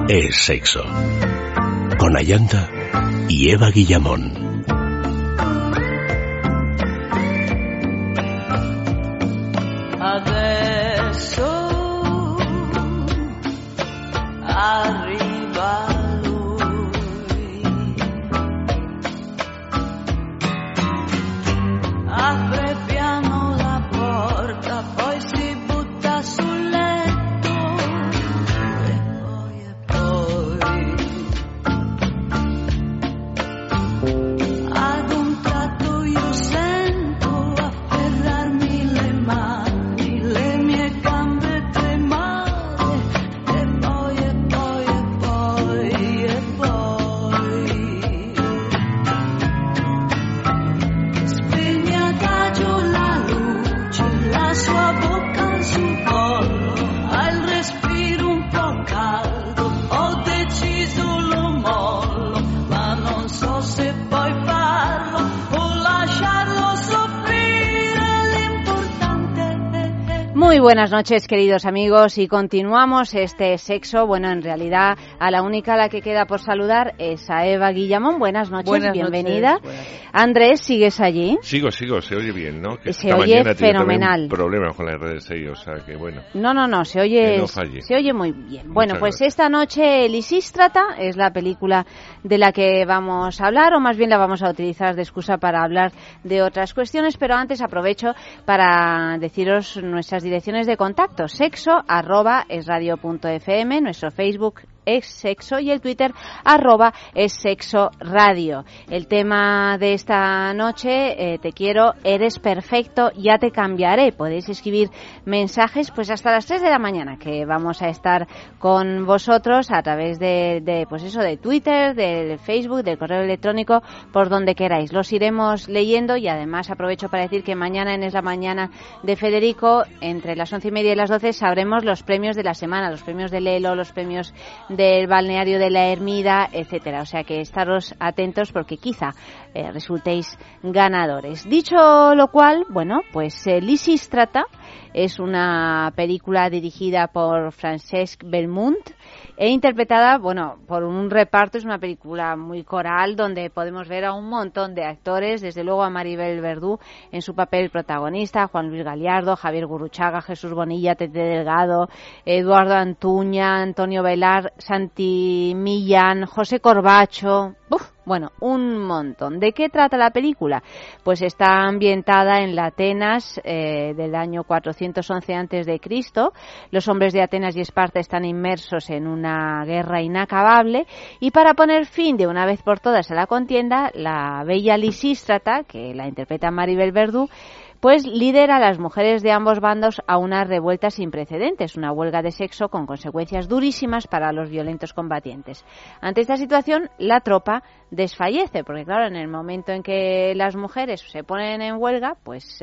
es sexo. Con Ayanta y Eva Guillamón. Muy buenas noches, queridos amigos, y continuamos este sexo. Bueno, en realidad a la única a la que queda por saludar es a Eva Guillamón. Buenas noches, bienvenida. Andrés, ¿sigues allí? Sigo, se oye bien, ¿no? Que se oye fenomenal. Problemas con las redes, o sea que bueno. No, se oye, se oye muy bien. Bueno, pues gracias. Esta noche Lisístrata es la película de la que vamos a hablar, o más bien la vamos a utilizar de excusa para hablar de otras cuestiones, pero antes aprovecho para deciros nuestras direcciones de contacto: sexo@esradio.fm, nuestro Facebook es sexo y el Twitter @es sexo radio. El tema de esta noche, te quiero, eres perfecto, ya te cambiaré. Podéis escribir mensajes pues hasta las 3 de la mañana, que vamos a estar con vosotros a través de Twitter, del Facebook, del correo electrónico, por donde queráis. Los iremos leyendo, y además aprovecho para decir que mañana en Es la Mañana de Federico, entre las 11:30 y las 12, sabremos los premios de la semana, los premios de Lelo, los premios del balneario de la Ermida, etcétera. O sea que estaros atentos, porque quizá resultéis ganadores. Dicho lo cual, bueno, pues Lisístrata es una película dirigida por Francesc Belmunt e interpretada, por un reparto. Es una película muy coral, donde podemos ver a un montón de actores, desde luego a Maribel Verdú en su papel protagonista, Juan Luis Galiardo, Javier Gurruchaga, Jesús Bonilla, Tete Delgado, Eduardo Antuña, Antonio Velar, Santi Millán, José Corbacho. Un montón. ¿De qué trata la película? Pues está ambientada en la Atenas del año 411 a.C. Los hombres de Atenas y Esparta están inmersos en una guerra inacabable, y para poner fin de una vez por todas a la contienda, la bella Lisístrata, que la interpreta Maribel Verdú, pues lidera a las mujeres de ambos bandos a una revuelta sin precedentes, una huelga de sexo con consecuencias durísimas para los violentos combatientes. Ante esta situación, la tropa desfallece, porque claro, en el momento en que las mujeres se ponen en huelga, pues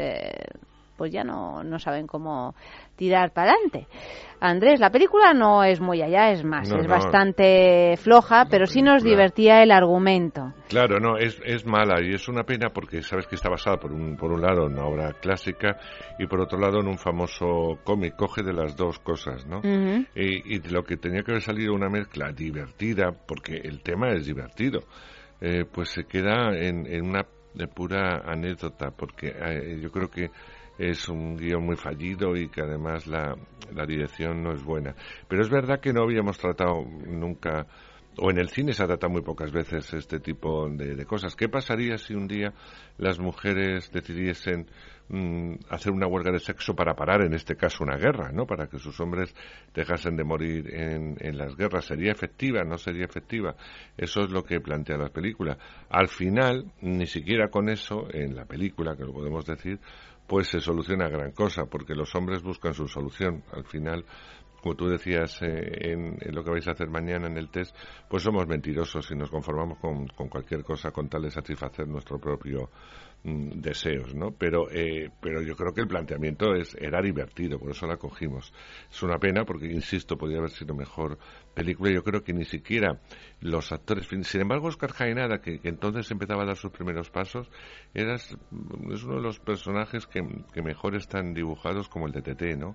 ya no saben cómo tirar para adelante. Andrés, la película no es muy allá, es bastante floja, pero sí nos divertía el argumento. Claro, es mala, y es una pena, porque sabes que está basada por un lado en una obra clásica y por otro lado en un famoso cómic. Coge de las dos cosas, ¿no? Uh-huh. Y de lo que tenía que haber salido una mezcla divertida, porque el tema es divertido, pues se queda en una pura anécdota, porque yo creo que es un guión muy fallido y que además la dirección no es buena. Pero es verdad que no habíamos tratado nunca, o en el cine se ha tratado muy pocas veces, este tipo de cosas. ¿Qué pasaría si un día las mujeres decidiesen hacer una huelga de sexo para parar, en este caso, una guerra, ¿no? Para que sus hombres dejasen de morir en las guerras? ¿Sería efectiva? ¿No sería efectiva? Eso es lo que plantea la película. Al final, ni siquiera con eso, en la película, que lo podemos decir, pues se soluciona gran cosa, porque los hombres buscan su solución. Al final, como tú decías en lo que vais a hacer mañana en el test, pues somos mentirosos y nos conformamos con cualquier cosa con tal de satisfacer nuestro propio deseos, ¿no? Pero yo creo que el planteamiento era divertido, por eso la cogimos. Es una pena porque, insisto, podría haber sido mejor película. Yo creo que ni siquiera los actores... Sin embargo, Óscar Jaenada, que entonces empezaba a dar sus primeros pasos, es uno de los personajes que mejor están dibujados, como el de Teté, ¿no?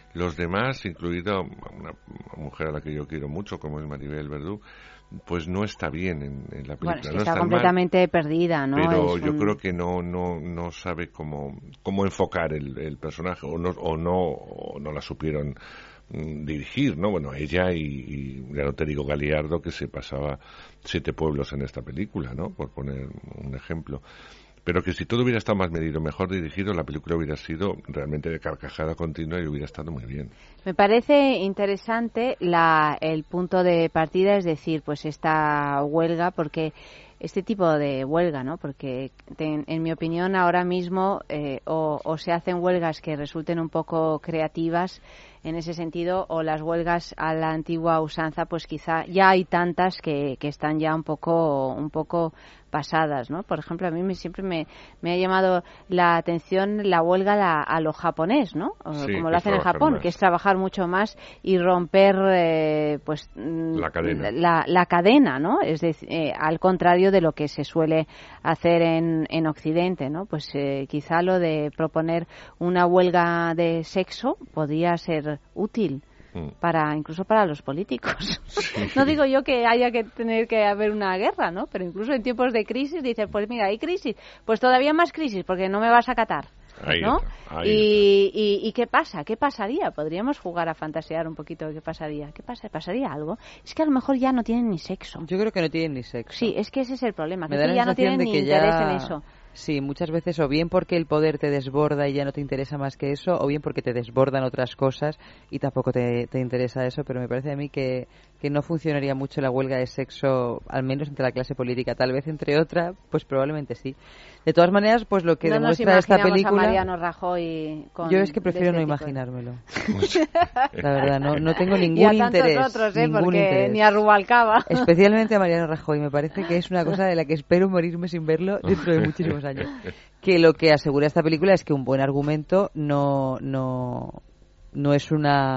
Los demás, incluida una mujer a la que yo quiero mucho, como es Maribel Verdú, pues no está bien en la película. Bueno, es que no está completamente perdida, ¿no? Pero yo creo que no sabe cómo enfocar el personaje, o no la supieron dirigir, ¿no? Bueno, ella y Eleuterio Galiardo, que se pasaba 7 pueblos en esta película, ¿no? Por poner un ejemplo. Pero que si todo hubiera estado más medido, mejor dirigido, la película hubiera sido realmente de carcajada continua y hubiera estado muy bien. Me parece interesante el punto de partida, es decir, pues esta huelga, porque este tipo de huelga, ¿no? Porque en mi opinión ahora mismo o se hacen huelgas que resulten un poco creativas en ese sentido, o las huelgas a la antigua usanza, pues quizá ya hay tantas que están ya un poco pasadas, ¿no? Por ejemplo, a mí siempre me ha llamado la atención la huelga a lo japonés, ¿no? Sí, como lo hacen en Japón, más. Que es trabajar mucho más y romper pues la cadena. La cadena, ¿no? Es decir, al contrario de lo que se suele hacer en Occidente, ¿no? Pues quizá lo de proponer una huelga de sexo podría ser útil incluso para los políticos. Sí. No digo yo que haya que tener que haber una guerra, ¿no? Pero incluso en tiempos de crisis dicen, pues mira, hay crisis, pues todavía más crisis porque no me vas a acatar, ¿no? ¿Y qué pasa? ¿Qué pasaría? Podríamos jugar a fantasear un poquito. ¿Qué pasaría? ¿Pasaría algo? Es que a lo mejor ya no tienen ni sexo. Yo creo que no tienen ni sexo. Sí, es que ese es el problema, que ya no tienen ni interés en eso. Sí, muchas veces o bien porque el poder te desborda y ya no te interesa más que eso, o bien porque te desbordan otras cosas y tampoco te interesa eso, pero me parece a mí que no funcionaría mucho la huelga de sexo, al menos entre la clase política. Tal vez entre otra, pues probablemente sí. De todas maneras, pues lo que demuestra esta película... A Mariano Rajoy con yo es que prefiero no imaginármelo. La verdad, no tengo ningún interés. Y a tantos otros, ningún porque interés. ni a Rubalcaba. Especialmente a Mariano Rajoy. Me parece que es una cosa de la que espero morirme sin verlo dentro de muchísimos años. Que lo que asegura esta película es que un buen argumento no es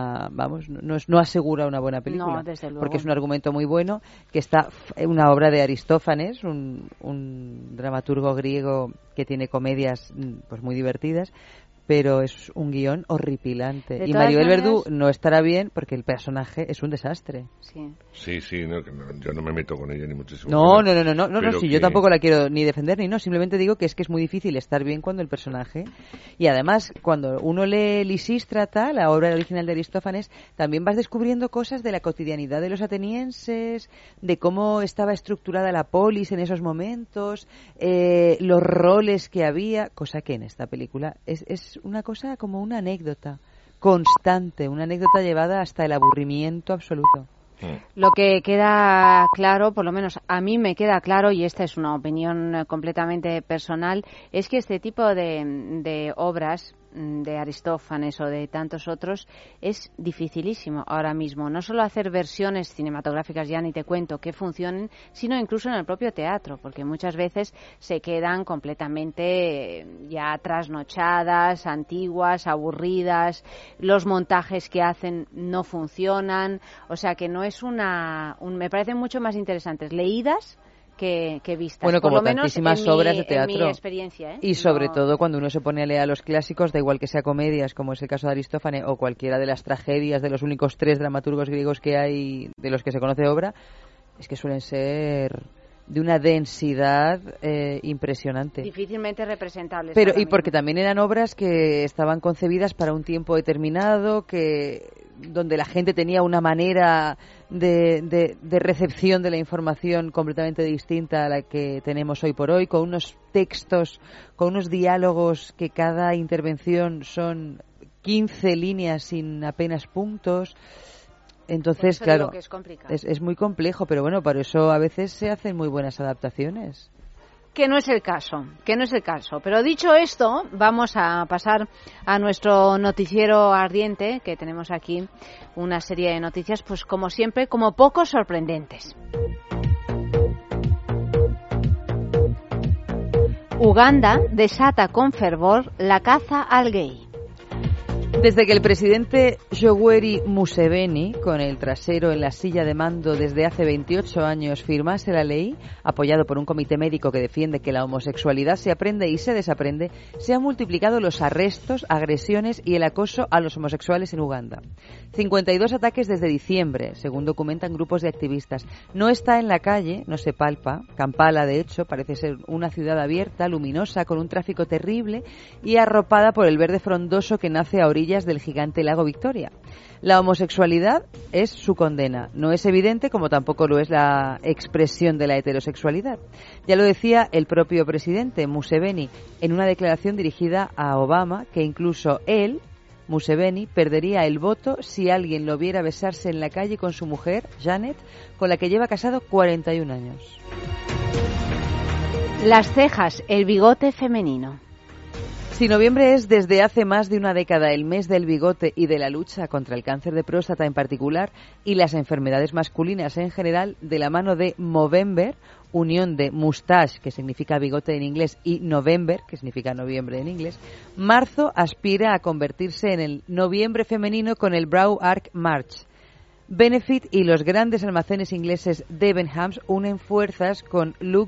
no asegura una buena película. No, desde luego. Porque es un argumento muy bueno, que está una obra de Aristófanes, un dramaturgo griego que tiene comedias pues muy divertidas, pero es un guión horripilante. Y Maribel Verdú no estará bien porque el personaje es un desastre. Sí, yo no me meto con ella ni muchísimo. No, yo tampoco la quiero ni defender ni no, simplemente digo que es muy difícil estar bien cuando el personaje, y además cuando uno lee Lisístrata, la obra original de Aristófanes, también vas descubriendo cosas de la cotidianidad de los atenienses, de cómo estaba estructurada la polis en esos momentos, los roles que había, cosa que en esta película es una cosa como una anécdota constante, una anécdota llevada hasta el aburrimiento absoluto. Lo que queda claro, por lo menos a mí me queda claro, y esta es una opinión completamente personal, es que este tipo de obras de Aristófanes o de tantos otros es dificilísimo ahora mismo, no solo hacer versiones cinematográficas, ya ni te cuento, que funcionen, sino incluso en el propio teatro, porque muchas veces se quedan completamente ya trasnochadas, antiguas, aburridas, los montajes que hacen no funcionan, o sea que no es me parecen mucho más interesantes leídas que vistas. Bueno, como por lo tantísimas menos obras de teatro. En mi experiencia, Y sobre todo cuando uno se pone a leer a los clásicos, da igual que sea comedias, como es el caso de Aristófanes, o cualquiera de las tragedias de los únicos 3 dramaturgos griegos que hay, de los que se conoce obra, es que suelen ser de una densidad impresionante. Difícilmente representables. Pero y porque también eran obras que estaban concebidas para un tiempo determinado, donde la gente tenía una manera de recepción de la información completamente distinta a la que tenemos hoy por hoy, con unos textos, con unos diálogos que cada intervención son 15 líneas sin apenas puntos. Entonces, claro, es muy complejo, pero bueno, por eso a veces se hacen muy buenas adaptaciones. Que no es el caso. Pero dicho esto, vamos a pasar a nuestro noticiero ardiente, que tenemos aquí una serie de noticias, pues como siempre, como poco sorprendentes. Uganda desata con fervor la caza al gay. Desde que el presidente Yoweri Museveni, con el trasero en la silla de mando desde hace 28 años, firmase la ley, apoyado por un comité médico que defiende que la homosexualidad se aprende y se desaprende, se han multiplicado los arrestos, agresiones y el acoso a los homosexuales en Uganda. 52 ataques desde diciembre, según documentan grupos de activistas. No está en la calle, no se palpa. Kampala, de hecho, parece ser una ciudad abierta, luminosa, con un tráfico terrible y arropada por el verde frondoso que nace a orillas del gigante lago Victoria. La homosexualidad es su condena. No es evidente, como tampoco lo es la expresión de la heterosexualidad. Ya lo decía el propio presidente Museveni en una declaración dirigida a Obama, que incluso él, Museveni, perdería el voto si alguien lo viera besarse en la calle con su mujer, Janet, con la que lleva casado 41 años. Las cejas, el bigote femenino. Si noviembre es desde hace más de una década el mes del bigote y de la lucha contra el cáncer de próstata en particular y las enfermedades masculinas en general, de la mano de Movember, unión de moustache, que significa bigote en inglés, y November, que significa noviembre en inglés, marzo aspira a convertirse en el noviembre femenino con el Brow Arc March. Benefit y los grandes almacenes ingleses Debenhams unen fuerzas con Look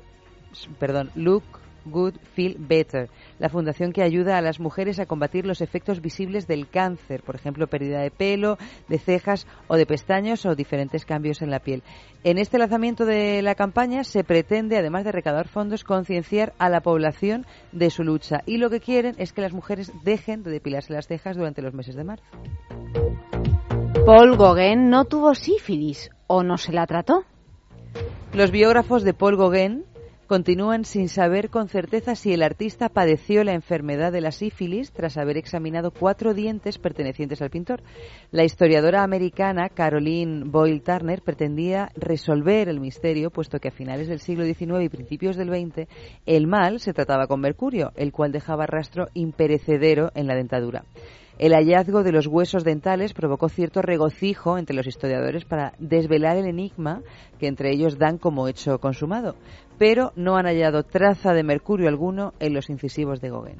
Good Feel Better, la fundación que ayuda a las mujeres a combatir los efectos visibles del cáncer, por ejemplo, pérdida de pelo, de cejas o de pestañas o diferentes cambios en la piel. En este lanzamiento de la campaña se pretende, además de recaudar fondos, concienciar a la población de su lucha, y lo que quieren es que las mujeres dejen de depilarse las cejas durante los meses de marzo. Paul Gauguin no tuvo sífilis, ¿o no se la trató? Los biógrafos de Paul Gauguin continúan sin saber con certeza si el artista padeció la enfermedad de la sífilis tras haber examinado 4 dientes pertenecientes al pintor. La historiadora americana Caroline Boyle Turner pretendía resolver el misterio, puesto que a finales del siglo XIX y principios del XX el mal se trataba con mercurio, el cual dejaba rastro imperecedero en la dentadura. El hallazgo de los huesos dentales provocó cierto regocijo entre los historiadores para desvelar el enigma que entre ellos dan como hecho consumado, pero no han hallado traza de mercurio alguno en los incisivos de Gauguin.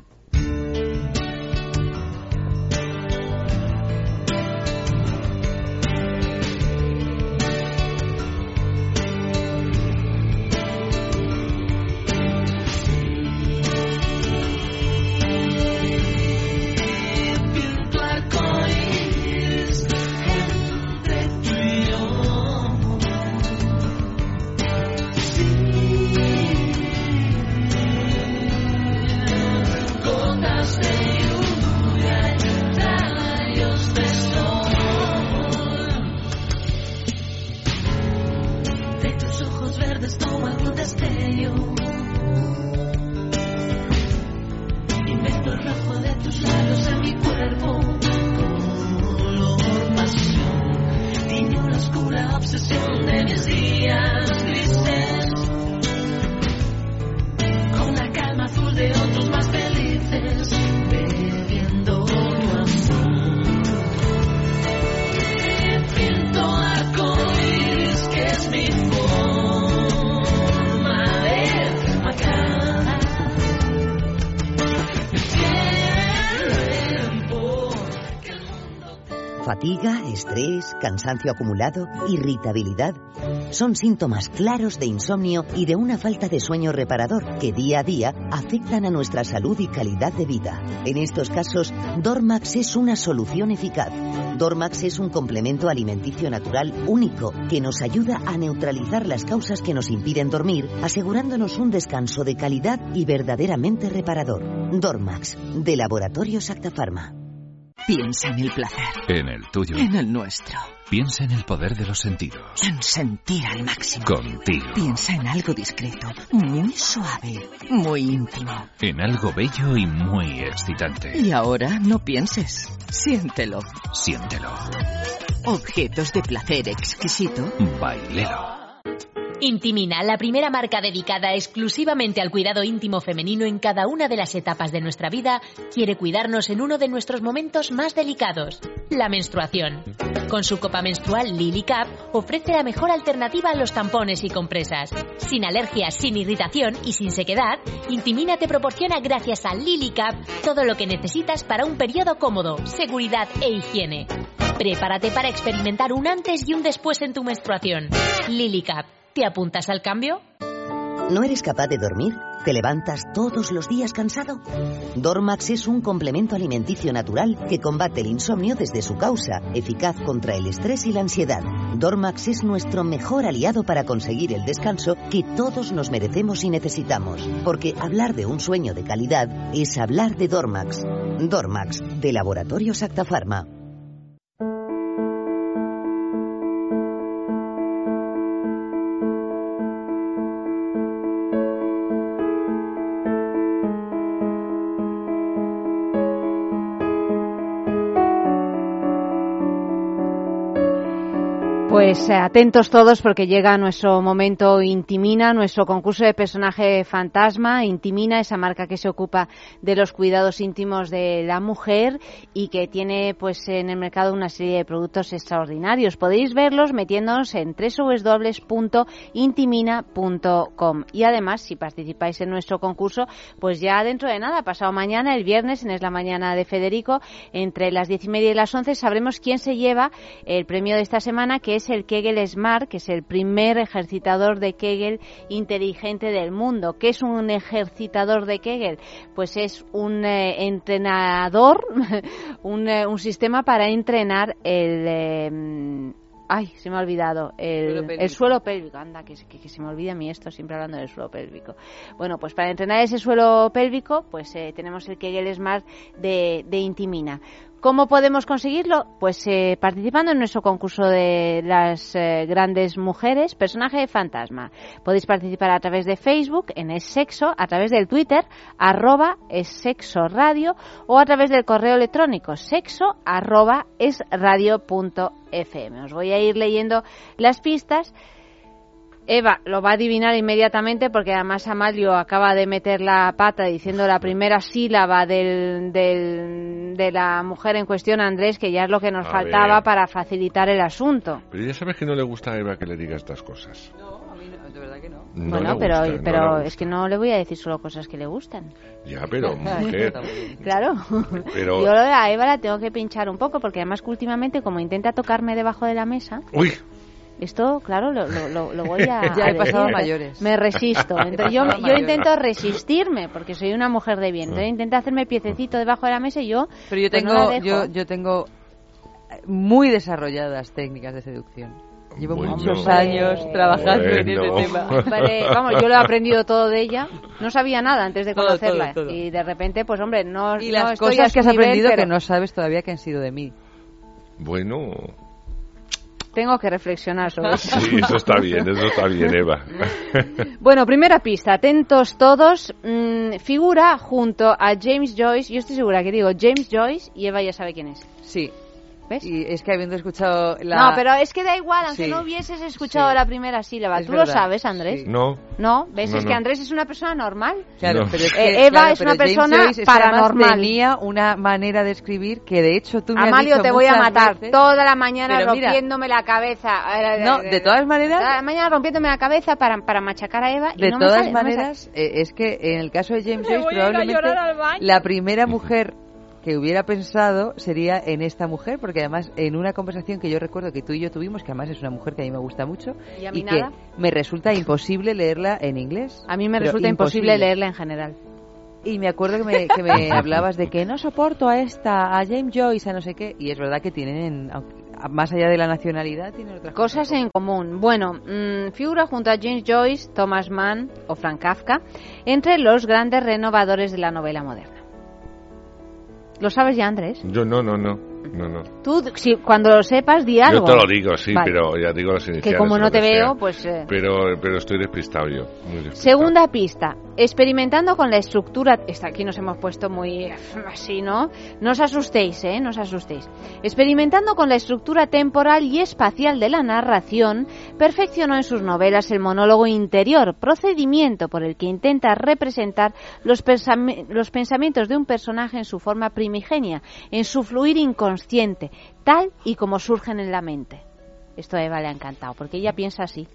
Fatiga, estrés, cansancio acumulado, irritabilidad son síntomas claros de insomnio y de una falta de sueño reparador que día a día afectan a nuestra salud y calidad de vida. En estos casos, Dormax es una solución eficaz. Dormax es un complemento alimenticio natural único que nos ayuda a neutralizar las causas que nos impiden dormir, asegurándonos un descanso de calidad y verdaderamente reparador. Dormax, de Laboratorios Acta Pharma. Piensa en el placer. En el tuyo. En el nuestro. Piensa en el poder de los sentidos. En sentir al máximo. Contigo. Piensa en algo discreto, muy suave, muy íntimo. En algo bello y muy excitante. Y ahora no pienses. Siéntelo. Siéntelo. Objetos de placer exquisito. Bailelo. Intimina, la primera marca dedicada exclusivamente al cuidado íntimo femenino en cada una de las etapas de nuestra vida, quiere cuidarnos en uno de nuestros momentos más delicados, la menstruación. Con su copa menstrual LiliCap ofrece la mejor alternativa a los tampones y compresas. Sin alergias, sin irritación y sin sequedad, Intimina te proporciona gracias a LiliCap todo lo que necesitas para un periodo cómodo, seguridad e higiene. Prepárate para experimentar un antes y un después en tu menstruación. LiliCap. ¿Te apuntas al cambio? ¿No eres capaz de dormir? ¿Te levantas todos los días cansado? Dormax es un complemento alimenticio natural que combate el insomnio desde su causa, eficaz contra el estrés y la ansiedad. Dormax es nuestro mejor aliado para conseguir el descanso que todos nos merecemos y necesitamos. Porque hablar de un sueño de calidad es hablar de Dormax. Dormax, de Laboratorios Acta Pharma. Pues atentos todos porque llega nuestro momento Intimina, nuestro concurso de personaje fantasma. Intimina, esa marca que se ocupa de los cuidados íntimos de la mujer y que tiene pues en el mercado una serie de productos extraordinarios. Podéis verlos metiéndonos en www.intimina.com. Y además, si participáis en nuestro concurso, pues ya dentro de nada, pasado mañana, el viernes, en Es la Mañana de Federico, entre las 10:30 y las 11, sabremos quién se lleva el premio de esta semana, que es el Kegel Smart, que es el primer ejercitador de Kegel inteligente del mundo. ¿Qué es un ejercitador de Kegel? Pues es un entrenador, un sistema para entrenar el... se me ha olvidado. El suelo pélvico. Anda, que se me olvida a mí esto, siempre hablando del suelo pélvico. Bueno, pues para entrenar ese suelo pélvico, pues tenemos el Kegel Smart de Intimina. ¿Cómo podemos conseguirlo? Pues participando en nuestro concurso de las grandes mujeres, personaje fantasma. Podéis participar a través de Facebook, en Es Sexo, a través del Twitter, @EsSexoRadio, o a través del correo electrónico, sexo@esradio.fm. Os voy a ir leyendo las pistas. Eva lo va a adivinar inmediatamente porque además Amalio acaba de meter la pata diciendo la primera sílaba de la mujer en cuestión, Andrés, que ya es lo que nos faltaba para facilitar el asunto. Pero ya sabes que no le gusta a Eva que le diga estas cosas. No, a mí no, de verdad que no. Bueno, pero es que no le voy a decir solo cosas que le gustan. Ya, pero mujer. Claro. Pero... Yo a Eva la tengo que pinchar un poco porque además que últimamente como intenta tocarme debajo de la mesa... ¡Uy! Esto, claro, lo voy a... Ya he pasado a mayores. Me resisto. Entonces, yo intento resistirme, porque soy una mujer de bien. Entonces intento hacerme piececito debajo de la mesa y yo... Pero yo tengo muy desarrolladas técnicas de seducción. Llevo muchos años trabajando en ese tema. Vale, vamos, yo lo he aprendido todo de ella. No sabía nada antes de conocerla. Todo. Y de repente, pues hombre, no... Y las estoy cosas que has aprendido pero... que no sabes todavía que han sido de mí. Bueno... Tengo que reflexionar sobre eso. Sí, eso está bien, Eva. Bueno, primera pista, atentos todos. Figura junto a James Joyce, yo estoy segura que digo James Joyce y Eva ya sabe quién es. Sí. ¿Ves? Y es que habiendo escuchado la... No, pero es que da igual, aunque no hubieses escuchado la primera sílaba. ¿Tú verdad, lo sabes, Andrés? Sí. No. ¿No? ¿Ves? No, es que Andrés es una persona normal. Claro, No. pero es que, Eva es una persona paranormal. Tenía una manera de escribir que de hecho tú me has Amalio, dicho te voy a muchas matar veces, toda la mañana pero mira, rompiéndome la cabeza. No, de todas maneras... Toda la mañana rompiéndome la cabeza para machacar a Eva. De y no todas me sale, maneras, es que en el caso de James Joyce voy a ir a probablemente llorar al baño. la primera mujer que hubiera pensado sería en esta mujer, porque además en una conversación que yo recuerdo que tú y yo tuvimos, que además es una mujer que a mí me gusta mucho ¿Y a mí que nada? me resulta imposible leerla en inglés. A mí me Pero resulta imposible leerla en general. Y me acuerdo que me hablabas de que no soporto a James Joyce, a no sé qué, y es verdad que tienen, más allá de la nacionalidad, tienen otras cosas en común. Bueno, figura junto a James Joyce, Thomas Mann o Frank Kafka entre los grandes renovadores de la novela moderna. ¿Lo sabes ya, Andrés? Yo no. Tú, si, cuando lo sepas, di algo. Yo te lo digo, sí, Vale. pero ya digo las iniciales. Que como no te veo, pues... Pero estoy despistado yo. Muy despistado. Segunda pista. experimentando con la estructura, aquí nos hemos puesto muy así, ¿no? No os asustéis, no os asustéis. Experimentando con la estructura temporal y espacial de la narración, perfeccionó en sus novelas el monólogo interior, procedimiento por el que intenta representar los pensamientos de un personaje en su forma primigenia, en su fluir inconsciente, tal y como surgen en la mente. Esto a Eva le ha encantado, porque ella piensa así.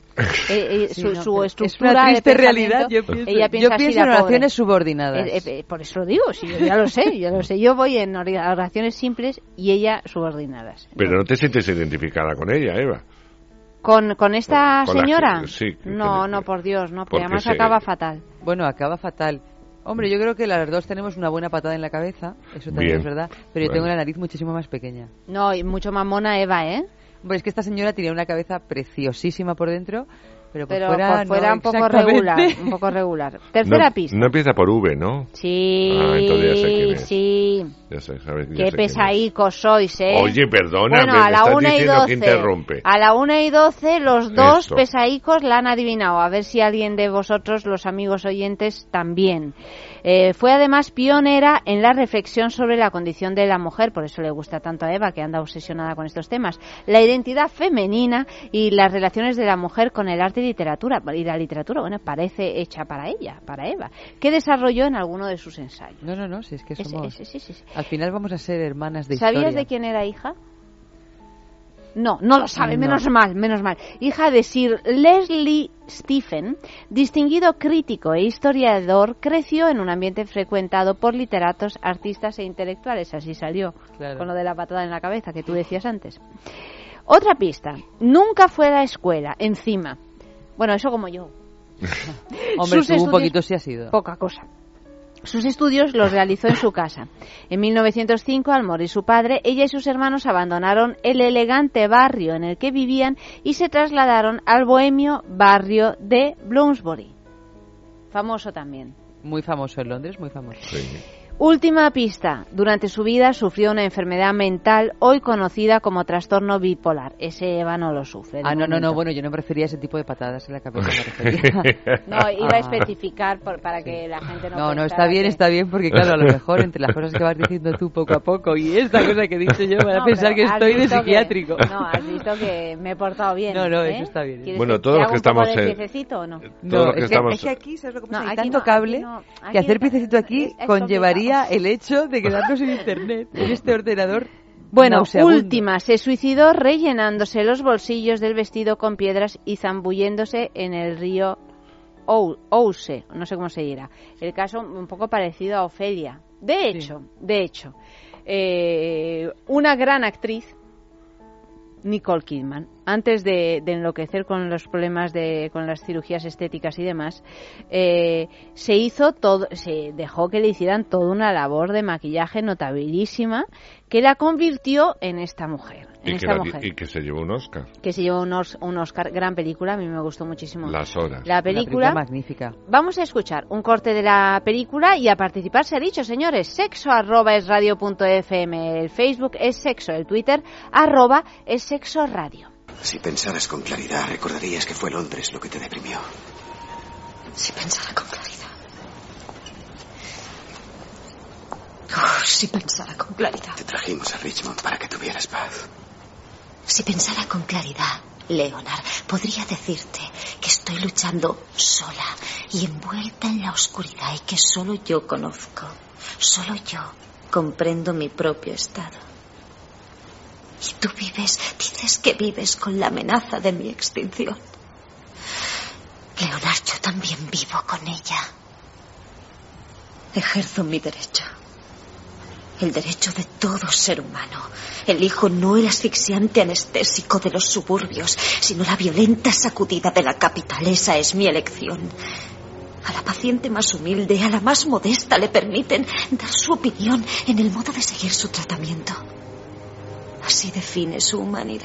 Su estructura es una triste de realidad. Yo pienso en oraciones subordinadas. Por eso lo digo, sí, yo ya lo sé. Yo voy en oraciones simples y ella subordinadas. Pero no te sientes identificada con ella, Eva. ¿Con esta señora? Sí. No, por Dios, no, porque además acaba fatal. Bueno, acaba fatal. Hombre, yo creo que las dos tenemos una buena patada en la cabeza, eso también es verdad, pero yo tengo la nariz muchísimo más pequeña. No, y mucho más mona Eva, ¿eh? Pues es que esta señora tenía una cabeza preciosísima por dentro, pero por fuera no, un poco regular. Tercera pista. No empieza por V, ¿no? Sí. Entonces ya sé quién es. Sí. Ya sé, sabes, ya Qué sé pesaicos sois, ¿eh? Oye, perdona, bueno, me a la estás 1:12, diciendo que interrumpe. A la 1:12 los dos Esto. pesaicos la han adivinado. A ver si alguien de vosotros, los amigos oyentes, también. Fue además pionera en la reflexión sobre la condición de la mujer, por eso le gusta tanto a Eva, que anda obsesionada con estos temas, la identidad femenina y las relaciones de la mujer con el arte y literatura. Y la literatura, bueno, parece hecha para ella, para Eva, que desarrolló en alguno de sus ensayos. No, si es que somos... Sí. Al final vamos a ser hermanas de historia. ¿Sabías de quién era hija? No lo sabe, menos mal. Hija de Sir Leslie Stephen, distinguido crítico e historiador, creció en un ambiente frecuentado por literatos, artistas e intelectuales. Así salió, claro, con lo de la patada en la cabeza que tú decías antes. Otra pista, nunca fue a la escuela, encima. Bueno, eso como yo. Hombre, tú un poquito sí has ido. Poca cosa. Sus estudios los realizó en su casa. En 1905, al morir su padre, ella y sus hermanos abandonaron el elegante barrio en el que vivían y se trasladaron al bohemio barrio de Bloomsbury. Famoso también. Muy famoso en Londres, muy famoso. Sí. Última pista. Durante su vida sufrió una enfermedad mental hoy conocida como trastorno bipolar. Ese Eva no lo sufre. No. Bueno, yo no prefería ese tipo de patadas en la cabeza. No, iba a especificar para que la gente no... No, está bien, porque claro, a lo mejor entre las cosas que vas diciendo tú poco a poco y esta cosa que he dicho yo van a pensar que estoy de psiquiátrico. Has visto que me he portado bien. No, eso está bien. Bueno, todos los que estamos en... piececito o no? No, es que aquí, ¿sabes lo que pasa? Hay tanto cable que hacer piececito aquí conllevaría el hecho de quedarnos en internet, en este ordenador. Bueno, última, se suicidó rellenándose los bolsillos del vestido con piedras y zambulléndose en el río Ouse, no sé cómo se dirá. El caso un poco parecido a Ofelia. De hecho, una gran actriz, Nicole Kidman, antes de enloquecer con los problemas con las cirugías estéticas y demás, se dejó que le hicieran toda una labor de maquillaje notabilísima que la convirtió en esta mujer. Y que se llevó un Oscar. Que se llevó un Oscar, gran película, a mí me gustó muchísimo. Las horas. La película magnífica. Vamos a escuchar un corte de la película y a participar se ha dicho, señores, sexo@esradio.fm, el Facebook es sexo, el Twitter @esexoradio. Si pensaras con claridad, recordarías que fue Londres lo que te deprimió. Si pensara con claridad. Si pensara con claridad. Te trajimos a Richmond para que tuvieras paz. Si pensara con claridad, Leonard, podría decirte que estoy luchando sola y envuelta en la oscuridad y que solo yo conozco, solo yo comprendo mi propio estado. Y tú dices que vives con la amenaza de mi extinción. Leonard, yo también vivo con ella. Ejerzo mi derecho. El derecho de todo ser humano. Elijo no el asfixiante anestésico de los suburbios, sino la violenta sacudida de la capital. Esa es mi elección. A la paciente más humilde, a la más modesta, le permiten dar su opinión en el modo de seguir su tratamiento. Así define su humanidad.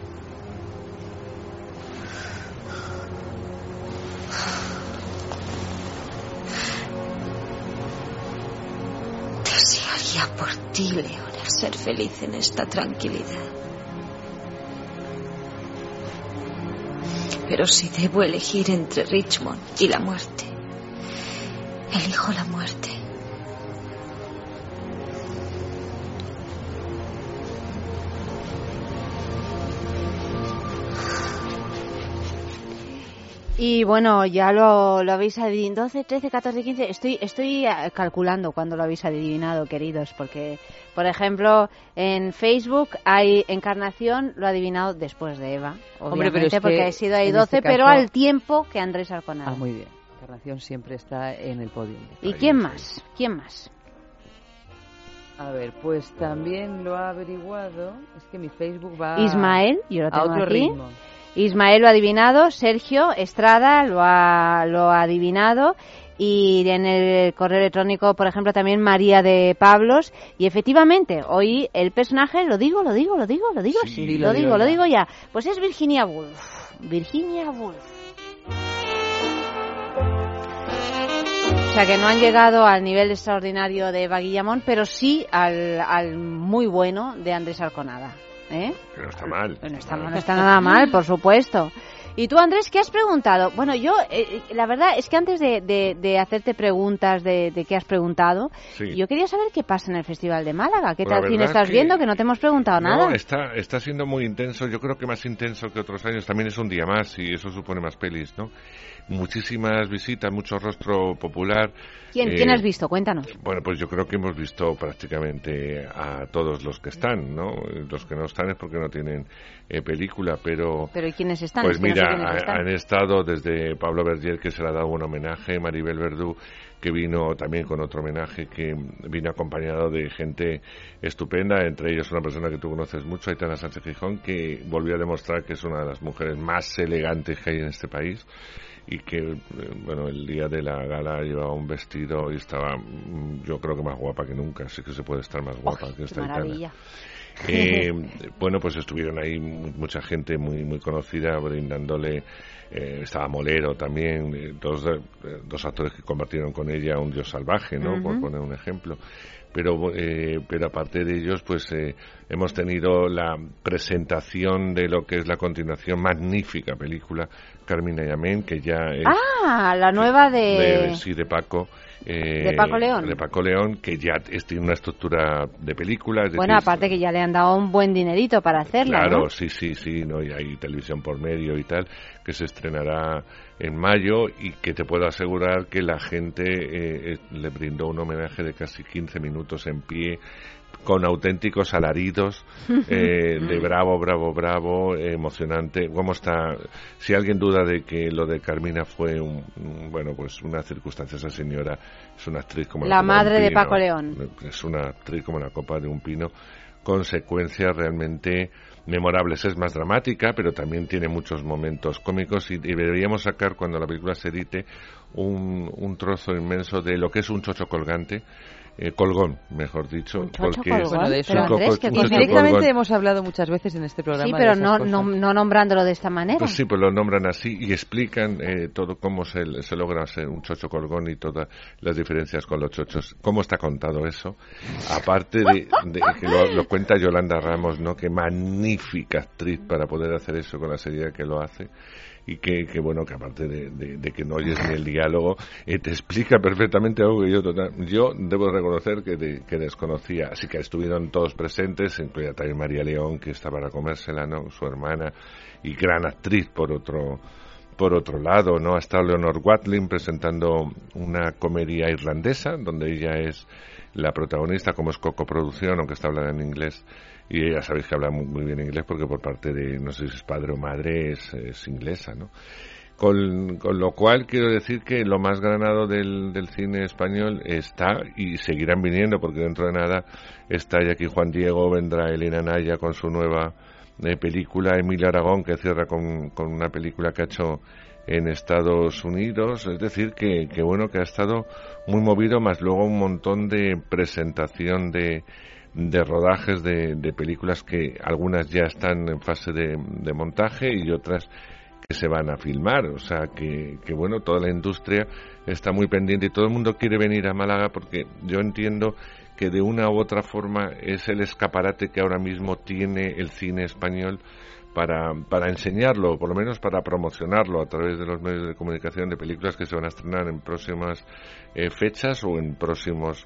Desearía por ti, Leonard, ser feliz en esta tranquilidad. Pero si debo elegir entre Richmond y la muerte, Elijo la muerte. Y bueno, ya lo habéis adivinado. 12, 13, 14, 15. Estoy calculando cuándo lo habéis adivinado, queridos, porque, por ejemplo, en Facebook hay Encarnación, lo ha adivinado después de Eva. Obviamente, pero porque ha sido ahí 12, este caso, pero al tiempo que Andrés Arconada. Ah, muy bien. Encarnación siempre está en el podio. ¿Y quién más? ¿Quién más? A ver, pues también lo ha averiguado. Es que mi Facebook va Ismael, yo lo tengo a otro aquí. ritmo. Ismael lo ha adivinado, Sergio Estrada lo ha adivinado, y en el correo electrónico, por ejemplo, también María de Pablos. Y efectivamente, hoy el personaje, lo digo ya, pues es Virginia Woolf. Virginia Woolf. O sea que no han llegado al nivel extraordinario de Eva Guillamón, pero sí al muy bueno de Andrés Arconada. Que no está mal. No está nada mal, por supuesto. ¿Y tú, Andrés, qué has preguntado? Bueno, yo, la verdad es que antes de hacerte preguntas de qué has preguntado, sí, yo quería saber qué pasa en el Festival de Málaga. ¿Qué tal cine estás viendo? Que no te hemos preguntado nada. No, está siendo muy intenso. Yo creo que más intenso que otros años. También es un día más y eso supone más pelis, ¿no? Muchísimas visitas, mucho rostro popular. ¿Quién has visto? Cuéntanos. Bueno, pues yo creo que hemos visto prácticamente a todos los que están, ¿no? Los que no están es porque no tienen película, pero... ¿Pero y quiénes están? Pues mira, han estado desde Pablo Berger, que se le ha dado un homenaje, Maribel Verdú, que vino también con otro homenaje, que vino acompañado de gente estupenda, entre ellos una persona que tú conoces mucho, Aitana Sánchez Gijón, que volvió a demostrar que es una de las mujeres más elegantes que hay en este país, y que, bueno, el día de la gala llevaba un vestido y estaba, yo creo que más guapa que nunca, así que se puede estar más guapa que esta Aitana. Bueno, pues estuvieron ahí mucha gente muy conocida brindándole, estaba Molero también, dos actores que compartieron con ella Un Dios salvaje, ¿no? Uh-huh. Por poner un ejemplo. Pero aparte de ellos, pues hemos tenido la presentación de lo que es la continuación, magnífica película, Carmina y Amén, que ya es... ¡Ah! La nueva de Paco. De Paco León. De Paco León, que ya tiene una estructura de película. Es bueno, decir, aparte que ya le han dado un buen dinerito para hacerla, claro, ¿no? Sí, ¿no? Y hay televisión por medio y tal, que se estrenará en mayo y que te puedo asegurar que la gente le brindó un homenaje de casi 15 minutos en pie, con auténticos alaridos de bravo, emocionante. ¿Cómo está? Si alguien duda de que lo de Carmina fue pues una circunstancia, esa señora es una actriz como la madre de Paco León. Es una actriz como la copa de un pino, consecuencias realmente memorables. Es más dramática, pero también tiene muchos momentos cómicos y deberíamos sacar, cuando la película se edite, un trozo inmenso de lo que es un chocho colgante, colgón, mejor dicho, porque bueno, de eso directamente hemos hablado muchas veces en este programa. Sí, pero no nombrándolo de esta manera. Pues sí, pues lo nombran así y explican todo cómo se logra ser un chocho colgón y todas las diferencias con los chochos. ¿Cómo está contado eso? Aparte de que lo cuenta Yolanda Ramos, ¿no? Qué magnífica actriz para poder hacer eso con la seriedad que lo hace. Y que aparte de que no oyes ni el diálogo, te explica perfectamente algo que yo debo reconocer que desconocía. Así que estuvieron todos presentes, incluida también María León, que está para comérsela, ¿no? Su hermana, y gran actriz por otro lado, ¿no? Ha estado Leonor Watling presentando una comedia irlandesa, donde ella es la protagonista, como es coproducción, aunque está hablando en inglés. Y ella sabéis que habla muy bien inglés porque por parte de, no sé si es padre o madre, es inglesa, ¿no? Con lo cual quiero decir que lo más granado del cine español está, y seguirán viniendo porque dentro de nada está ya aquí Juan Diego, vendrá Elena Naya con su nueva película, Emilio Aragón, que cierra con una película que ha hecho en Estados Unidos, es decir que ha estado muy movido, más luego un montón de presentación de rodajes de películas, que algunas ya están en fase de montaje y otras que se van a filmar, o sea que toda la industria está muy pendiente y todo el mundo quiere venir a Málaga porque yo entiendo que de una u otra forma es el escaparate que ahora mismo tiene el cine español para enseñarlo, por lo menos para promocionarlo a través de los medios de comunicación de películas que se van a estrenar en próximas fechas o en próximos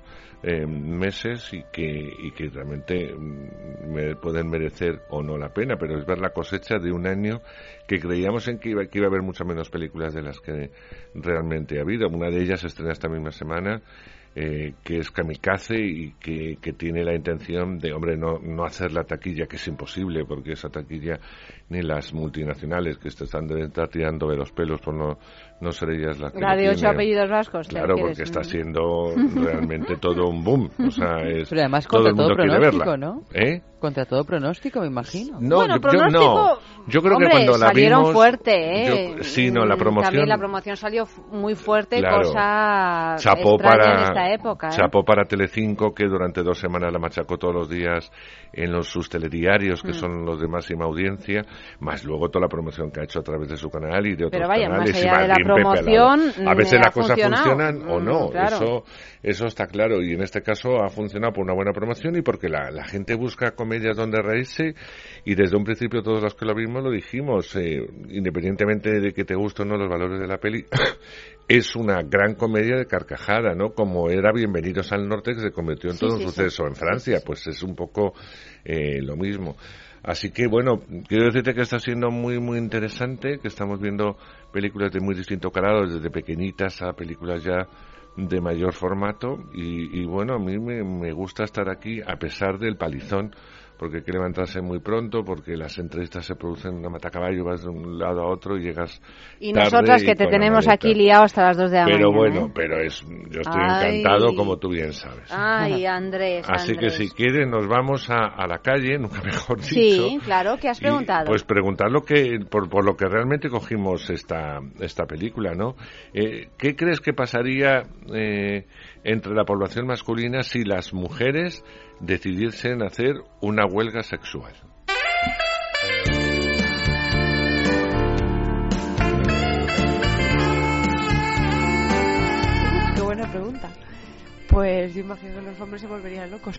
meses y que realmente pueden merecer o no la pena, pero es ver la cosecha de un año que creíamos en que iba a haber muchas menos películas de las que realmente ha habido. Una de ellas se estrena esta misma semana, que es Kamikaze y que tiene la intención de, hombre, no hacer la taquilla, que es imposible, porque esa taquilla ni las multinacionales que están tirando de los pelos por no ser ellas las que la de 8 apellidos vascos. Claro, porque está siendo realmente todo un boom. O sea, pero además todo el mundo quiere verla, ¿no? ¿Eh? Contra todo pronóstico, me imagino. No, bueno, pronóstico, yo creo hombre, que cuando la salieron vimos fuerte, sí, no, la promoción. También la promoción salió muy fuerte, claro, cosa chapó extraña en esta época. Chapó para Telecinco, que durante 2 semanas la machacó todos los días en sus telediarios, que son los de máxima audiencia, más luego toda la promoción que ha hecho a través de su canal y de otros canales. Más allá de la promoción, a veces las cosas funcionan o no, claro. Eso está claro, y en este caso ha funcionado por una buena promoción y porque la gente busca comedias donde reírse, y desde un principio todos los que lo vimos lo dijimos, independientemente de que te gusten o no los valores de la peli, es una gran comedia de carcajada, ¿no? Como era Bienvenidos al Norte, que se convirtió en todo un suceso en Francia, pues es un poco lo mismo. Así que, bueno, quiero decirte que está siendo muy, muy interesante, que estamos viendo películas de muy distinto calado, desde pequeñitas a películas ya de mayor formato, y bueno, a mí me gusta estar aquí a pesar del palizón, porque hay que levantarse muy pronto, porque las entrevistas se producen en una matacaballo, vas de un lado a otro y llegas y tarde. Nosotras que te tenemos aquí liado hasta las 2 de la mañana. Pero bueno, yo estoy encantado, como tú bien sabes. Ay, Andrés. Así que si quieres nos vamos a la calle, nunca mejor dicho. Sí, claro, ¿qué has preguntado? Pues preguntar por lo que realmente cogimos esta película, ¿no? ¿Qué crees que pasaría entre la población masculina si las mujeres decidiesen hacer una huelga sexual? Qué buena pregunta. Pues yo imagino que los hombres se volverían locos.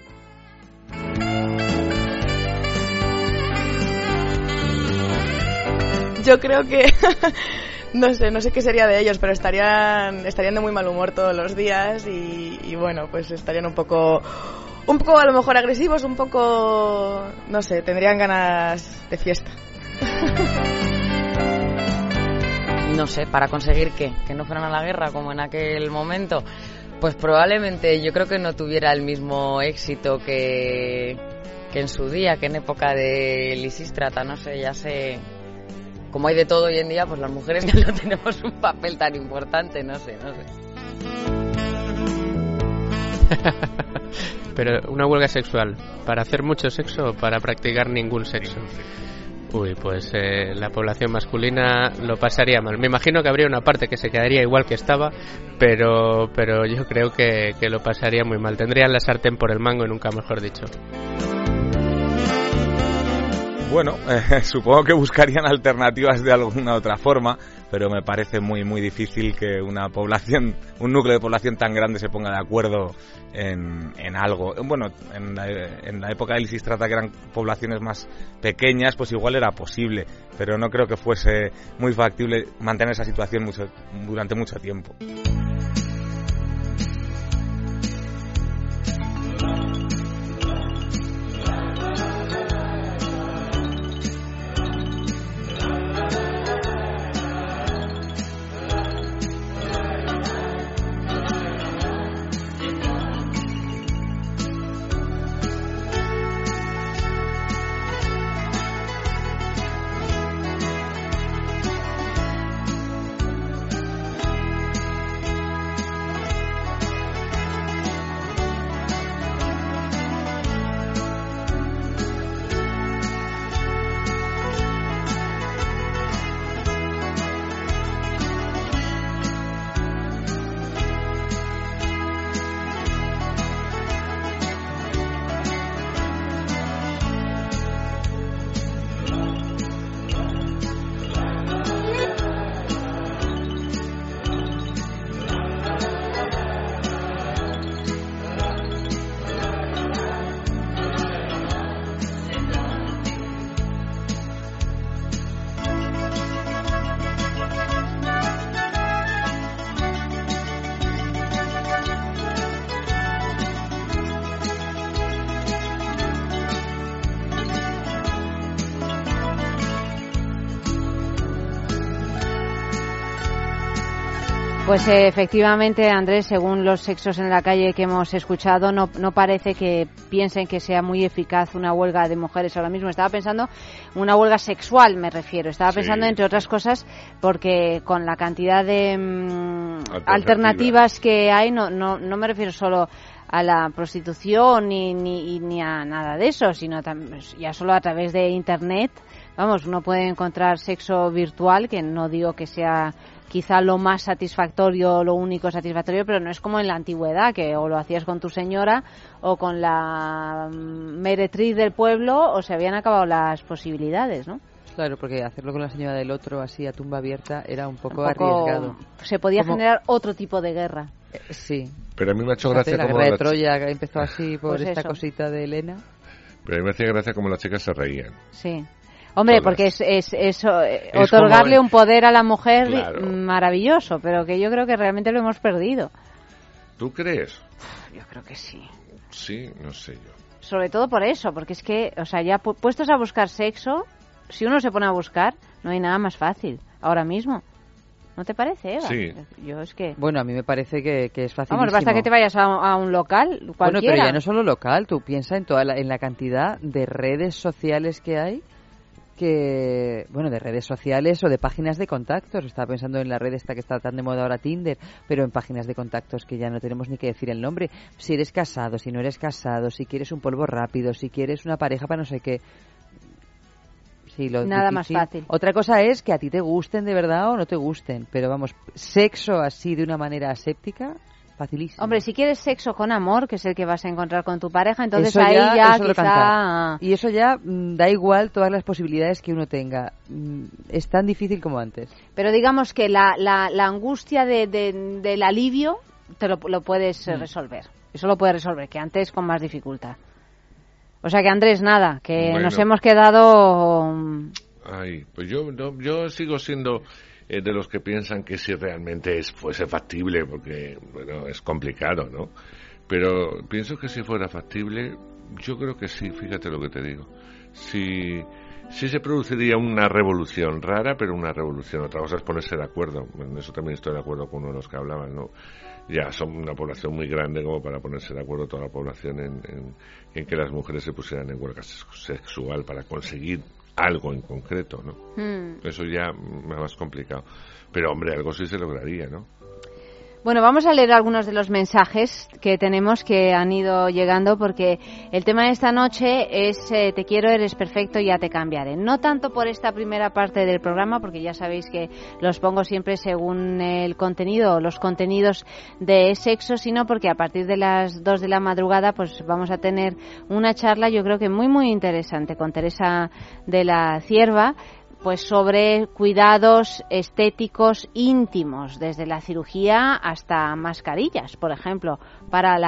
Yo creo que no sé qué sería de ellos, pero estarían de muy mal humor todos los días y bueno, pues estarían un poco a lo mejor agresivos, un poco, no sé, tendrían ganas de fiesta. No sé, para conseguir que no fueran a la guerra como en aquel momento, pues probablemente yo creo que no tuviera el mismo éxito que en su día, que en época de Lisístrata, no sé, ya sé. Como hay de todo hoy en día, pues las mujeres ya no tenemos un papel tan importante, no sé. Pero una huelga sexual, ¿para hacer mucho sexo o para practicar ningún sexo? Uy, pues la población masculina lo pasaría mal. Me imagino que habría una parte que se quedaría igual que estaba, pero yo creo que lo pasaría muy mal. Tendrían la sartén por el mango y nunca mejor dicho. Bueno, supongo que buscarían alternativas de alguna otra forma, pero me parece muy muy difícil que un núcleo de población tan grande se ponga de acuerdo en algo. Bueno, en la época de Lisístrata, que eran poblaciones más pequeñas, pues igual era posible, pero no creo que fuese muy factible mantener esa situación durante mucho tiempo. Pues efectivamente, Andrés, según los sexos en la calle que hemos escuchado, no parece que piensen que sea muy eficaz una huelga de mujeres ahora mismo. Estaba pensando, una huelga sexual me refiero, pensando entre otras cosas, porque con la cantidad de alternativas que hay, no me refiero solo a la prostitución ni a nada de eso, sino ya solo a través de Internet. Vamos, uno puede encontrar sexo virtual, que no digo que sea quizá lo más satisfactorio, lo único satisfactorio, pero no es como en la antigüedad, que o lo hacías con tu señora o con la meretriz del pueblo, o se habían acabado las posibilidades, ¿no? Claro, porque hacerlo con la señora del otro así a tumba abierta era un poco arriesgado. Se podía generar otro tipo de guerra. Sí. Pero a mí me ha hecho gracia la como guerra de Troya que empezó así por pues esta eso. Cosita de Helena. Pero a mí me hacía gracia como las chicas se reían. Sí. Hombre, porque es otorgarle como un poder a la mujer claro. Maravilloso, pero que yo creo que realmente lo hemos perdido. ¿Tú crees? Yo creo que sí. Sí, no sé yo. Sobre todo por eso, porque es que, o sea, ya puestos a buscar sexo, si uno se pone a buscar, no hay nada más fácil ahora mismo. ¿No te parece, Eva? Sí. Yo es que... Bueno, a mí me parece que es facilísimo. Vamos, basta que te vayas a un local, cualquiera. Bueno, pero ya no solo local, tú piensa en la cantidad de redes sociales que hay, de redes sociales o de páginas de contactos. Estaba pensando en la red esta que está tan de moda ahora, Tinder, pero en páginas de contactos que ya no tenemos ni que decir el nombre. Si eres casado, si no eres casado, si quieres un polvo rápido, si quieres una pareja para no sé qué. Sí, nada más fácil. Otra cosa es que a ti te gusten de verdad o no te gusten, pero vamos, sexo así de una manera aséptica, facilísimo. Hombre, si quieres sexo con amor, que es el que vas a encontrar con tu pareja, entonces eso ahí ya quizá... cantar. Y eso ya da igual todas las posibilidades que uno tenga. Es tan difícil como antes. Pero digamos que la angustia del alivio te lo puedes resolver. Eso lo puedes resolver, que antes con más dificultad. O sea que, Andrés, nada, que nos hemos quedado... Ay, pues yo sigo siendo... de los que piensan que si realmente fuese factible, porque bueno, es complicado, ¿no? Pero pienso que si fuera factible, yo creo que sí, fíjate lo que te digo. Sí se produciría una revolución rara, pero una revolución. Otra cosa es ponerse de acuerdo. En eso también estoy de acuerdo con uno de los que hablaban, ¿no? Ya son una población muy grande como para ponerse de acuerdo toda la población en que las mujeres se pusieran en huelga sexual para conseguir algo en concreto, ¿no? Eso ya es más complicado. Pero, hombre, algo sí se lograría, ¿no? Bueno, vamos a leer algunos de los mensajes que tenemos que han ido llegando, porque el tema de esta noche es te quiero, eres perfecto, ya te cambiaré. No tanto por esta primera parte del programa, porque ya sabéis que los pongo siempre según el contenido, los contenidos de sexo, sino porque a partir de las 2 de la madrugada pues vamos a tener una charla, yo creo que muy muy interesante, con Teresa de la Cierva, pues sobre cuidados estéticos íntimos, desde la cirugía hasta mascarillas, por ejemplo, para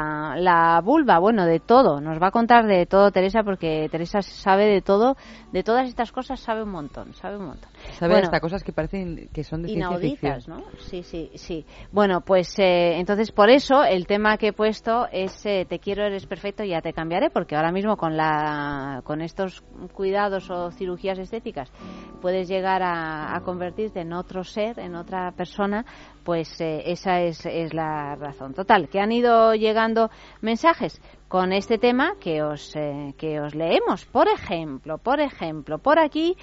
la vulva, bueno, de todo. Nos va a contar de todo Teresa, porque Teresa sabe de todo, de todas estas cosas sabe un montón. Sabe hasta cosas que parecen que son de ciencia ficción, ¿no? Sí. Bueno, pues entonces por eso el tema que he puesto es te quiero, eres perfecto, ya te cambiaré, porque ahora mismo con estos cuidados o cirugías estéticas puedes llegar a convertirte en otro ser, en otra persona, pues esa es la razón. Total, que han ido llegando mensajes con este tema que os leemos. Por ejemplo, por aquí,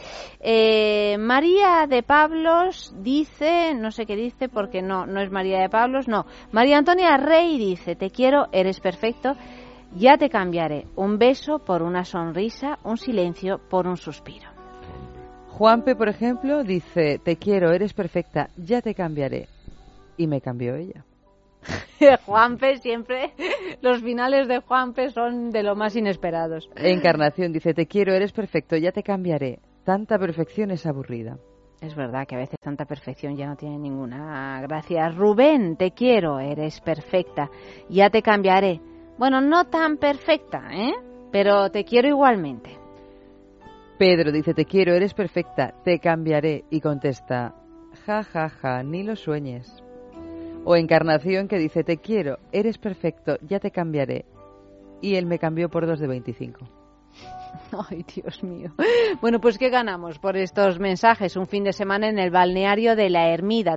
María de Pablos dice, no sé qué dice porque no es María de Pablos, no. María Antonia Rey dice, te quiero, eres perfecto, ya te cambiaré. Un beso por una sonrisa, un silencio por un suspiro. Juanpe, por ejemplo, dice, te quiero, eres perfecta, ya te cambiaré. Y me cambió ella. Juanpe, siempre los finales de Juanpe son de lo más inesperados. Encarnación dice, te quiero, eres perfecto, ya te cambiaré. Tanta perfección es aburrida. Es verdad que a veces tanta perfección ya no tiene ninguna gracia. Rubén, te quiero, eres perfecta, ya te cambiaré. Bueno, no tan perfecta, pero te quiero igualmente. Pedro dice, te quiero, eres perfecta, te cambiaré. Y contesta, ja, ja, ja, ni lo sueñes. O Encarnación, que dice, te quiero, eres perfecto, ya te cambiaré. Y él me cambió por 2 de 25. Ay, Dios mío. Bueno, pues ¿qué ganamos por estos mensajes? Un fin de semana en el balneario de La Hermida,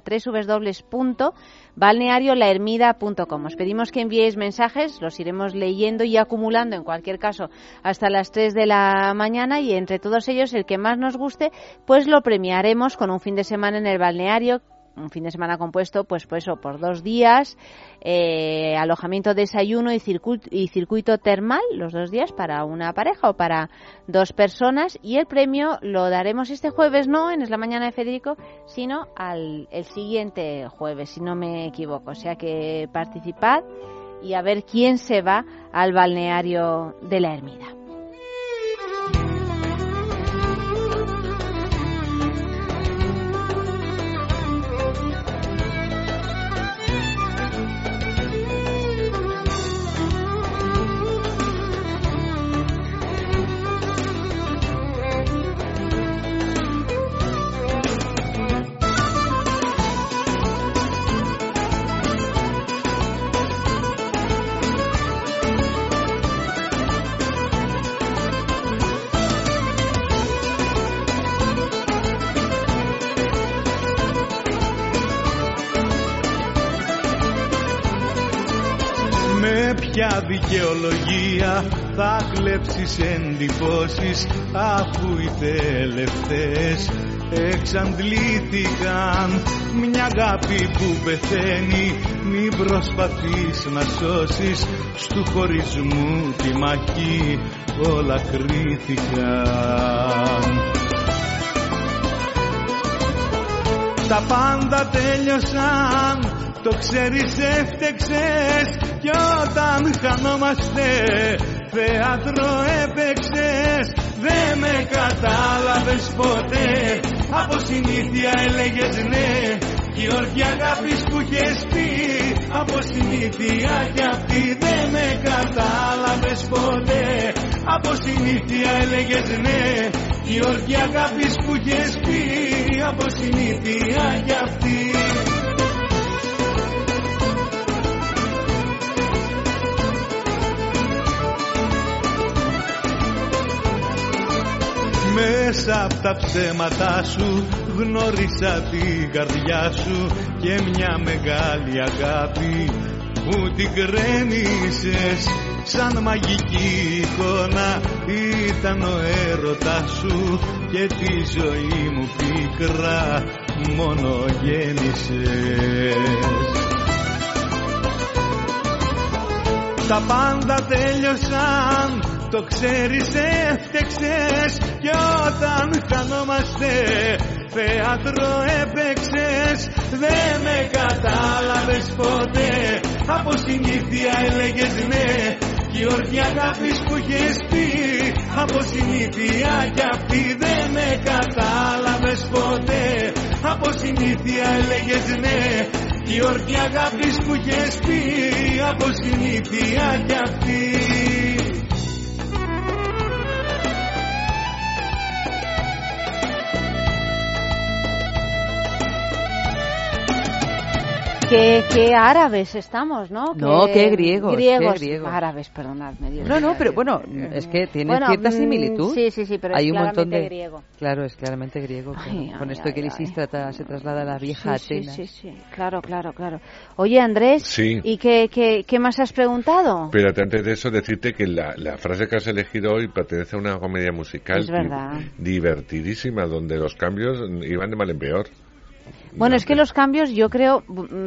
www.balneariolahermida.com. Os pedimos que enviéis mensajes, los iremos leyendo y acumulando, en cualquier caso, hasta las 3 de la mañana, y entre todos ellos, el que más nos guste, pues lo premiaremos con un fin de semana en el balneario. Un fin de semana compuesto, pues eso, por 2 días, alojamiento, desayuno y circuito termal, los 2 días para una pareja o para 2 personas, y el premio lo daremos este jueves, no en Es la Mañana de Federico, sino el siguiente jueves, si no me equivoco. O sea que participad y a ver quién se va al balneario de La Hermida. Ποια δικαιολογία θα κλέψεις εντυπώσεις, αφού οι τελευταίες εξαντλήθηκαν? Μια αγάπη που πεθαίνει, μην προσπαθείς να σώσεις, στου χωρισμού τη μαχή όλα κρίθηκαν. Τα πάντα τέλειωσαν, το ξέρεις, έφτεξες, κι όταν χανόμαστε θέατρο έπαιξες. Δεν με κατάλαβες ποτέ, από συνήθεια έλεγες ναι, κι η όρκια αγάπης που είχες πει, από συνήθεια κι αυτή. Δεν με κατάλαβες ποτέ, από συνήθεια έλεγες ναι, κι η όρκια αγάπης που είχες πει, από συνήθεια κι αυτή. Μέσα απ' τα ψέματά σου γνώρισα την καρδιά σου και μια μεγάλη αγάπη που την κρέμισες σαν μαγική εικόνα. Ήταν ο έρωτας σου και τη ζωή μου πίκρα μόνο γέννησες. Τα πάντα τέλειωσαν, το ξέρεις, έφτεξες, κι όταν χανόμαστε θέατρο έπαιξες. Δεν με κατάλαβες ποτέ, από συνήθεια έλεγες ναι, κι η όρκια αγάπης που είχες πει, από συνήθεια κι αυτή. Δεν με κατάλαβες ποτέ, από συνήθεια έλεγες ναι, κι η όρκια αγάπης που είχες πει, από συνήθεια κι αυτή. Qué árabes estamos, ¿no? No, qué griegos. Griegos. Qué griegos. Árabes, perdonadme. Dios no, mío. pero bueno, es que tiene cierta similitud. Sí, pero hay es un montón de griego. Claro, es claramente griego. Con esto que Lisístrata se traslada a la vieja Atenas. Sí. Claro. Oye, Andrés, sí. ¿Y qué más has preguntado? Espérate, antes de eso, decirte que la frase que has elegido hoy pertenece a una comedia musical es verdad. Divertidísima, donde los cambios iban de mal en peor. Bueno, es que los cambios, yo creo,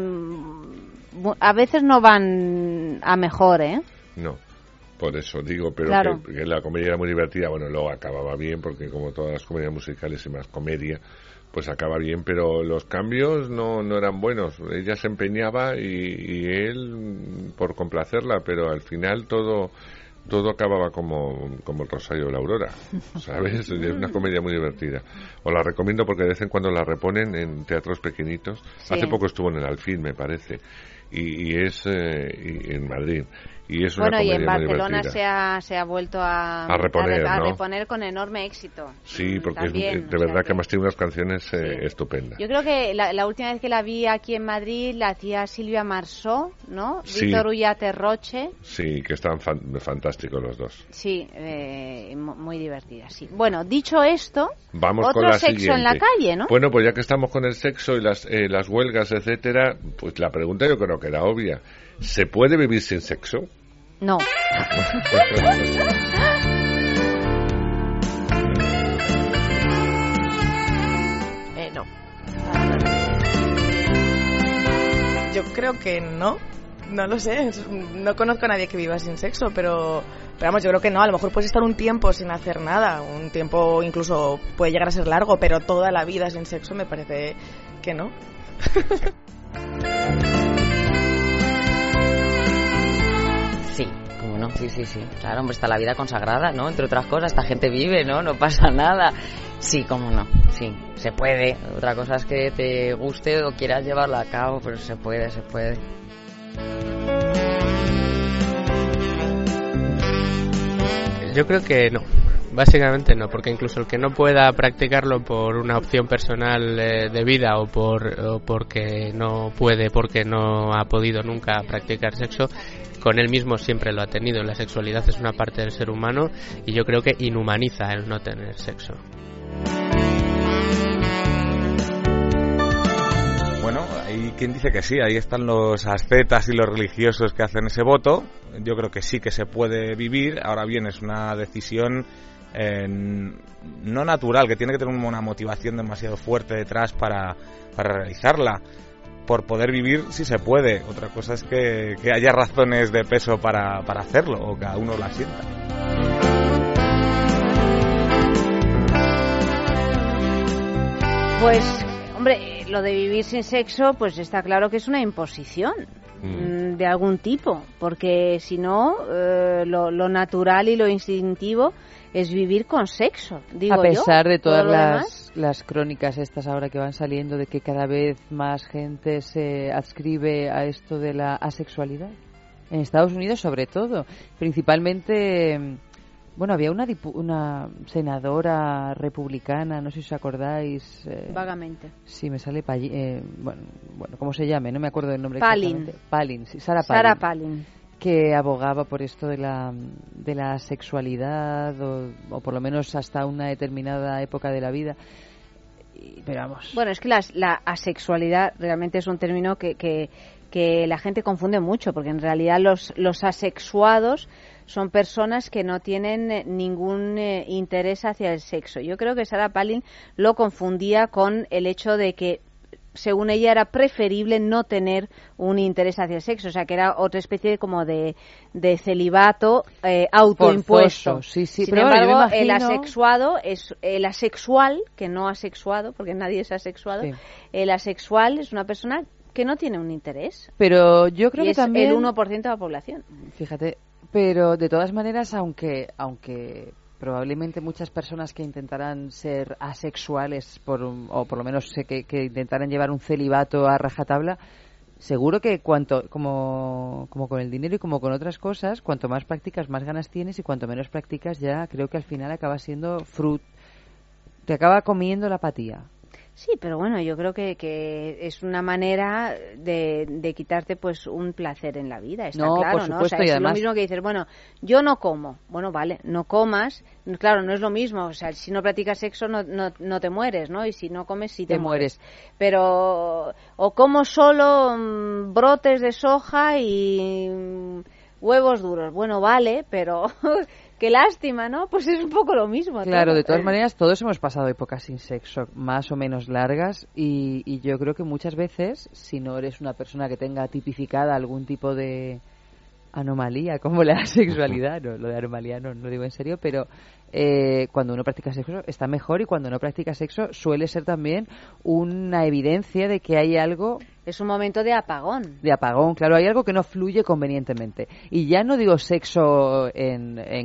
a veces no van a mejor, ¿eh? No, por eso digo, pero claro. que la comedia era muy divertida. Bueno, luego acababa bien, porque como todas las comedias musicales y más comedia, pues acaba bien, pero los cambios no eran buenos. Ella se empeñaba y él por complacerla, pero al final todo acababa como el Rosario de la Aurora, ¿sabes? Es una comedia muy divertida. Os la recomiendo porque de vez en cuando la reponen en teatros pequeñitos. Sí. Hace poco estuvo en el Alfil, me parece, y es en Madrid. y es una bueno, comedia y en Barcelona muy divertida. se ha vuelto a reponer con enorme éxito. Sí, porque también, de verdad que además tiene unas canciones estupendas. Yo creo que la última vez que la vi aquí en Madrid la hacía Silvia Marsó, ¿no? Sí. Víctor Ullate Roche. Sí, que están fantásticos los dos. Sí, muy divertida, sí. Bueno, dicho esto, vamos otro con la sexo siguiente. en la calle, ¿no? Bueno, pues ya que estamos con el sexo y las huelgas, etcétera, pues la pregunta yo creo que era obvia. ¿Se puede vivir sin sexo? No. No. Yo creo que no. No lo sé. No conozco a nadie que viva sin sexo, pero vamos, yo creo que no. A lo mejor puedes estar un tiempo sin hacer nada. Un tiempo incluso puede llegar a ser largo, pero toda la vida sin sexo me parece que no. Sí, cómo no, sí. Claro, hombre, está la vida consagrada, ¿no? Entre otras cosas, esta gente vive, ¿no? No pasa nada. Sí, cómo no, sí, se puede. Otra cosa es que te guste o quieras llevarlo a cabo, pero se puede. Yo creo que no. Básicamente no, porque incluso el que no pueda practicarlo por una opción personal de vida o porque no puede, porque no ha podido nunca practicar sexo, con él mismo siempre lo ha tenido. La sexualidad es una parte del ser humano y yo creo que inhumaniza el no tener sexo. Bueno, hay quien dice que sí, ahí están los ascetas y los religiosos que hacen ese voto. Yo creo que sí que se puede vivir. Ahora bien, es una decisión no natural, que tiene que tener una motivación demasiado fuerte detrás para realizarla. Por poder vivir sí se puede. Otra cosa es que haya razones de peso para hacerlo, o cada uno la sienta. Pues, hombre, lo de vivir sin sexo, pues está claro que es una imposición de algún tipo, porque si no, lo natural y lo instintivo es vivir con sexo, digo yo. A pesar de todas las crónicas estas ahora que van saliendo de que cada vez más gente se adscribe a esto de la asexualidad. En Estados Unidos, sobre todo, principalmente. Bueno, había una senadora republicana, no sé si os acordáis. Vagamente. Sí, me sale bueno, ¿cómo se llame? No me acuerdo del nombre. Palin, sí, Sarah Palin. Que abogaba por esto de la sexualidad o por lo menos hasta una determinada época de la vida. Pero vamos. Bueno, es que la asexualidad realmente es un término que la gente confunde mucho, porque en realidad los asexuados son personas que no tienen ningún interés hacia el sexo. Yo creo que Sarah Palin lo confundía con el hecho de que, según ella, era preferible no tener un interés hacia el sexo, o sea, que era otra especie de celibato autoimpuesto. Forzoso, sí. Sin pero embargo, bueno, el asexuado es el asexual, que no asexuado, porque nadie es asexuado. Sí. El asexual es una persona que no tiene un interés. Pero yo creo y que es también el 1% de la población. Fíjate, pero de todas maneras, aunque probablemente muchas personas que intentaran ser asexuales o por lo menos que intentaran llevar un celibato a rajatabla, seguro que como con el dinero y como con otras cosas, cuanto más practicas, más ganas tienes, y cuanto menos practicas, ya creo que al final acaba siendo te acaba comiendo la apatía. Sí, pero bueno, yo creo que es una manera de quitarte pues un placer en la vida, está claro, por supuesto, ¿no? O sea, y es además... lo mismo que dices, bueno, yo no como. Bueno, vale, no comas, claro, no es lo mismo, o sea, si no practicas sexo no te mueres, ¿no? Y si no comes sí te mueres. Pero o como solo brotes de soja y huevos duros. Bueno, vale, pero qué lástima, ¿no? Pues es un poco lo mismo. Claro, de todas maneras, todos hemos pasado épocas sin sexo, más o menos largas, y yo creo que muchas veces, si no eres una persona que tenga tipificada algún tipo de anomalía, como la sexualidad, no, lo de anomalía no digo en serio, pero cuando uno practica sexo está mejor, y cuando no practica sexo suele ser también una evidencia de que hay algo... Es un momento de apagón. De apagón, claro, hay algo que no fluye convenientemente. Y ya no digo sexo en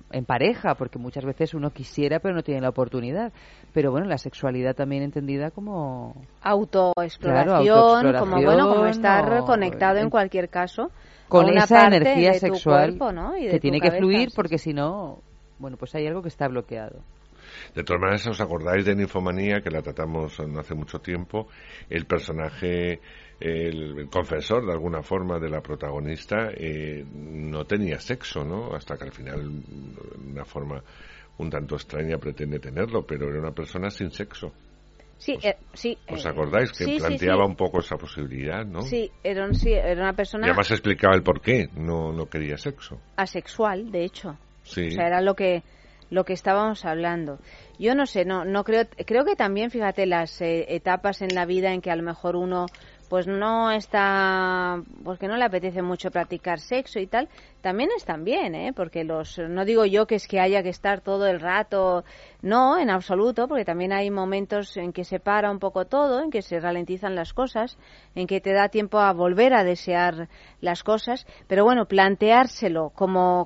en pareja, porque muchas veces uno quisiera pero no tiene la oportunidad. Pero bueno, la sexualidad también entendida como autoexploración, claro, como estar conectado en cualquier caso con a una esa parte energía de sexual tu cuerpo, ¿no? Y de que tu tiene cabeza, que fluir, sí. porque si no, bueno, pues hay algo que está bloqueado. De todas maneras, ¿os acordáis de Ninfomanía, que la tratamos no hace mucho tiempo? El personaje, el confesor de alguna forma de la protagonista, no tenía sexo, ¿no? Hasta que al final, de una forma un tanto extraña, pretende tenerlo, pero era una persona sin sexo. Sí, ¿Os acordáis que planteaba un poco esa posibilidad, no? Sí, era una persona... Y además explicaba el por qué no quería sexo. Asexual, de hecho. Sí. O sea, era lo que estábamos hablando. Yo no sé, no creo que también, fíjate, las etapas en la vida en que a lo mejor uno pues no está, porque no le apetece mucho practicar sexo y tal, también están bien, porque no digo yo que es que haya que estar todo el rato, no, en absoluto, porque también hay momentos en que se para un poco todo, en que se ralentizan las cosas, en que te da tiempo a volver a desear las cosas, pero bueno, planteárselo como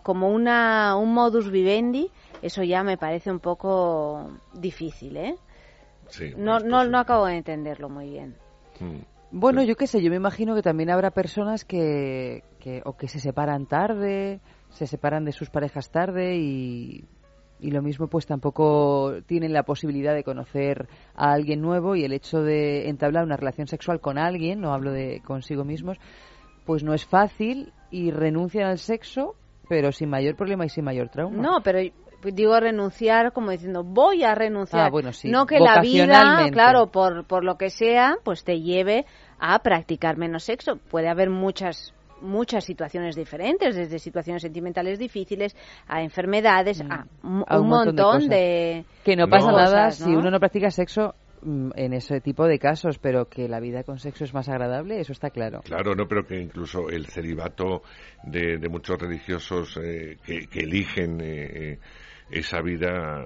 un modus vivendi, eso ya me parece un poco difícil, Sí, no acabo de entenderlo muy bien. Bueno, yo qué sé, yo me imagino que también habrá personas que se separan tarde, se separan de sus parejas tarde y lo mismo pues tampoco tienen la posibilidad de conocer a alguien nuevo, y el hecho de entablar una relación sexual con alguien, no hablo de consigo mismos, pues no es fácil y renuncian al sexo, pero sin mayor problema y sin mayor trauma. No, pero digo renunciar como diciendo voy a renunciar, bueno, sí, no que la vida, claro, por lo que sea, pues te lleve a practicar menos sexo. Puede haber muchas situaciones diferentes, desde situaciones sentimentales difíciles a enfermedades, a un montón de que no pasa nada cosas, ¿no? Si uno no practica sexo en ese tipo de casos, pero que la vida con sexo es más agradable, eso está claro. Claro, no, pero que incluso el celibato de muchos religiosos que eligen esa vida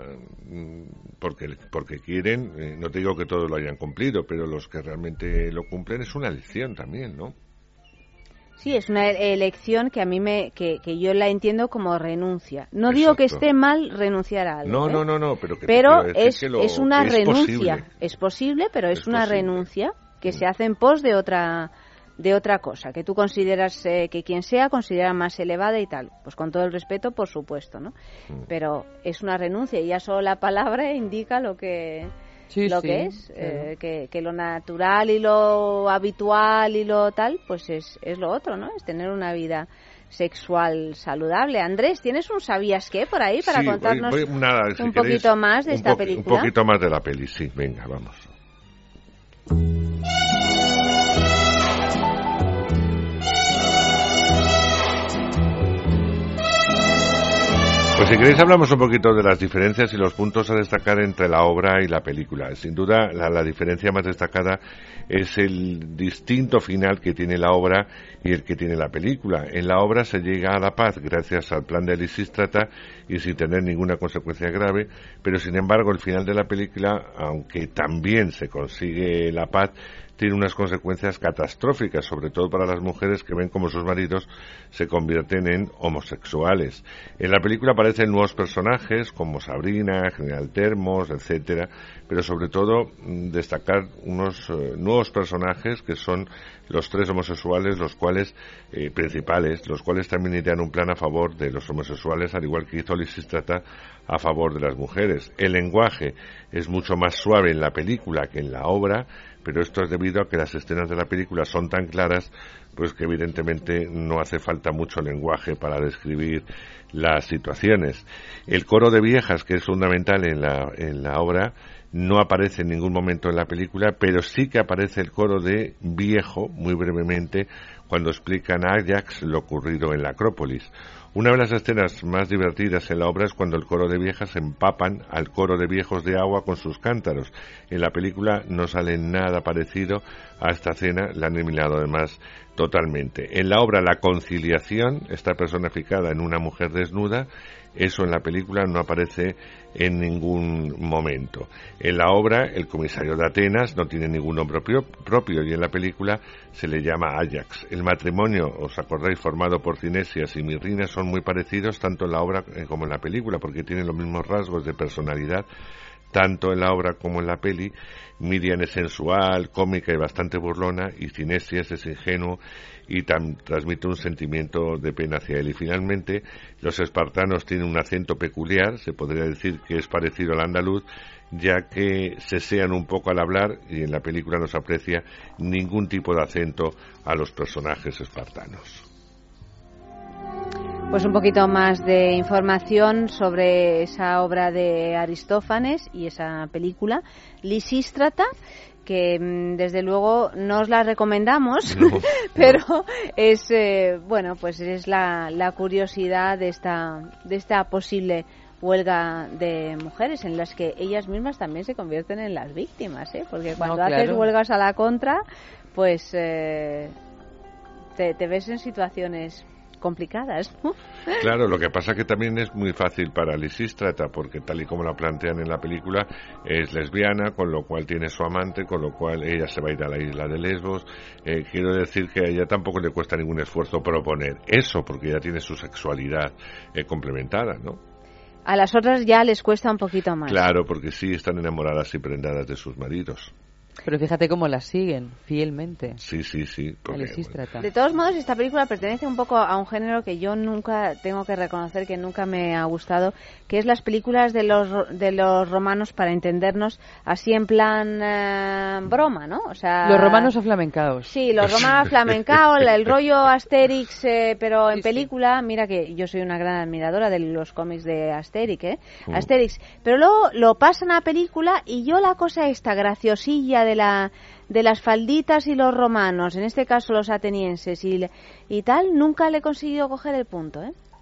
porque quieren, no te digo que todos lo hayan cumplido, pero los que realmente lo cumplen, es una elección también, ¿no? Sí, es una elección que a mí que yo la entiendo como renuncia. No Exacto. digo que esté mal renunciar a algo. No, pero es una renuncia. Posible. Es posible, pero es una posible. renuncia que se hace en pos de otra cosa, que tú consideras que quien sea considera más elevada y tal. Pues con todo el respeto, por supuesto, ¿no? Pero es una renuncia y ya solo la palabra indica lo que... que es, que lo natural y lo habitual y lo tal, pues es lo otro, ¿no? Es tener una vida sexual saludable. Andrés, ¿tienes un sabías qué por ahí para contarnos un poquito más de esta película? Un poquito más de la peli, sí, venga, vamos. Pues si queréis hablamos un poquito de las diferencias y los puntos a destacar entre la obra y la película. Sin duda la diferencia más destacada es el distinto final que tiene la obra y el que tiene la película. En la obra se llega a la paz gracias al plan de Lisístrata y sin tener ninguna consecuencia grave, pero sin embargo el final de la película, aunque también se consigue la paz, tiene unas consecuencias catastróficas, sobre todo para las mujeres que ven cómo sus maridos se convierten en homosexuales. En la película aparecen nuevos personajes como Sabrina, General Termos, etcétera, pero sobre todo destacar unos nuevos personajes que son los tres homosexuales, los cuales principales, los cuales también idean un plan a favor de los homosexuales, al igual que hizo Lisístrata a favor de las mujeres. El lenguaje es mucho más suave en la película que en la obra, pero esto es debido a que las escenas de la película son tan claras, pues que evidentemente no hace falta mucho lenguaje para describir las situaciones. El coro de viejas, que es fundamental en la obra, no aparece en ningún momento en la película, pero sí que aparece el coro de viejo, muy brevemente, cuando explican a Ajax lo ocurrido en la Acrópolis. Una de las escenas más divertidas en la obra es cuando el coro de viejas empapan al coro de viejos de agua con sus cántaros. En la película no sale nada parecido a esta escena, la han eliminado además Totalmente. En la obra La conciliación está personificada en una mujer desnuda. Eso en la película no aparece en ningún momento. En la obra, el comisario de Atenas no tiene ningún nombre propio y en la película se le llama Ajax. El matrimonio, os acordáis, formado por Cinesias y Mirrina, son muy parecidos tanto en la obra como en la película, porque tienen los mismos rasgos de personalidad, tanto en la obra como en la peli. Miriam es sensual, cómica y bastante burlona, y Cinesias es ingenuo y transmite un sentimiento de pena hacia él. Y finalmente, los espartanos tienen un acento peculiar, se podría decir que es parecido al andaluz, ya que sesean un poco al hablar, y en la película no se aprecia ningún tipo de acento a los personajes espartanos. Pues un poquito más de información sobre esa obra de Aristófanes y esa película, Lisístrata, que desde luego no os la recomendamos, no, pero es pues es la curiosidad de esta posible huelga de mujeres en las que ellas mismas también se convierten en las víctimas, porque cuando haces huelgas a la contra, pues te ves en situaciones complicadas, ¿no? Claro, lo que pasa que también es muy fácil para Lisístrata, porque tal y como la plantean en la película, es lesbiana, con lo cual tiene su amante, con lo cual ella se va a ir a la isla de Lesbos. Quiero decir que a ella tampoco le cuesta ningún esfuerzo proponer eso, porque ella tiene su sexualidad complementada, ¿no? A las otras ya les cuesta un poquito más. Claro, porque sí están enamoradas y prendadas de sus maridos. Pero fíjate cómo las siguen fielmente. Sí. Porque, de todos modos, esta película pertenece un poco a un género que yo nunca tengo que reconocer que nunca me ha gustado, que es las películas de los romanos, para entendernos, así en plan broma, ¿no? O sea, los romanos aflamencaos. Sí, los romanos aflamencaos, el rollo Asterix, pero en película. Mira que yo soy una gran admiradora de los cómics de Asterix, Asterix, pero luego lo pasan a película y yo la cosa esta graciosilla de las falditas y los romanos, en este caso los atenienses y tal, nunca le he conseguido coger el punto,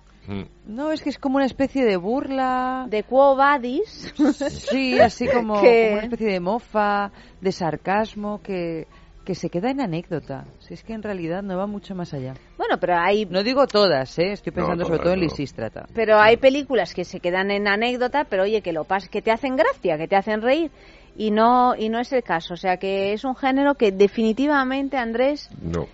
No, es que es como una especie de burla. De quo vadis. Sí, así como una especie de mofa, de sarcasmo que se queda en anécdota. Si es que en realidad no va mucho más allá. Bueno, pero hay... No digo todas, estoy pensando sobre todo en Lisístrata. Pero hay películas que se quedan en anécdota, pero oye, que te hacen gracia, que te hacen reír. Y no es el caso, o sea que es un género que definitivamente, Andrés,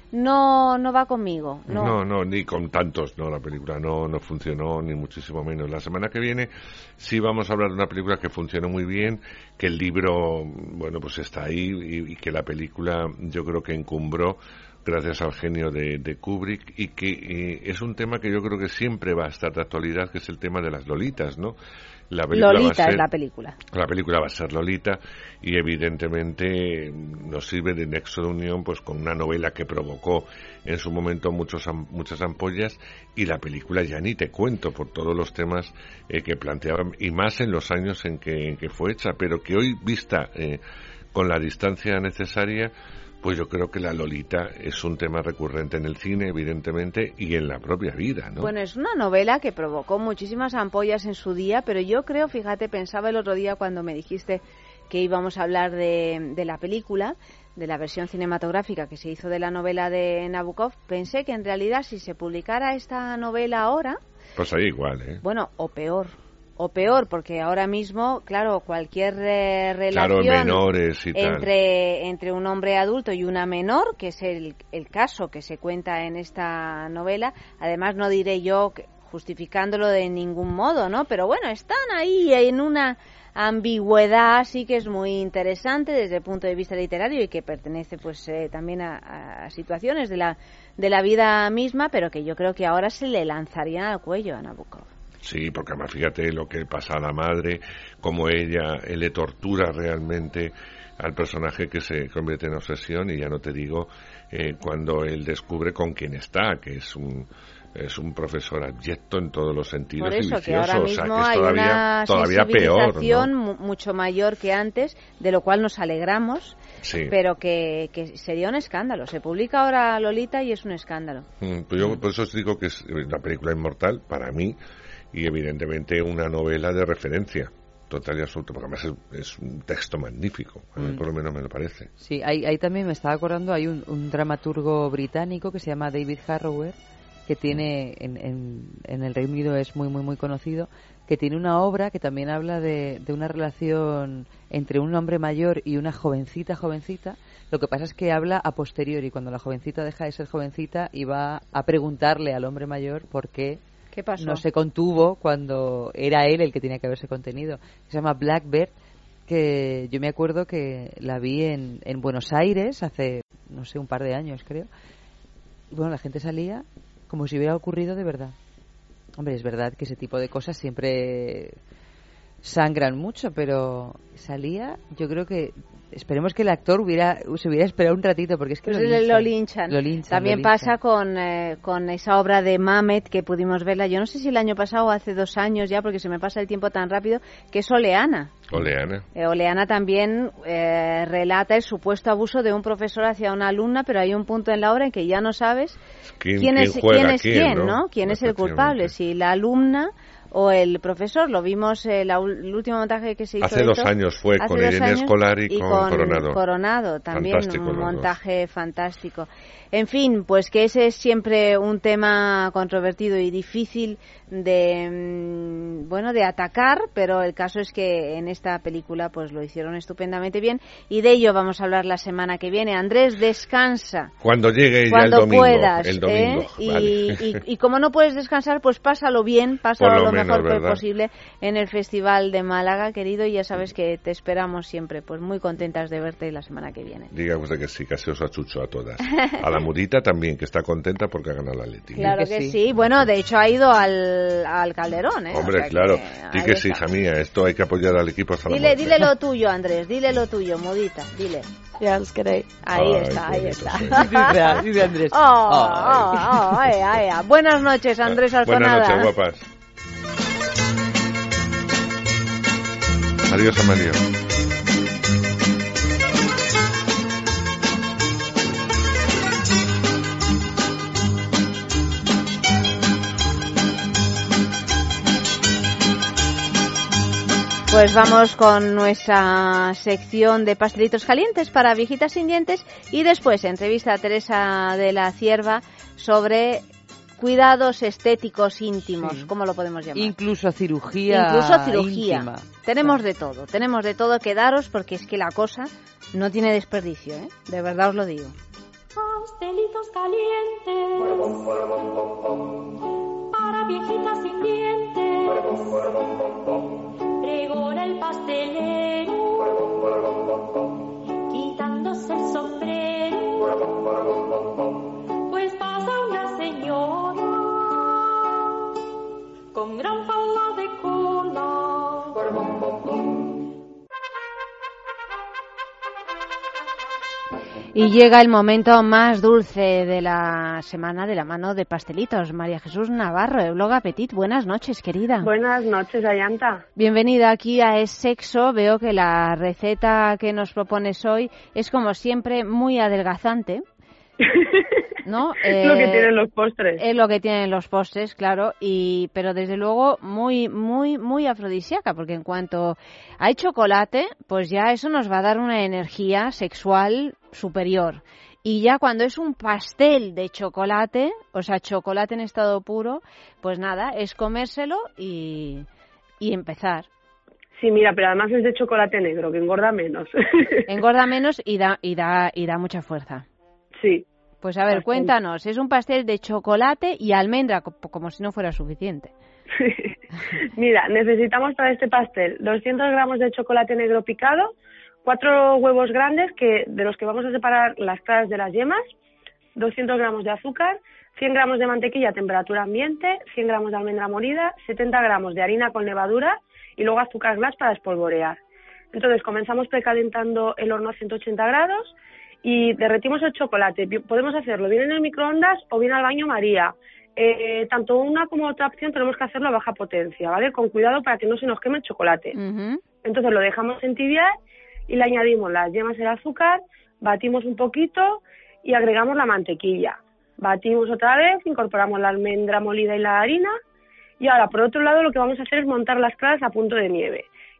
no va conmigo. No, ni con tantos, la película no funcionó, ni muchísimo menos. La semana que viene sí vamos a hablar de una película que funcionó muy bien, que el libro, pues está ahí, y que la película yo creo que encumbró gracias al genio de Kubrick, y que es un tema que yo creo que siempre va a estar de actualidad, que es el tema de las lolitas, ¿no? Lolita es la película. La película va a ser Lolita, y evidentemente nos sirve de nexo de unión pues con una novela que provocó en su momento muchas ampollas, y la película ya ni te cuento por todos los temas que planteaban, y más en los años en que fue hecha, pero que hoy vista con la distancia necesaria, pues yo creo que la Lolita es un tema recurrente en el cine, evidentemente, y en la propia vida, ¿no? Bueno, es una novela que provocó muchísimas ampollas en su día, pero yo creo, fíjate, pensaba el otro día cuando me dijiste que íbamos a hablar de la película, de la versión cinematográfica que se hizo de la novela de Nabokov, pensé que en realidad si se publicara esta novela ahora... Pues ahí igual, Bueno, o peor, porque ahora mismo, claro, cualquier relación menores y entre un hombre adulto y una menor, que es el caso que se cuenta en esta novela, además no diré yo justificándolo de ningún modo, ¿no? Pero bueno, están ahí en una ambigüedad, sí que es muy interesante desde el punto de vista literario, y que pertenece pues también a situaciones de la vida misma, pero que yo creo que ahora se le lanzarían al cuello a Nabokov. Sí, porque además fíjate lo que pasa a la madre, como ella le tortura realmente al personaje, que se convierte en obsesión, y ya no te digo cuando él descubre con quién está, que es un profesor abyecto en todos los sentidos. Por eso, y vicioso, que ahora mismo o sea, que es todavía sensibilización peor, ¿no? Mucho mayor que antes, de lo cual nos alegramos, sí. Pero que sería un escándalo. Se publica ahora Lolita y es un escándalo. Pues yo por eso os digo que es una película inmortal para mí, y evidentemente una novela de referencia. total y absoluto, porque además es un texto magnífico, a mí por lo menos me lo parece. Sí, ahí también me estaba acordando, hay un dramaturgo británico que se llama David Harrower, que tiene, en el Reino Unido es muy, muy, muy conocido, que tiene una obra que también habla de una relación entre un hombre mayor y una jovencita. Lo que pasa es que habla a posteriori, cuando la jovencita deja de ser jovencita y va a preguntarle al hombre mayor por qué no se contuvo cuando era él el que tenía que haberse contenido. Se llama Blackbird, que yo me acuerdo que la vi en Buenos Aires hace, no sé, un par de años creo. Y bueno, la gente salía como si hubiera ocurrido de verdad. Hombre, es verdad que ese tipo de cosas siempre sangran mucho, pero salía, yo creo que esperemos que el actor se hubiera esperado un ratito, porque es que pues lo linchan. También pasa con esa obra de Mamet que pudimos verla, yo no sé si el año pasado o hace 2 años ya, porque se me pasa el tiempo tan rápido, que es Oleana. Oleana también relata el supuesto abuso de un profesor hacia una alumna, pero hay un punto en la obra en que ya no sabes quién es quién, ¿no? ¿Quién es el culpable? Si la alumna o el profesor. Lo vimos el último montaje que se hizo hace 2 años fue con Irene Escolar y con Coronado también fantástico, un montaje fantástico. En fin, pues que ese es siempre un tema controvertido y difícil de atacar, pero el caso es que en esta película pues lo hicieron estupendamente bien y de ello vamos a hablar la semana que viene. Andrés, descansa cuando llegue ya cuando el domingo, puedas, vale. y como no puedes descansar, pues pásalo bien, pásalo lo mejor posible en el Festival de Málaga, querido, y ya sabes que te esperamos siempre, pues muy contentas de verte la semana que viene. Diga usted que sí, casi os achucho a todas. A la Mudita también, que está contenta porque ha ganado la Leti. Claro que sí. Bueno, de hecho ha ido al Calderón, ¿eh? Hombre, o sea, claro. Di que sí, hija mía, esto hay que apoyar al equipo hasta la muerte. Dile lo tuyo, Andrés, dile lo tuyo, Mudita, dile. Ya os queréis. Ahí está. Dice Andrés. Buenas noches, Andrés Alconada. Buenas noches, guapas. Adiós, Amalio. Pues vamos con nuestra sección de pastelitos calientes para viejitas sin dientes y después entrevista a Teresa de la Cierva sobre cuidados estéticos íntimos, sí. ¿Cómo lo podemos llamar? Incluso cirugía íntima. Tenemos de todo, quedaros porque es que la cosa no tiene desperdicio, ¿eh? De verdad os lo digo. Pastelitos calientes para viejitas sin dientes. Pregona el pastelero, quitándose el sombrero, pues pasa una señora con gran falda de cola. Y llega el momento más dulce de la semana de la mano de pastelitos. María Jesús Navarro, de Blog Appetit. Buenas noches, querida. Buenas noches, Ayanta. Bienvenida aquí a Es Sexo. Veo que la receta que nos propones hoy es, como siempre, muy adelgazante, ¿no? Es lo que tienen los postres. Es lo que tienen los postres, claro, pero desde luego muy, muy, muy afrodisíaca, porque en cuanto hay chocolate, pues ya eso nos va a dar una energía sexual superior. Y ya cuando es un pastel de chocolate, o sea, chocolate en estado puro, pues nada, es comérselo y empezar. Sí, mira, pero además es de chocolate negro, que engorda menos. Engorda menos y da mucha fuerza. Sí. Pues a ver, bastante. Cuéntanos, es un pastel de chocolate y almendra, como si no fuera suficiente. Mira, necesitamos para este pastel 200 gramos de chocolate negro picado, 4 huevos grandes de los que vamos a separar las claras de las yemas, 200 gramos de azúcar, 100 gramos de mantequilla a temperatura ambiente, 100 gramos de almendra molida, 70 gramos de harina con levadura y luego azúcar glass para espolvorear. Entonces comenzamos precalentando el horno a 180 grados y derretimos el chocolate. Podemos hacerlo bien en el microondas o bien al baño María. Tanto una como otra opción tenemos que hacerlo a baja potencia, ¿vale? Con cuidado para que no se nos queme el chocolate. Uh-huh. Entonces lo dejamos entibiar y le añadimos las yemas y el azúcar, batimos un poquito y agregamos la mantequilla. Batimos otra vez, incorporamos la almendra molida y la harina y ahora por otro lado lo que vamos a hacer es montar las claras a punto de nieve.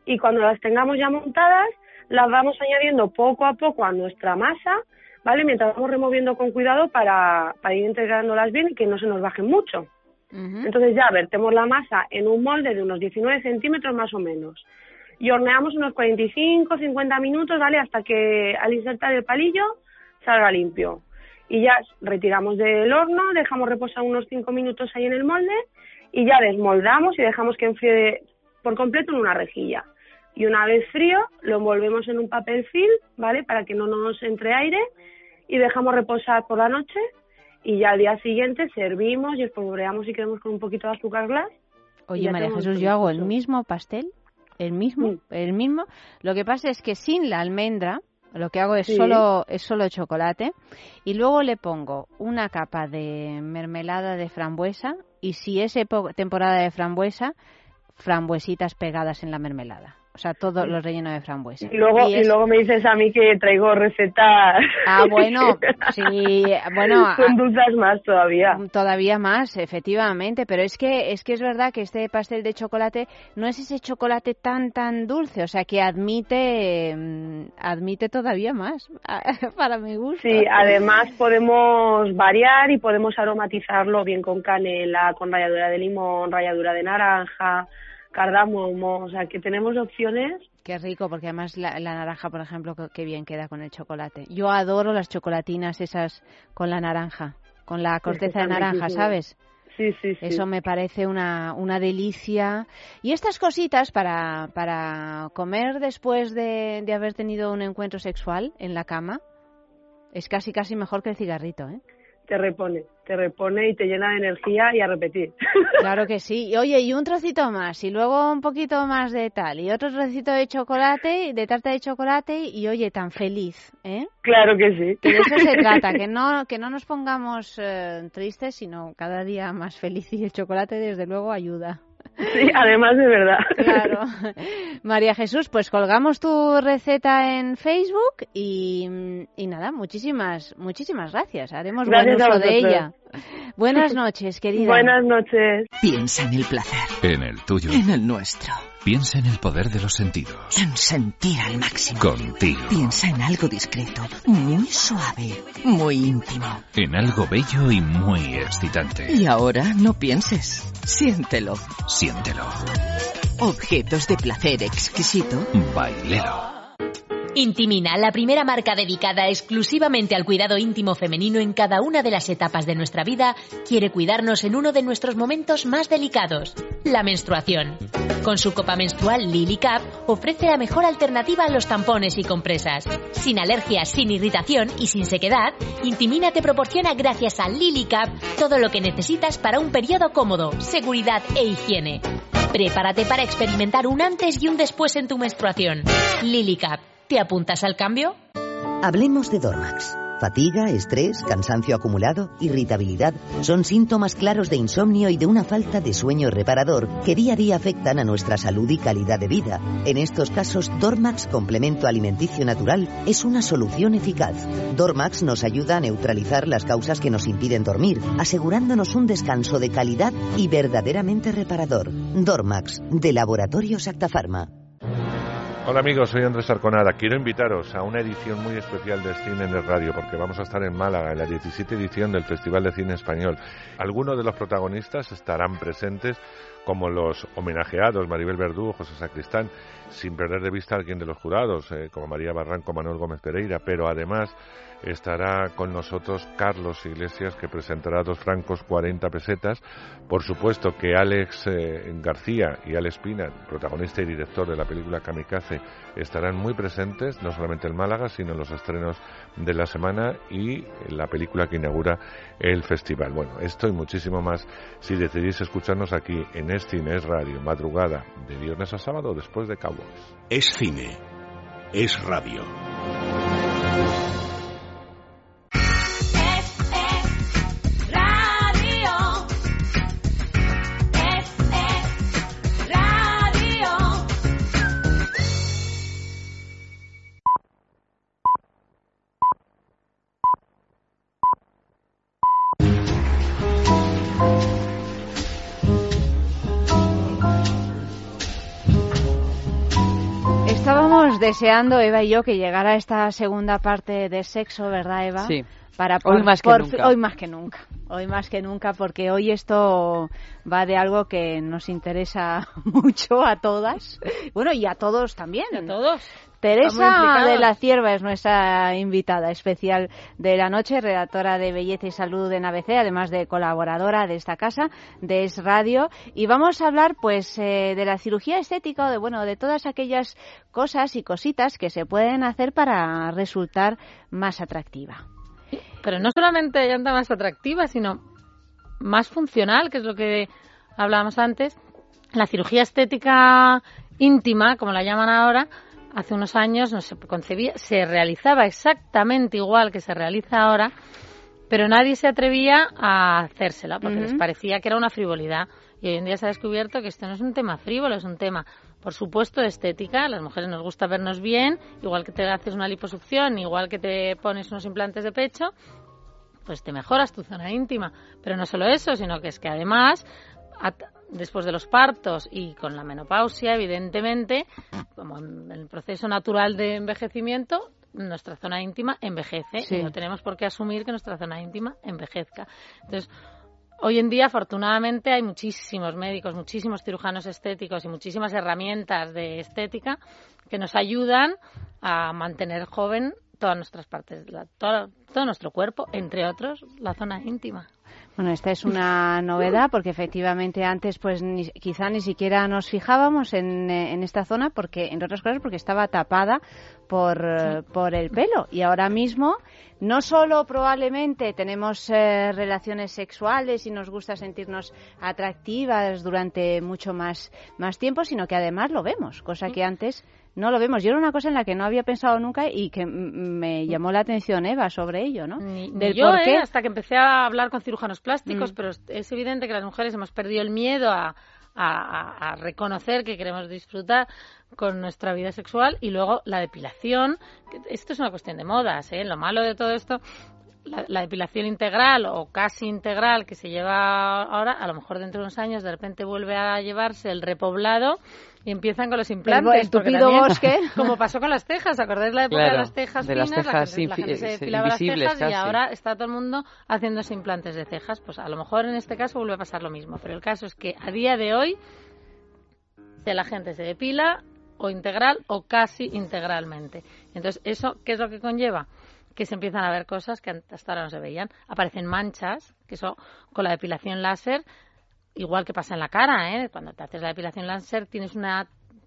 y cuando las tengamos ya montadas, las vamos añadiendo poco a poco a nuestra masa, ¿vale? Mientras vamos removiendo con cuidado para ir integrándolas bien y que no se nos bajen mucho. Entonces ya vertemos la masa en un molde de unos 19 centímetros más o menos y horneamos unos 45-50 minutos, ¿vale? Hasta que al insertar el palillo salga limpio. Y ya retiramos del horno, dejamos reposar unos 5 minutos ahí en el molde y ya desmoldamos y dejamos que enfríe por completo en una rejilla. Y una vez frío, lo envolvemos en un papel film, ¿vale? Para que no nos entre aire y dejamos reposar por la noche. Y ya al día siguiente servimos y espolvoreamos si queremos con un poquito de azúcar glass. Oye, María Jesús, yo hago el mismo pastel, el mismo. Lo que pasa es que sin la almendra, lo que hago es solo chocolate y luego le pongo una capa de mermelada de frambuesa y si es temporada de frambuesa, frambuesitas pegadas en la mermelada. O sea, todo lo relleno de frambuesa. Y luego me dices a mí que traigo recetas. Ah, bueno, sí, bueno. Con dulces más todavía. Todavía más, efectivamente. Pero es que es verdad que este pastel de chocolate no es ese chocolate tan dulce. O sea, que admite todavía más, para mi gusto. Sí, además podemos variar y podemos aromatizarlo bien con canela, con ralladura de limón, ralladura de naranja, cardamomo, o sea que tenemos opciones. Qué rico, porque además la naranja, por ejemplo, qué bien queda con el chocolate. Yo adoro las chocolatinas esas con la naranja, con la corteza de naranja, ¿sabes? Sí. Eso me parece una delicia. Y estas cositas para comer después de haber tenido un encuentro sexual en la cama, es casi mejor que el cigarrito, ¿eh? Te repone y te llena de energía y a repetir. Claro que sí. Y, oye, y un trocito más, y luego un poquito más de tal, y otro trocito de chocolate, de tarta de chocolate, y oye, tan feliz, ¿eh? Claro que sí. Y de eso se trata, que no nos pongamos tristes, sino cada día más feliz, y el chocolate desde luego ayuda. Sí, además de verdad. Claro. María Jesús, pues colgamos tu receta en Facebook y nada, muchísimas gracias. Haremos buen uso de ella. Buenas noches, querida. Buenas noches. Piensa en el placer. En el tuyo. En el nuestro. Piensa en el poder de los sentidos. En sentir al máximo. Contigo. Piensa en algo discreto, muy suave, muy íntimo. En algo bello y muy excitante. Y ahora no pienses. Siéntelo. Siéntelo. Objetos de placer exquisito. Bailelo. Intimina, la primera marca dedicada exclusivamente al cuidado íntimo femenino en cada una de las etapas de nuestra vida, quiere cuidarnos en uno de nuestros momentos más delicados, la menstruación. Con su copa menstrual LiliCap ofrece la mejor alternativa a los tampones y compresas. Sin alergias, sin irritación y sin sequedad, Intimina te proporciona gracias a LiliCap todo lo que necesitas para un periodo cómodo, seguridad e higiene. Prepárate para experimentar un antes y un después en tu menstruación. LiliCap. ¿Te apuntas al cambio? Hablemos de Dormax. Fatiga, estrés, cansancio acumulado, irritabilidad son síntomas claros de insomnio y de una falta de sueño reparador que día a día afectan a nuestra salud y calidad de vida. En estos casos, Dormax Complemento Alimenticio Natural es una solución eficaz. Dormax nos ayuda a neutralizar las causas que nos impiden dormir, asegurándonos un descanso de calidad y verdaderamente reparador. Dormax, de Laboratorios Acta Pharma. Hola amigos, soy Andrés Arconada. Quiero invitaros a una edición muy especial de Cine en el Radio, porque vamos a estar en Málaga en la 17ª edición del Festival de Cine Español. Algunos de los protagonistas estarán presentes, como los homenajeados Maribel Verdú, José Sacristán, sin perder de vista a alguien de los jurados, como María Barranco, Manuel Gómez Pereira, pero además estará con nosotros Carlos Iglesias, que presentará 2 francos 40 pesetas. Por supuesto que Alex García y Alex Pina, protagonista y director de la película Kamikaze, estarán muy presentes, no solamente en Málaga, sino en los estrenos de la semana y en la película que inaugura el festival. Bueno, esto y muchísimo más si decidís escucharnos aquí en Es Cine, Es Radio, madrugada de viernes a sábado después de Cowboys. Es cine, es radio. deseando, Eva y yo, que llegara esta segunda parte de sexo, ¿verdad, Eva? Sí. Hoy más que nunca, porque hoy esto va de algo que nos interesa mucho a todas, bueno, y a todos también. A todos. Teresa de la Cierva es nuestra invitada especial de la noche, redactora de Belleza y Salud en ABC, además de colaboradora de esta casa, de Es Radio, y vamos a hablar pues de la cirugía estética o de todas aquellas cosas y cositas que se pueden hacer para resultar más atractiva. Pero no solamente llanta más atractiva, sino más funcional, que es lo que hablábamos antes. La cirugía estética íntima, como la llaman ahora, hace unos años no se concebía, se realizaba exactamente igual que se realiza ahora, pero nadie se atrevía a hacérsela porque les parecía que era una frivolidad. Y hoy en día se ha descubierto que esto no es un tema frívolo, es un tema, por supuesto, de estética. A las mujeres nos gusta vernos bien, igual que te haces una liposucción, igual que te pones unos implantes de pecho, pues te mejoras tu zona íntima. Pero no solo eso, sino que es que además, después de los partos y con la menopausia, evidentemente, como en el proceso natural de envejecimiento, nuestra zona íntima envejece, sí. Y no tenemos por qué asumir que nuestra zona íntima envejezca. Entonces, hoy en día, afortunadamente, hay muchísimos médicos, muchísimos cirujanos estéticos y muchísimas herramientas de estética que nos ayudan a mantener joven todas nuestras partes, todo nuestro cuerpo, entre otros, la zona íntima. Bueno, esta es una novedad porque efectivamente antes pues quizá ni siquiera nos fijábamos en esta zona porque, entre otras cosas, porque estaba tapada por el pelo, y ahora mismo no solo probablemente tenemos relaciones sexuales y nos gusta sentirnos atractivas durante mucho más tiempo, sino que además lo vemos, cosa que antes no lo vemos. Yo era una cosa en la que no había pensado nunca y que me llamó la atención, Eva, sobre ello, ¿no? Del yo, por qué. Hasta que empecé a hablar con cirujanos plásticos, pero es evidente que las mujeres hemos perdido el miedo a reconocer que queremos disfrutar con nuestra vida sexual, y luego la depilación. Esto es una cuestión de modas, ¿eh? Lo malo de todo esto, la depilación integral o casi integral que se lleva ahora, a lo mejor dentro de unos años de repente vuelve a llevarse el repoblado y empiezan con los implantes. El estúpido bosque. Como pasó con las cejas, ¿acordáis la época de las cejas finas? Las cejas la gente se depilaba las cejas casi. Y ahora está todo el mundo haciéndose implantes de cejas. Pues a lo mejor en este caso vuelve a pasar lo mismo. Pero el caso es que a día de hoy la gente se depila o integral o casi integralmente. Entonces, ¿eso qué es lo que conlleva? Que se empiezan a ver cosas que hasta ahora no se veían. Aparecen manchas, que eso con la depilación láser, igual que pasa en la cara, ¿eh? Cuando te haces la depilación láser tienes una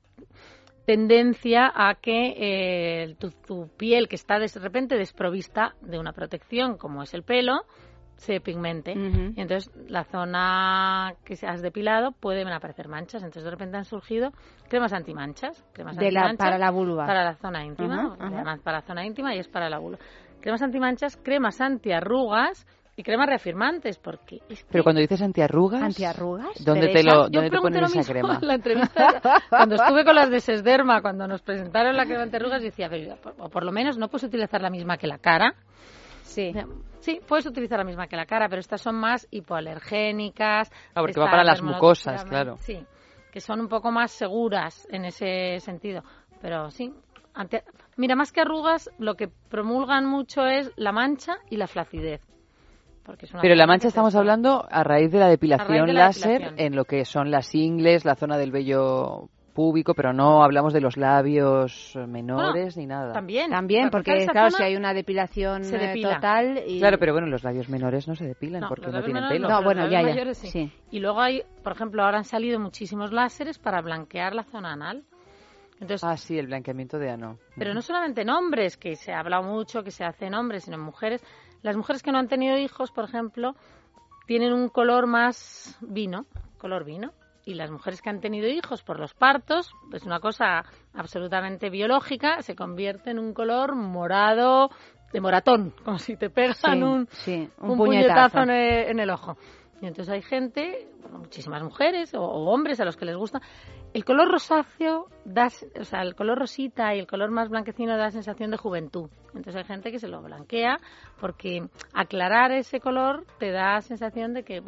tendencia a que tu piel, que está de repente desprovista de una protección, como es el pelo, se pigmente. Y entonces la zona que se has depilado pueden aparecer manchas. Entonces de repente han surgido cremas antimanchas. Para la vulva. Para la zona íntima. Además, para la zona íntima y es para la vulva. Cremas antimanchas, cremas antiarrugas y cremas reafirmantes, porque pero cuando dices antiarrugas, ¿dónde te pones esa crema? En la entrevista, cuando estuve con las de Sesderma, cuando nos presentaron la crema antiarrugas, decía, o por lo menos no puedes utilizar la misma que la cara. Sí, puedes utilizar la misma que la cara, pero estas son más hipoalergénicas. Porque va para las mucosas, claro. Sí, que son un poco más seguras en ese sentido. Pero sí, mira, más que arrugas, lo que promulgan mucho es la mancha y la flacidez. Pero la mancha estamos hablando a raíz de la depilación láser en lo que son las ingles, la zona del vello púbico, pero no hablamos de los labios menores ni nada. También, porque claro, si hay una depilación total... Claro, pero bueno, los labios menores no se depilan porque no tienen pelo. No, bueno, ya. Sí. Y luego hay, por ejemplo, ahora han salido muchísimos láseres para blanquear la zona anal. Entonces, sí, el blanqueamiento de ano. Pero no solamente en hombres, que se ha hablado mucho que se hace en hombres, sino en mujeres. Las mujeres que no han tenido hijos, por ejemplo, tienen un color más color vino. Y las mujeres que han tenido hijos por los partos, es una cosa absolutamente biológica, se convierte en un color morado, de moratón, como si te pegan un puñetazo en el ojo. Y entonces hay gente, muchísimas mujeres o hombres a los que les gusta. El color rosáceo, el color rosita y el color más blanquecino da sensación de juventud. Entonces hay gente que se lo blanquea porque aclarar ese color te da sensación de que, bueno,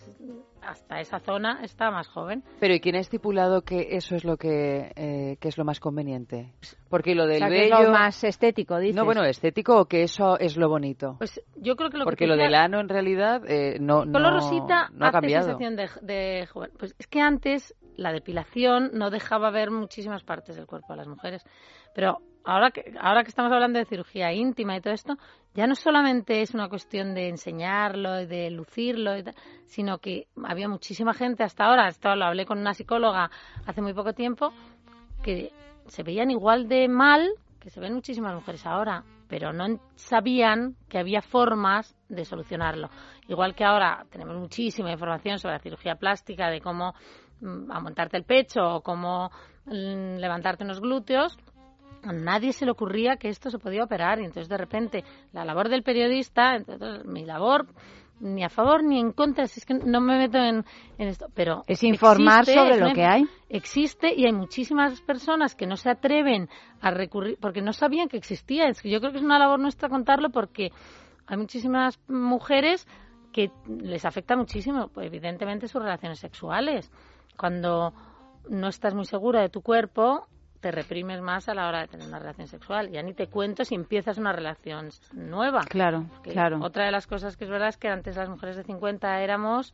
hasta esa zona está más joven. Pero ¿y quién ha estipulado que eso es lo que es lo más conveniente? Porque lo del o sea, vello... que es lo más estético, dices. No, bueno, estético o que eso es lo bonito. Pues yo creo que porque lo del ano en realidad no rosita ha cambiado. Sensación de joven. Pues es que antes la depilación no dejaba ver muchísimas partes del cuerpo a las mujeres, pero ahora que estamos hablando de cirugía íntima y todo esto, ya no solamente es una cuestión de enseñarlo y de lucirlo, sino que había muchísima gente hasta ahora, esto lo hablé con una psicóloga hace muy poco tiempo, que se veían igual de mal que se ven muchísimas mujeres ahora, pero no sabían que había formas de solucionarlo. Igual que ahora tenemos muchísima información sobre la cirugía plástica, de cómo aumentarte el pecho o cómo levantarte unos glúteos, a nadie se le ocurría que esto se podía operar, y entonces de repente la labor del periodista, entonces, mi labor ni a favor ni en contra, si es que no me meto en esto, pero es informar sobre lo que hay. Existe, y hay muchísimas personas que no se atreven a recurrir porque no sabían que existía. Es que yo creo que es una labor nuestra contarlo, porque hay muchísimas mujeres que les afecta muchísimo, pues, evidentemente, sus relaciones sexuales. Cuando no estás muy segura de tu cuerpo, te reprimes más a la hora de tener una relación sexual. Ya ni te cuento si empiezas una relación nueva. Claro, claro. Otra de las cosas que es verdad es que antes las mujeres de 50 éramos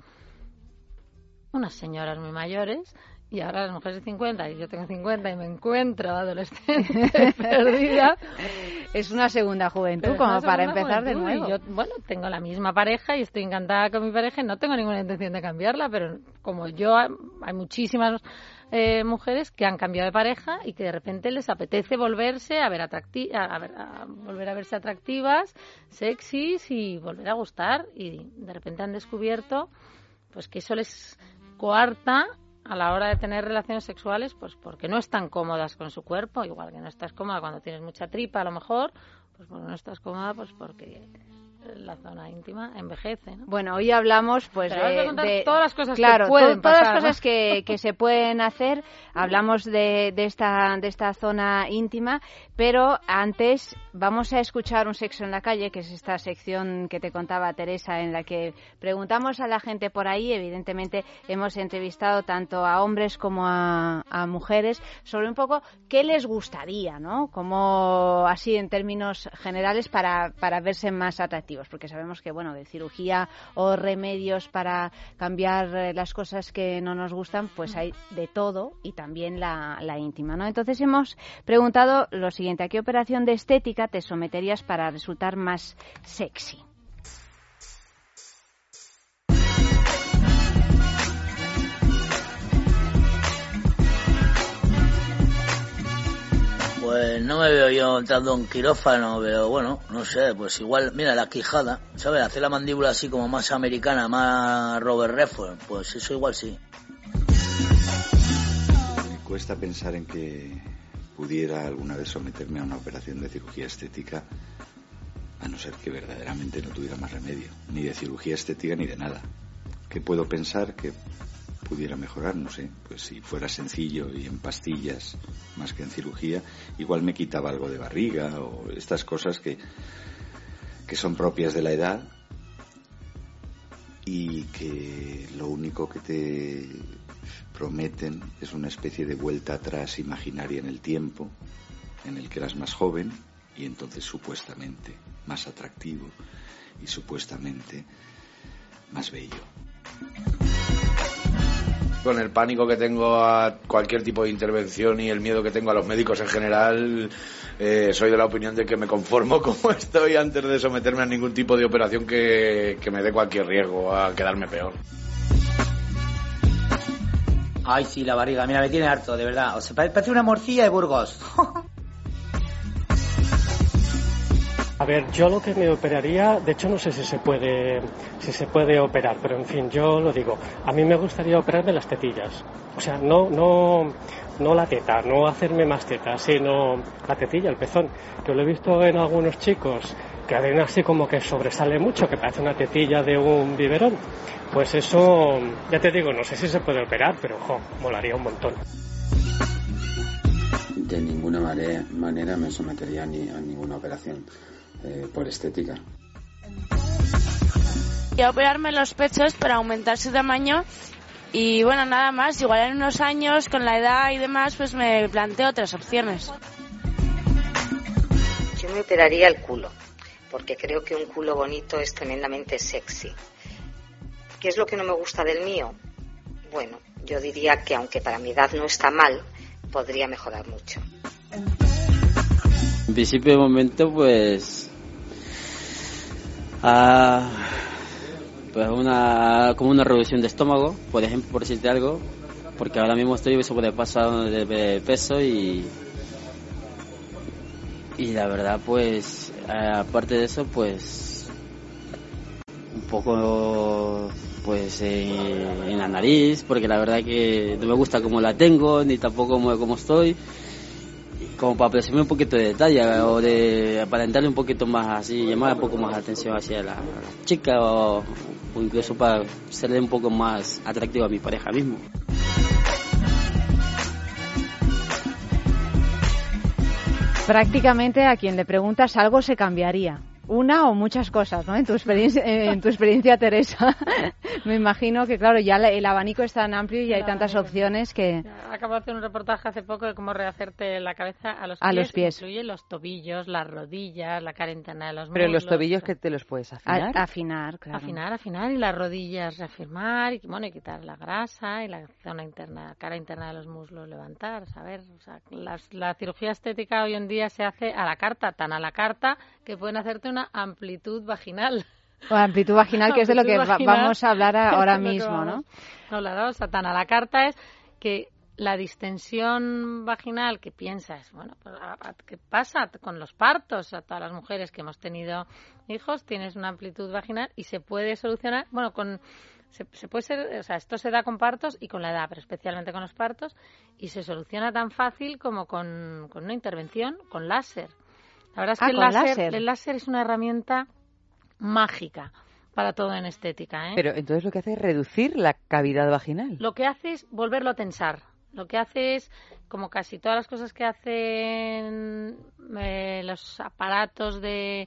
unas señoras muy mayores, y ahora las mujeres de 50, y yo tengo 50 y me encuentro adolescente perdida. Es una segunda juventud, como para empezar de nuevo. Yo, tengo la misma pareja y estoy encantada con mi pareja y no tengo ninguna intención de cambiarla, pero como yo, hay muchísimas mujeres que han cambiado de pareja y que de repente les apetece volverse a ver volver a verse atractivas, sexys, y volver a gustar, y de repente han descubierto pues que eso les coarta a la hora de tener relaciones sexuales, pues porque no están cómodas con su cuerpo, igual que no estás cómoda cuando tienes mucha tripa, a lo mejor, pues porque no estás cómoda, pues porque la zona íntima envejece, ¿no? Bueno, hoy hablamos pues de todas las cosas, claro, que pueden todas pasar, las cosas que se pueden hacer. Hablamos de esta zona íntima, pero antes vamos a escuchar Un sexo en la calle, que es esta sección que te contaba Teresa, en la que preguntamos a la gente por ahí. Evidentemente hemos entrevistado tanto a hombres como a mujeres sobre un poco qué les gustaría, ¿no? Como así en términos generales para verse más atractivos, porque sabemos que, bueno, de cirugía o remedios para cambiar las cosas que no nos gustan, pues hay de todo, y también la íntima, ¿no? Entonces hemos preguntado lo siguiente: ¿a qué operación de estética te someterías para resultar más sexy? Pues no me veo yo entrando en quirófano, pero bueno, no sé, pues igual, mira, la quijada, ¿sabes? Hacer la mandíbula así como más americana, más Robert Redford, pues eso igual sí. Me cuesta pensar en que pudiera alguna vez someterme a una operación de cirugía estética, a no ser que verdaderamente no tuviera más remedio, ni de cirugía estética ni de nada. ¿Qué puedo pensar que pudiera mejorar? No sé, pues si fuera sencillo y en pastillas más que en cirugía, igual me quitaba algo de barriga o estas cosas que son propias de la edad y que lo único que te prometen es una especie de vuelta atrás imaginaria en el tiempo, en el que eras más joven y entonces supuestamente más atractivo y supuestamente más bello. Con el pánico que tengo a cualquier tipo de intervención y el miedo que tengo a los médicos en general, soy de la opinión de que me conformo como estoy antes de someterme a ningún tipo de operación que me dé cualquier riesgo a quedarme peor. Ay, sí, la barriga, mira, me tiene harto, de verdad. O sea, parece una morcilla de Burgos. A ver, yo lo que me operaría, de hecho no sé si se puede operar, pero en fin, yo lo digo, a mí me gustaría operarme las tetillas. O sea, no la teta, no hacerme más teta, sino la tetilla, el pezón. Yo lo he visto en algunos chicos que ven así como que sobresale mucho, que parece una tetilla de un biberón. Pues eso, ya te digo, no sé si se puede operar, pero molaría un montón. De ninguna manera me sometería a ninguna operación por estética. Y a operarme los pechos para aumentar su tamaño y bueno, nada más, igual en unos años con la edad y demás pues me planteo otras opciones. Yo me operaría el culo, porque creo que un culo bonito es tremendamente sexy. ¿Qué es lo que no me gusta del mío? Bueno, yo diría que aunque para mi edad no está mal, podría mejorar mucho. En principio de momento pues como una reducción de estómago, por ejemplo, por decirte algo, porque ahora mismo estoy sobrepasado de peso y la verdad pues aparte de eso pues un poco pues en la nariz, porque la verdad que no me gusta cómo la tengo ni tampoco cómo estoy, como para presumir un poquito de detalle o de aparentarle un poquito más así, llamar un poco más la atención hacia la chica o incluso para serle un poco más atractivo a mi pareja mismo. Prácticamente a quien le preguntas algo se cambiaría. Una o muchas cosas, ¿no? En tu experiencia, Teresa. Me imagino que, claro, ya el abanico es tan amplio y hay tantas opciones que... Acabo de hacer un reportaje hace poco de cómo rehacerte la cabeza a los pies. Incluye los tobillos, las rodillas, la cara interna de los muslos. Pero los tobillos que te los puedes afinar. Afinar, claro. Afinar y las rodillas reafirmar y quitar la grasa y la zona interna, cara interna de los muslos levantar, saber, o sea, la cirugía estética hoy en día se hace a la carta, tan a la carta que pueden hacerte una amplitud vaginal. O amplitud vaginal, que es de lo que vamos a hablar ahora mismo, ¿no? O sea, tan a la carta es que la distensión vaginal que piensas, bueno, pues, ¿qué pasa con los partos? A todas las mujeres que hemos tenido hijos, tienes una amplitud vaginal y se puede solucionar, bueno, se puede ser, o sea, esto se da con partos y con la edad, pero especialmente con los partos, y se soluciona tan fácil como con una intervención, con láser. La verdad es que el láser es una herramienta mágica para todo en estética, ¿eh? Pero entonces lo que hace es reducir la cavidad vaginal. Lo que hace es volverlo a tensar. Lo que hace es, como casi todas las cosas que hacen los aparatos de...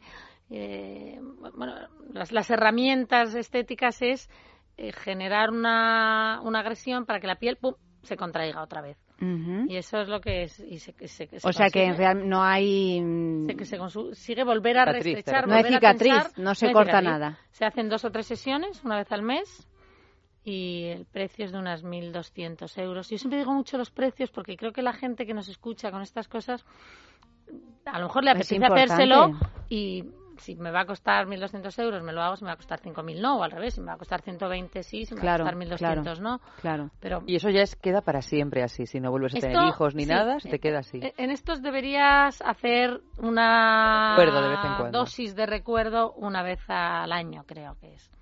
las herramientas estéticas es generar una agresión para que la piel se contraiga otra vez. Uh-huh. Y eso es lo que es. O sea que en realidad no hay... Se consigue volver a restrechar, no hay cicatriz, no se corta nada. Se hacen 2 o 3 sesiones, una vez al mes, y el precio es de unas 1.200 euros. Yo siempre digo mucho los precios porque creo que la gente que nos escucha con estas cosas, a lo mejor le apetece hacérselo y... Si me va a costar 1.200 euros, me lo hago. Si me va a costar 5.000, no. O al revés, si me va a costar 120, sí. Si me va a costar 1.200, no. Claro. Pero, y eso ya queda para siempre así. Si no vuelves a tener hijos ni nada, se te queda así. En estos deberías hacer una de vez en cuando. Dosis de recuerdo una vez al año, creo que es.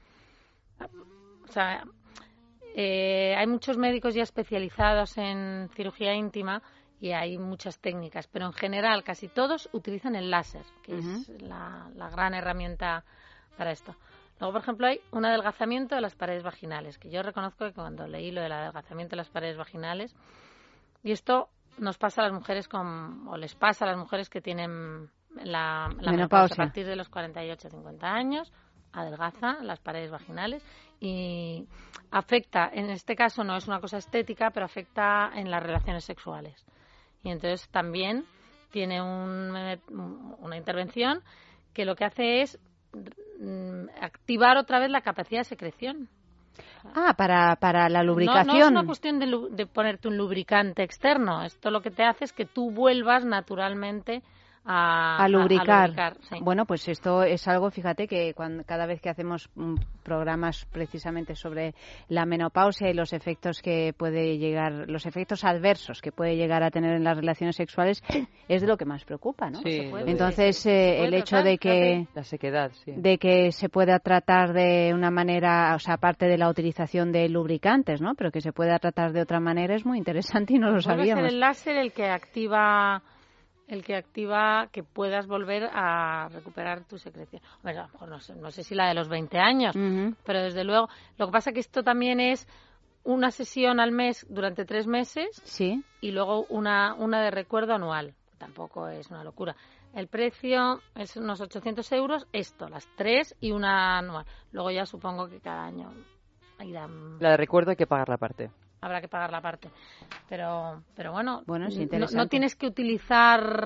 O sea, hay muchos médicos ya especializados en cirugía íntima y hay muchas técnicas, pero en general casi todos utilizan el láser, que es la gran herramienta para esto. Luego, por ejemplo, hay un adelgazamiento de las paredes vaginales, que yo reconozco que cuando leí lo del adelgazamiento de las paredes vaginales, y esto nos pasa a las mujeres o les pasa a las mujeres que tienen la menopausia a partir de los 48-50 años, adelgaza las paredes vaginales y afecta, en este caso no es una cosa estética, pero afecta en las relaciones sexuales. Y entonces también tiene una intervención que lo que hace es activar otra vez la capacidad de secreción. Para la lubricación. No es una cuestión de ponerte un lubricante externo. Esto lo que te hace es que tú vuelvas naturalmente a lubricar. Sí. Bueno, pues esto es algo, fíjate, que cada vez que hacemos programas precisamente sobre la menopausia y los efectos los efectos adversos que puede llegar a tener en las relaciones sexuales, es de lo que más preocupa, ¿no? Sí, entonces, el hecho de que la sequedad, de que se pueda tratar de una manera, o sea, aparte de la utilización de lubricantes, ¿no? Pero que se pueda tratar de otra manera es muy interesante y no lo sabíamos. Puede ser el láser el que activa que puedas volver a recuperar tu secreción. Bueno, a lo mejor no sé si la de los 20 años, pero desde luego, lo que pasa es que esto también es una sesión al mes durante 3 meses y luego una de recuerdo anual. Tampoco es una locura. el precio es unos 800 euros, las 3 y una anual. Luego ya supongo que cada año irán... La de recuerdo hay que pagar la parte. Habrá que pagar la parte. Pero bueno, es no tienes que utilizar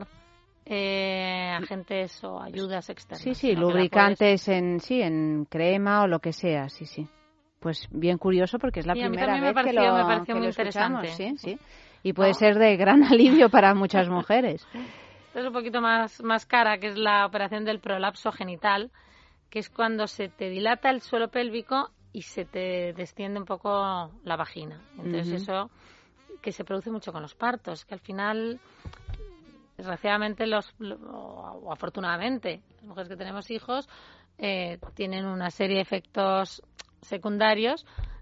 agentes o ayudas externas. Sí, lubricantes en crema o lo que sea, sí. Pues bien curioso porque es la primera vez que me pareció muy interesante. interesante. Sí. Y puede ser de gran alivio para muchas mujeres. Es un poquito más cara, que es la operación del prolapso genital, que es cuando se te dilata el suelo pélvico y se te desciende un poco la vagina. Entonces eso que se produce mucho con los partos, que al final, desgraciadamente o afortunadamente, las mujeres que tenemos hijos tienen una serie de efectos secundarios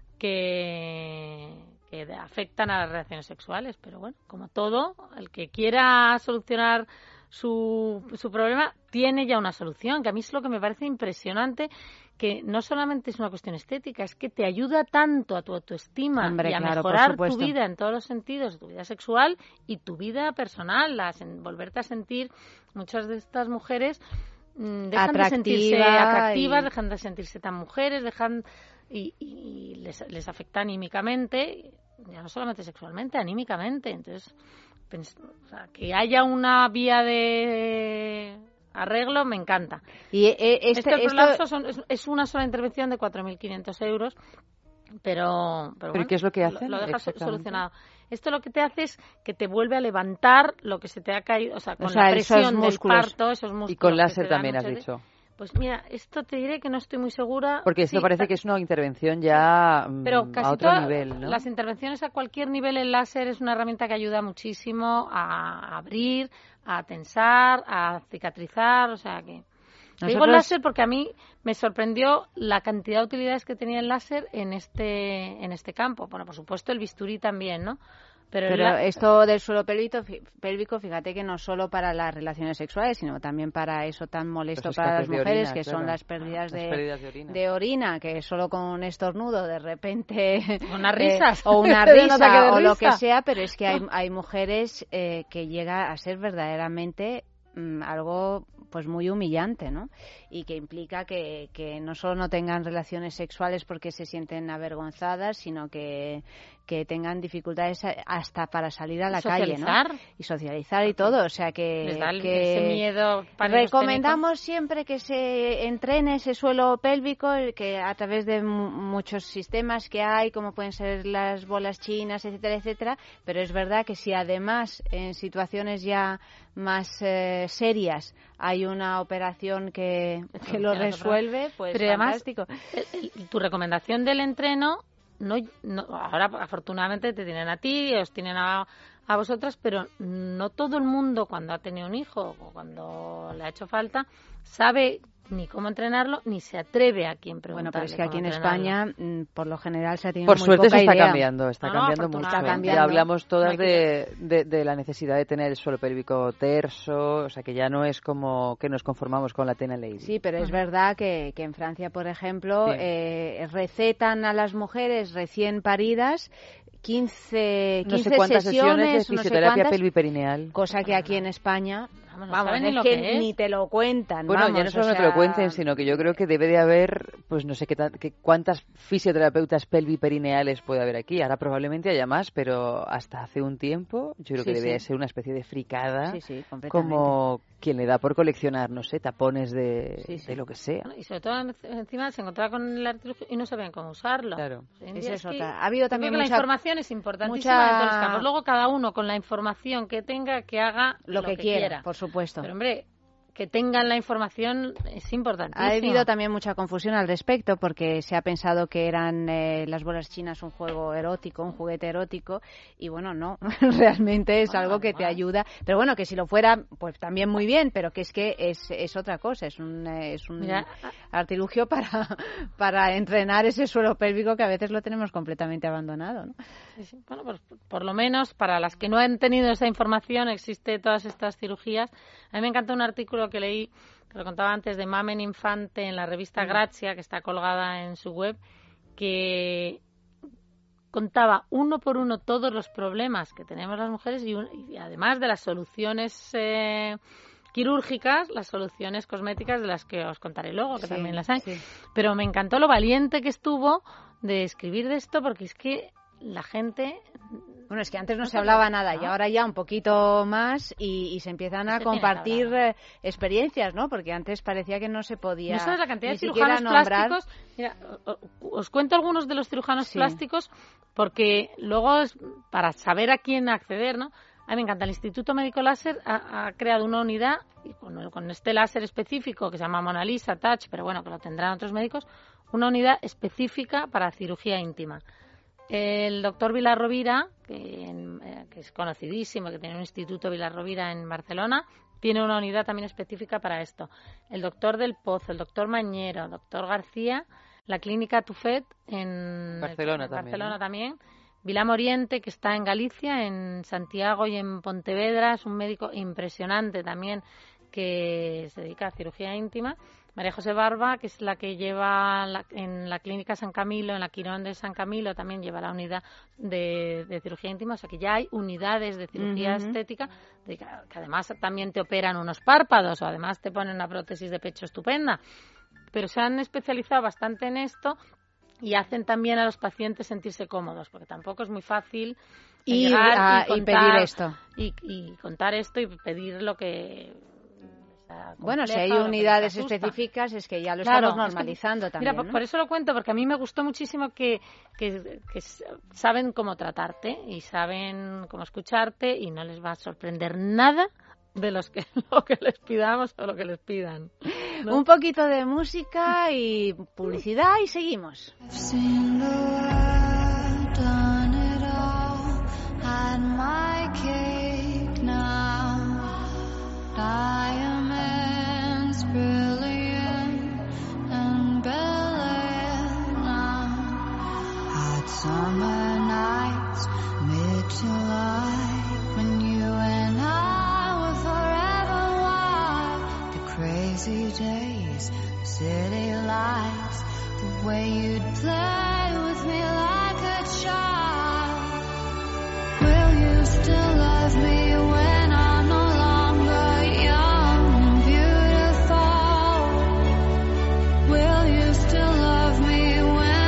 que afectan a las relaciones sexuales, pero bueno, como todo, el que quiera solucionar su problema tiene ya una solución, que a mí es lo que me parece impresionante, que no solamente es una cuestión estética, es que te ayuda tanto a tu autoestima y a mejorar tu vida en todos los sentidos, tu vida sexual y tu vida personal, volverte a sentir. Muchas de estas mujeres dejan de sentirse atractivas, dejan de sentirse tan mujeres, y les afecta anímicamente, ya no solamente sexualmente, anímicamente. Entonces, que haya una vía de arreglo me encanta. Y el prolapso es una sola intervención de 4.500 euros, pero bueno, ¿qué es lo que hace? Lo dejas solucionado. Esto lo que te hace es que te vuelve a levantar lo que se te ha caído, con la presión del parto, esos músculos. Y con láser también has dicho. Pues mira, esto te diré que no estoy muy segura. Porque esto parece que es una intervención ya pero casi a otro nivel, ¿no? Las intervenciones a cualquier nivel, el láser es una herramienta que ayuda muchísimo a abrir, a tensar, a cicatrizar, o sea que... Digo el láser porque a mí me sorprendió la cantidad de utilidades que tenía el láser en este campo. Bueno, por supuesto el bisturí también, ¿no? Pero esto del suelo pélvico, fíjate que no solo para las relaciones sexuales, sino también para eso tan molesto para las mujeres, que son las pérdidas de orina, que solo con un estornudo de repente... Unas risas. O una risa, o lo que sea, pero es que hay mujeres que llega a ser verdaderamente algo pues muy humillante, ¿no? Y que implica que no solo no tengan relaciones sexuales porque se sienten avergonzadas, sino que tengan dificultades hasta para salir a la calle, ¿no? Y socializar y todo, o sea que ese miedo recomendamos siempre que se entrene ese suelo pélvico, que a través de muchos sistemas que hay, como pueden ser las bolas chinas, etcétera, etcétera, pero es verdad que si además en situaciones ya más serias hay una operación que lo resuelve, pues pero fantástico. Además, tu recomendación del entreno, no, ahora afortunadamente te tienen a ti, os tienen a vosotras, pero no todo el mundo cuando ha tenido un hijo o cuando le ha hecho falta sabe ni cómo entrenarlo, ni se atreve a quien preguntarle. Bueno, pero es que aquí en España, por lo general, se ha tenido por muy suerte poca se está idea. cambiando, está cambiando mucho. Ya hablamos todas de la necesidad de tener el suelo pélvico terso, o sea que ya no es como que nos conformamos con la Tena Lady. Sí, pero es verdad que en Francia, por ejemplo, recetan a las mujeres recién paridas 15 no sé cuántas sesiones de fisioterapia no sé pelviperineal. Cosa que aquí en España... Vamos, es que ni te lo cuentan. Bueno, ya no solo que te lo cuenten, sino que yo creo que debe de haber, pues no sé cuántas fisioterapeutas pelviperineales puede haber aquí. Ahora probablemente haya más, pero hasta hace un tiempo yo creo que debía ser una especie de fricada, como quien le da por coleccionar, no sé, tapones de lo que sea. Y sobre todo encima se encontraba con el artilugio y no sabían cómo usarlo. Claro. Ha habido también la información es importantísima en todos los campos. Luego cada uno con la información que tenga, que haga lo que quiera. Por supuesto. Pero hombre, que tengan la información es importantísimo. Ha habido también mucha confusión al respecto porque se ha pensado que eran las bolas chinas un juego erótico, un juguete erótico, y bueno, no, realmente es algo que te ayuda. Pero bueno, que si lo fuera, pues también muy bien, pero que es otra cosa, es un artilugio para entrenar ese suelo pélvico que a veces lo tenemos completamente abandonado, ¿no? Sí. Bueno, pues por lo menos para las que no han tenido esa información, existe todas estas cirugías. A mí me encanta un artículo que leí, que lo contaba antes, de Mamen Infante en la revista Grazia, que está colgada en su web, que contaba uno por uno todos los problemas que tenemos las mujeres y además de las soluciones que quirúrgicas, las soluciones cosméticas de las que os contaré luego, que también las hay. Pero me encantó lo valiente que estuvo de escribir de esto, porque es que la gente... Bueno, es que antes no se hablaba nada y ahora ya un poquito más y se empiezan a compartir experiencias, ¿no? Porque antes parecía que no se podía no sabes la cantidad ni de cirujanos nombrar. plásticos. Mira, os cuento algunos de los cirujanos plásticos porque luego, para saber a quién acceder, ¿no? A mí me encanta. El Instituto Médico Láser ha creado una unidad y con este láser específico que se llama Mona Lisa Touch, pero bueno, que lo tendrán otros médicos, una unidad específica para cirugía íntima. El doctor Vilar Rovira, que es conocidísimo, que tiene un instituto Vilar Rovira en Barcelona, tiene una unidad también específica para esto. El doctor Del Pozo, el doctor Mañero, el doctor García, la clínica Tufet en Barcelona también. Vilam Oriente, que está en Galicia, en Santiago y en Pontevedra, es un médico impresionante también que se dedica a cirugía íntima. María José Barba, que es la que lleva en la clínica San Camilo, en la Quirón de San Camilo, también lleva la unidad de cirugía íntima. O sea que ya hay unidades de cirugía estética que además también te operan unos párpados o además te ponen una prótesis de pecho estupenda. Pero se han especializado bastante en esto y hacen también a los pacientes sentirse cómodos, porque tampoco es muy fácil llegar y pedir esto. Y contar esto y pedir lo que... Bueno, si hay unidades específicas es que ya lo estamos normalizando también. Mira, por eso lo cuento, porque a mí me gustó muchísimo que saben cómo tratarte y saben cómo escucharte y no les va a sorprender nada de lo que les pidamos o lo que les pidan, ¿no? Un poquito de música y publicidad y seguimos. Summer nights, mid-July, when you and I were forever wild. The crazy days, city lights, the way you'd play with me like a child. Will you still love me when I'm no longer young and beautiful? Will you still love me when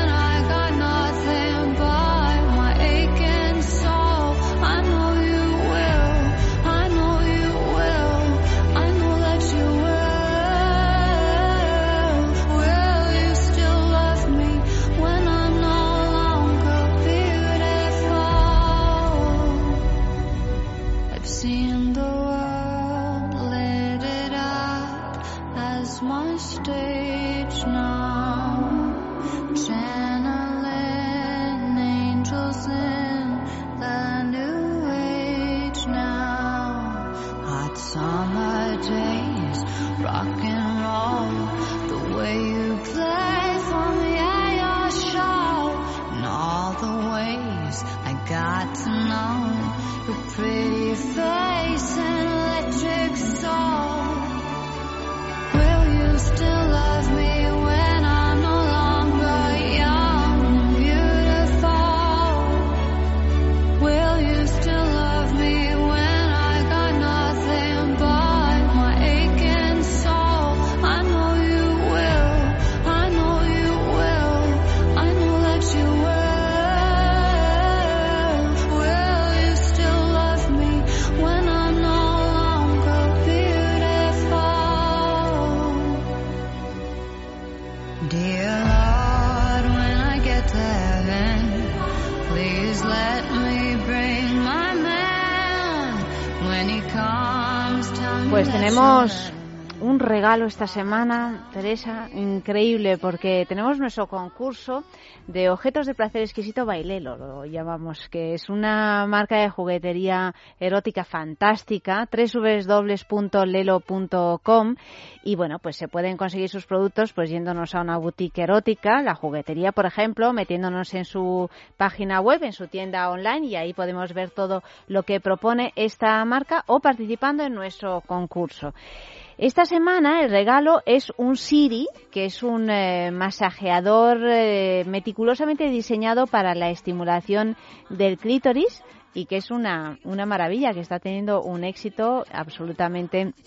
Pues tenemos un regalo esta semana, Teresa, increíble, porque tenemos nuestro concurso de objetos de placer exquisito Bailelo, lo llamamos, que es una marca de juguetería erótica fantástica, www.lelo.com, y bueno, pues se pueden conseguir sus productos pues yéndonos a una boutique erótica, la juguetería, por ejemplo, metiéndonos en su página web, en su tienda online, y ahí podemos ver todo lo que propone esta marca o participando en nuestro concurso. Esta semana el regalo es un Siri, que es un masajeador meticulosamente diseñado para la estimulación del clítoris y que es una maravilla, que está teniendo un éxito absolutamente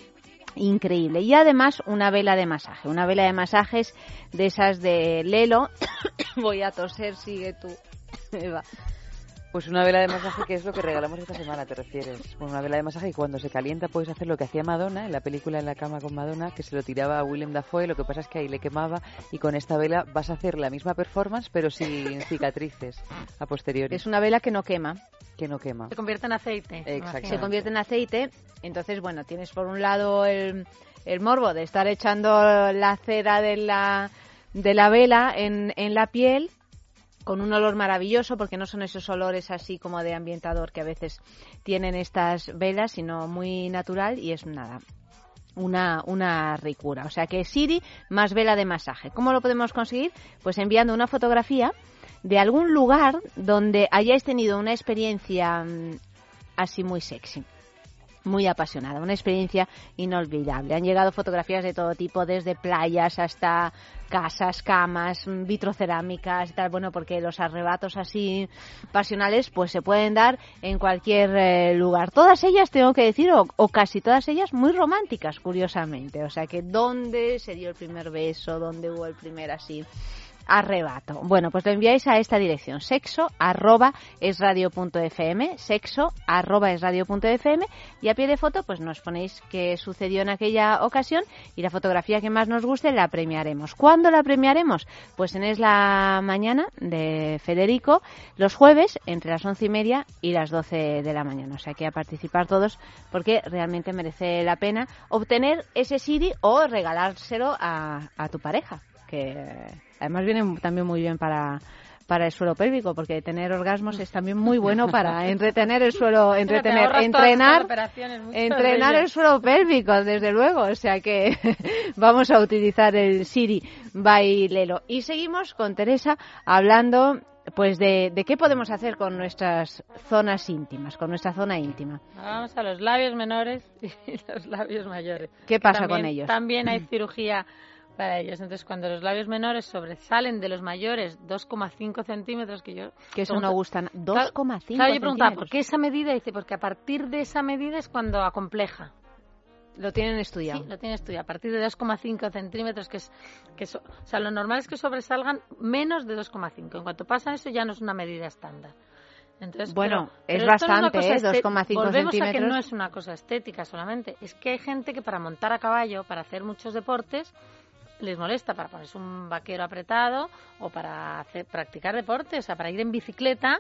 increíble. Y además una vela de masaje, una vela de masajes de esas de Lelo. Voy a toser, sigue tú, Eva. Pues una vela de masaje, que es lo que regalamos esta semana, ¿te refieres? Bueno, una vela de masaje y cuando se calienta puedes hacer lo que hacía Madonna en la película En la cama con Madonna, que se lo tiraba a Willem Dafoe, lo que pasa es que ahí le quemaba, y con esta vela vas a hacer la misma performance pero sin cicatrices a posteriori. Es una vela que no quema. Que no quema. Se convierte en aceite. Exactamente. Se convierte en aceite, entonces, bueno, tienes por un lado el morbo de estar echando la cera de la vela en la piel, con un olor maravilloso, porque no son esos olores así como de ambientador que a veces tienen estas velas, sino muy natural, y es nada, una ricura. O sea que Siri más vela de masaje. ¿Cómo lo podemos conseguir? Pues enviando una fotografía de algún lugar donde hayáis tenido una experiencia así muy sexy, muy apasionada, una experiencia inolvidable. Han llegado fotografías de todo tipo, desde playas hasta casas, camas, vitrocerámicas y tal, bueno, porque los arrebatos así pasionales pues se pueden dar en cualquier lugar. Todas ellas, tengo que decir, o casi todas ellas, muy románticas, curiosamente. O sea que ¿dónde se dio el primer beso? ¿Dónde hubo el primer así arrebato? Bueno, pues lo enviáis a esta dirección, sexo@esradio.fm, sexo@esradio.fm, y a pie de foto pues nos ponéis qué sucedió en aquella ocasión, y la fotografía que más nos guste la premiaremos. ¿Cuándo la premiaremos? Pues en Es la Mañana de Federico, los jueves entre las 11:30 y las 12 de la mañana. O sea que a participar todos, porque realmente merece la pena obtener ese Siri o regalárselo a tu pareja, que además viene también muy bien para el suelo pélvico, porque tener orgasmos es también muy bueno para entretener el suelo, entrenar el suelo pélvico, desde luego. O sea que vamos a utilizar el Siri by Lelo. Y seguimos con Teresa hablando pues de qué podemos hacer con nuestras zonas íntimas, con nuestra zona íntima. Vamos a los labios menores y los labios mayores. ¿Qué pasa con ellos? También hay cirugía para ellos. Entonces, cuando los labios menores sobresalen de los mayores 2,5 centímetros, que eso no gustan, 2,5 Claro, yo preguntaba, ¿por qué esa medida? Dice, porque a partir de esa medida es cuando acompleja. Lo tienen estudiado. Sí, lo tienen estudiado. A partir de 2,5 centímetros, o sea, lo normal es que sobresalgan menos de 2,5. En cuanto pasa eso, ya no es una medida estándar. Entonces, bueno, pero es bastante, 2,5 Volvemos centímetros. A que no es una cosa estética solamente. Es que hay gente que para montar a caballo, para hacer muchos deportes, les molesta, para ponerse un vaquero apretado o para practicar deporte, o sea, para ir en bicicleta,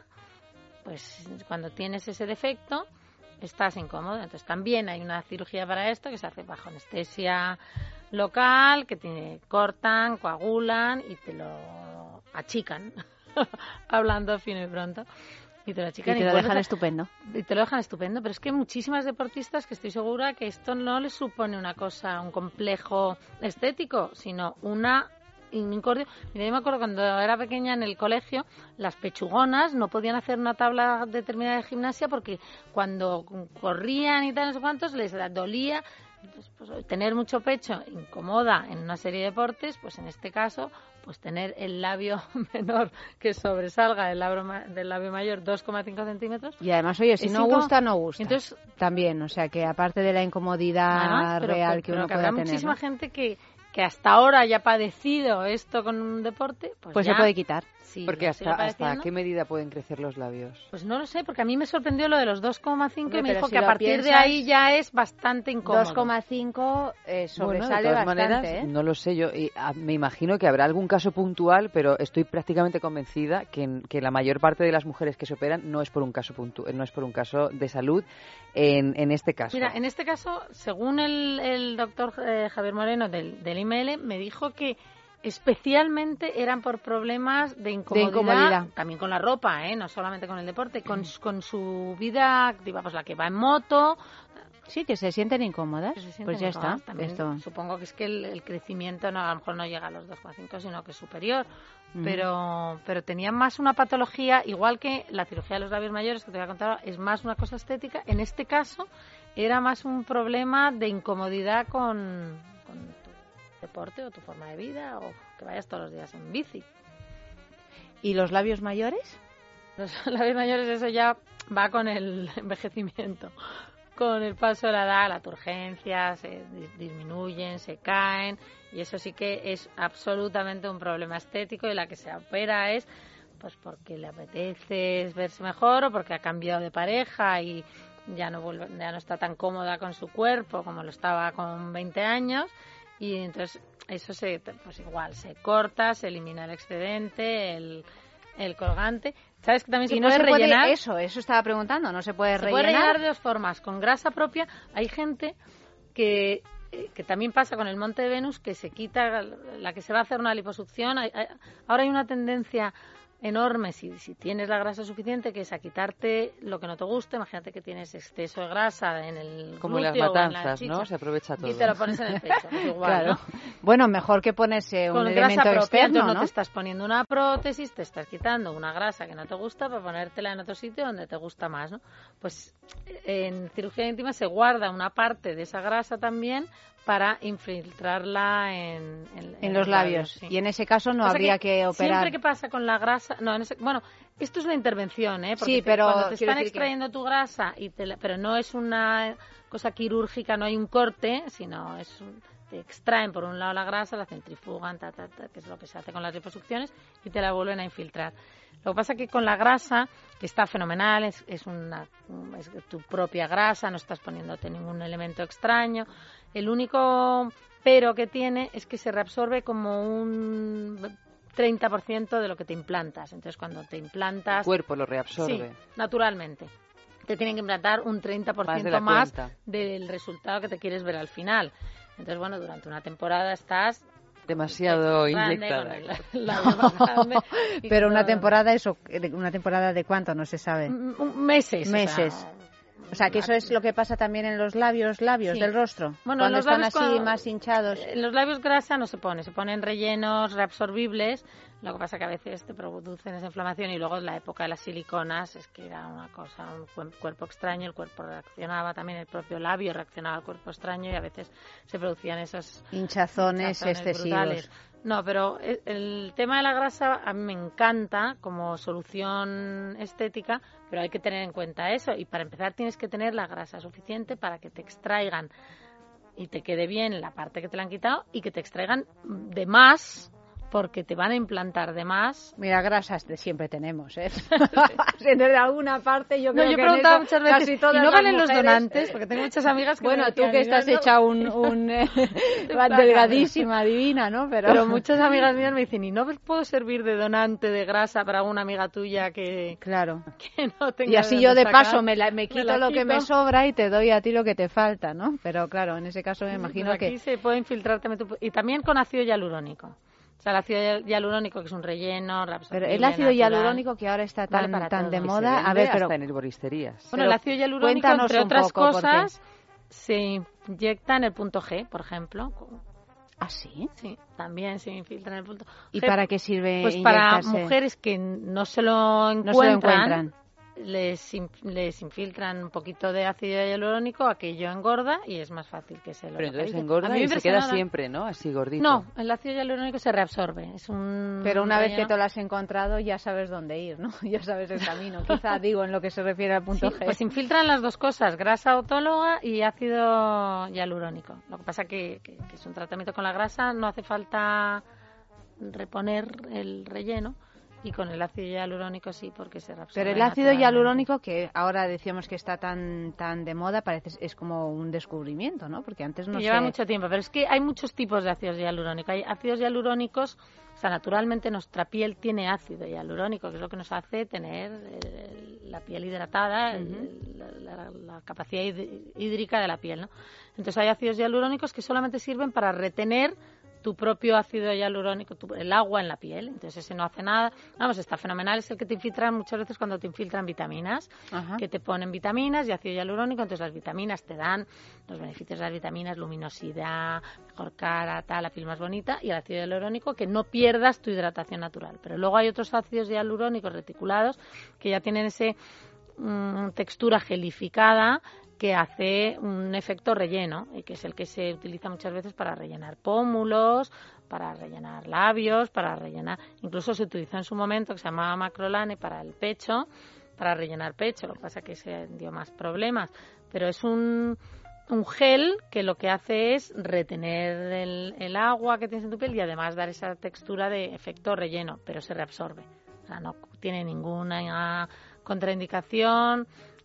pues cuando tienes ese defecto estás incómodo. Entonces también hay una cirugía para esto que se hace bajo anestesia local, que cortan, coagulan y te lo achican, hablando fino y pronto. Y te lo dejan estupendo. Y te lo dejan estupendo, pero es que hay muchísimas deportistas que estoy segura que esto no les supone un complejo estético, sino un incordio. Mira, yo me acuerdo cuando era pequeña en el colegio, las pechugonas no podían hacer una tabla determinada de gimnasia porque cuando corrían y tal, no sé cuántos, les dolía. Entonces, pues, tener mucho pecho incomoda en una serie de deportes, pues en este caso, pues tener el labio menor que sobresalga del labio mayor 2,5 centímetros. Y además, oye, si no gusta, no gusta. Entonces, también, o sea, que aparte de la incomodidad real que uno pueda tener. Habrá muchísima gente que hasta ahora haya padecido esto con un deporte, pues ya se puede quitar. Sí, porque hasta qué medida pueden crecer los labios. Pues no lo sé, porque a mí me sorprendió lo de los 2,5 y me dijo que a partir de ahí ya es bastante incómodo. 2,5 sobresale de todas bastante. Maneras, no lo sé yo. Me imagino que habrá algún caso puntual, pero estoy prácticamente convencida que la mayor parte de las mujeres que se operan no es por un caso no es por un caso de salud en este caso. Mira, en este caso, según el doctor Javier Moreno del IML, me dijo que especialmente eran por problemas de incomodidad, también con la ropa, no solamente con el deporte, con su vida activa, pues la que va en moto. Sí, que se sienten incómodas, pues ya está. También, supongo que es que el crecimiento a lo mejor no llega a los 2,5, sino que es superior. Pero tenían más una patología, igual que la cirugía de los labios mayores, que te voy a contar, es más una cosa estética. En este caso era más un problema de incomodidad con deporte o tu forma de vida, o que vayas todos los días en bici. ¿Y los labios mayores? Los labios mayores, eso ya va con el envejecimiento. con el paso de la edad las turgencias se disminuyen, se caen, y eso sí que es absolutamente un problema estético, y la que se opera es pues porque le apetece verse mejor o porque ha cambiado de pareja y ya no está tan cómoda con su cuerpo como lo estaba con 20 años, y entonces eso pues igual se corta, se elimina el excedente, el colgante. ¿Sabes que también se puede rellenar? Eso estaba preguntando, no se puede rellenar. Se puede rellenar de dos formas, con grasa propia. Hay gente que también pasa con el Monte de Venus, que se quita, la que se va a hacer una liposucción. Ahora hay una tendencia enorme, si tienes la grasa suficiente, que es a quitarte lo que no te guste. Imagínate que tienes exceso de grasa en el como en las matanzas, ¿no? Se aprovecha todo. Y te lo pones en el pecho, es igual, claro. ¿no? Bueno, mejor que ponerse un elemento propia, externo, ¿no? Te estás poniendo una prótesis, te estás quitando una grasa que no te gusta para ponértela en otro sitio donde te gusta más, ¿no? Pues en cirugía íntima se guarda una parte de esa grasa también para infiltrarla en los labios. Sí. Y en ese caso no habría que operar. Siempre que pasa con la grasa, bueno, esto es una intervención, ¿eh? Porque sí, pero cuando te están extrayendo tu grasa pero no es una cosa quirúrgica, no hay un corte, sino te extraen por un lado la grasa, la centrifugan, que es lo que se hace con las liposucciones, y te la vuelven a infiltrar. Lo que pasa es que con la grasa, que está fenomenal, es tu propia grasa, no estás poniéndote ningún elemento extraño. El único pero que tiene es que se reabsorbe como un 30% de lo que te implantas. Entonces, cuando te implantas... El cuerpo lo reabsorbe. Sí, naturalmente. Te tienen que implantar un 30% más del resultado que te quieres ver al final. Entonces, bueno, durante una temporada estás... demasiado inyectada. Pero una temporada de cuánto no se sabe. Meses. O sea, que eso es lo que pasa también en los labios sí. del rostro. Bueno, cuando están así más hinchados. En los labios grasa no se ponen rellenos reabsorbibles. Lo que pasa que a veces te producen esa inflamación, y luego en la época de las siliconas es que era una cosa, un cuerpo extraño, el cuerpo reaccionaba, también el propio labio reaccionaba al cuerpo extraño, y a veces se producían esos hinchazones excesivos. Brutales. No, pero el tema de la grasa a mí me encanta como solución estética, pero hay que tener en cuenta eso, y para empezar tienes que tener la grasa suficiente para que te extraigan y te quede bien la parte que te la han quitado, y que te extraigan de más, porque te van a implantar de más. Mira, grasas siempre tenemos, ¿eh? De alguna parte yo creo que he preguntado muchas veces, casi todas y no valen mujeres, los donantes, porque tengo muchas amigas que bueno, me tú que estás hecha delgadísima, divina, ¿no? Pero muchas amigas mías me dicen, ¿y no puedo servir de donante de grasa para una amiga tuya que no tenga? Y así yo de paso me quito lo que me sobra y te doy a ti lo que te falta, ¿no? Pero claro, en ese caso me imagino que... Aquí se puede infiltrar también y también con ácido hialurónico. O sea, el ácido hialurónico, que es un relleno reabsorbible. Pero el ácido hialurónico, que ahora está tan de moda, a ver, pero hasta en herboristerías. Bueno, el ácido hialurónico, entre otras cosas, se inyecta en el punto G, por ejemplo. ¿Ah, sí? Sí, también se infiltra en el punto G. ¿Y para qué sirve Pues inyectarse? Para mujeres que no se lo encuentran. Les infiltran un poquito de ácido hialurónico, aquello engorda y es más fácil que se lo... Pero entonces engorda y se queda siempre, ¿no? Así gordito. No, el ácido hialurónico se reabsorbe. Pero una vez que te lo has encontrado ya sabes dónde ir, ¿no? Ya sabes el camino. Quizá digo en lo que se refiere al punto G. Pues infiltran las dos cosas, grasa autóloga y ácido hialurónico. Lo que pasa que es un tratamiento con la grasa, no hace falta reponer el relleno. Y con el ácido hialurónico sí, porque se reabsorbe. Pero el ácido hialurónico, que ahora decíamos que está tan de moda, parece es como un descubrimiento, ¿no? Porque antes no lleva mucho tiempo, pero es que hay muchos tipos de ácidos hialurónicos. Hay ácidos hialurónicos, o sea, naturalmente nuestra piel tiene ácido hialurónico, que es lo que nos hace tener la piel hidratada, la capacidad hídrica de la piel, ¿no? Entonces hay ácidos hialurónicos que solamente sirven para retener tu propio ácido hialurónico, el agua en la piel, entonces ese no hace nada. Vamos, está fenomenal, es el que te infiltran muchas veces cuando te infiltran vitaminas, que te ponen vitaminas y ácido hialurónico, entonces las vitaminas te dan los beneficios de las vitaminas, luminosidad, mejor cara, la piel más bonita, y el ácido hialurónico, que no pierdas tu hidratación natural. Pero luego hay otros ácidos hialurónicos reticulados que ya tienen ese textura gelificada, que hace un efecto relleno, y que es el que se utiliza muchas veces para rellenar pómulos, para rellenar labios, para rellenar... Incluso se utilizó en su momento, que se llamaba Macrolane, para el pecho, para rellenar pecho, lo que pasa es que se dio más problemas, pero es un gel que lo que hace es retener el agua que tienes en tu piel y además dar esa textura de efecto relleno, pero se reabsorbe. O sea, no tiene ninguna contraindicación.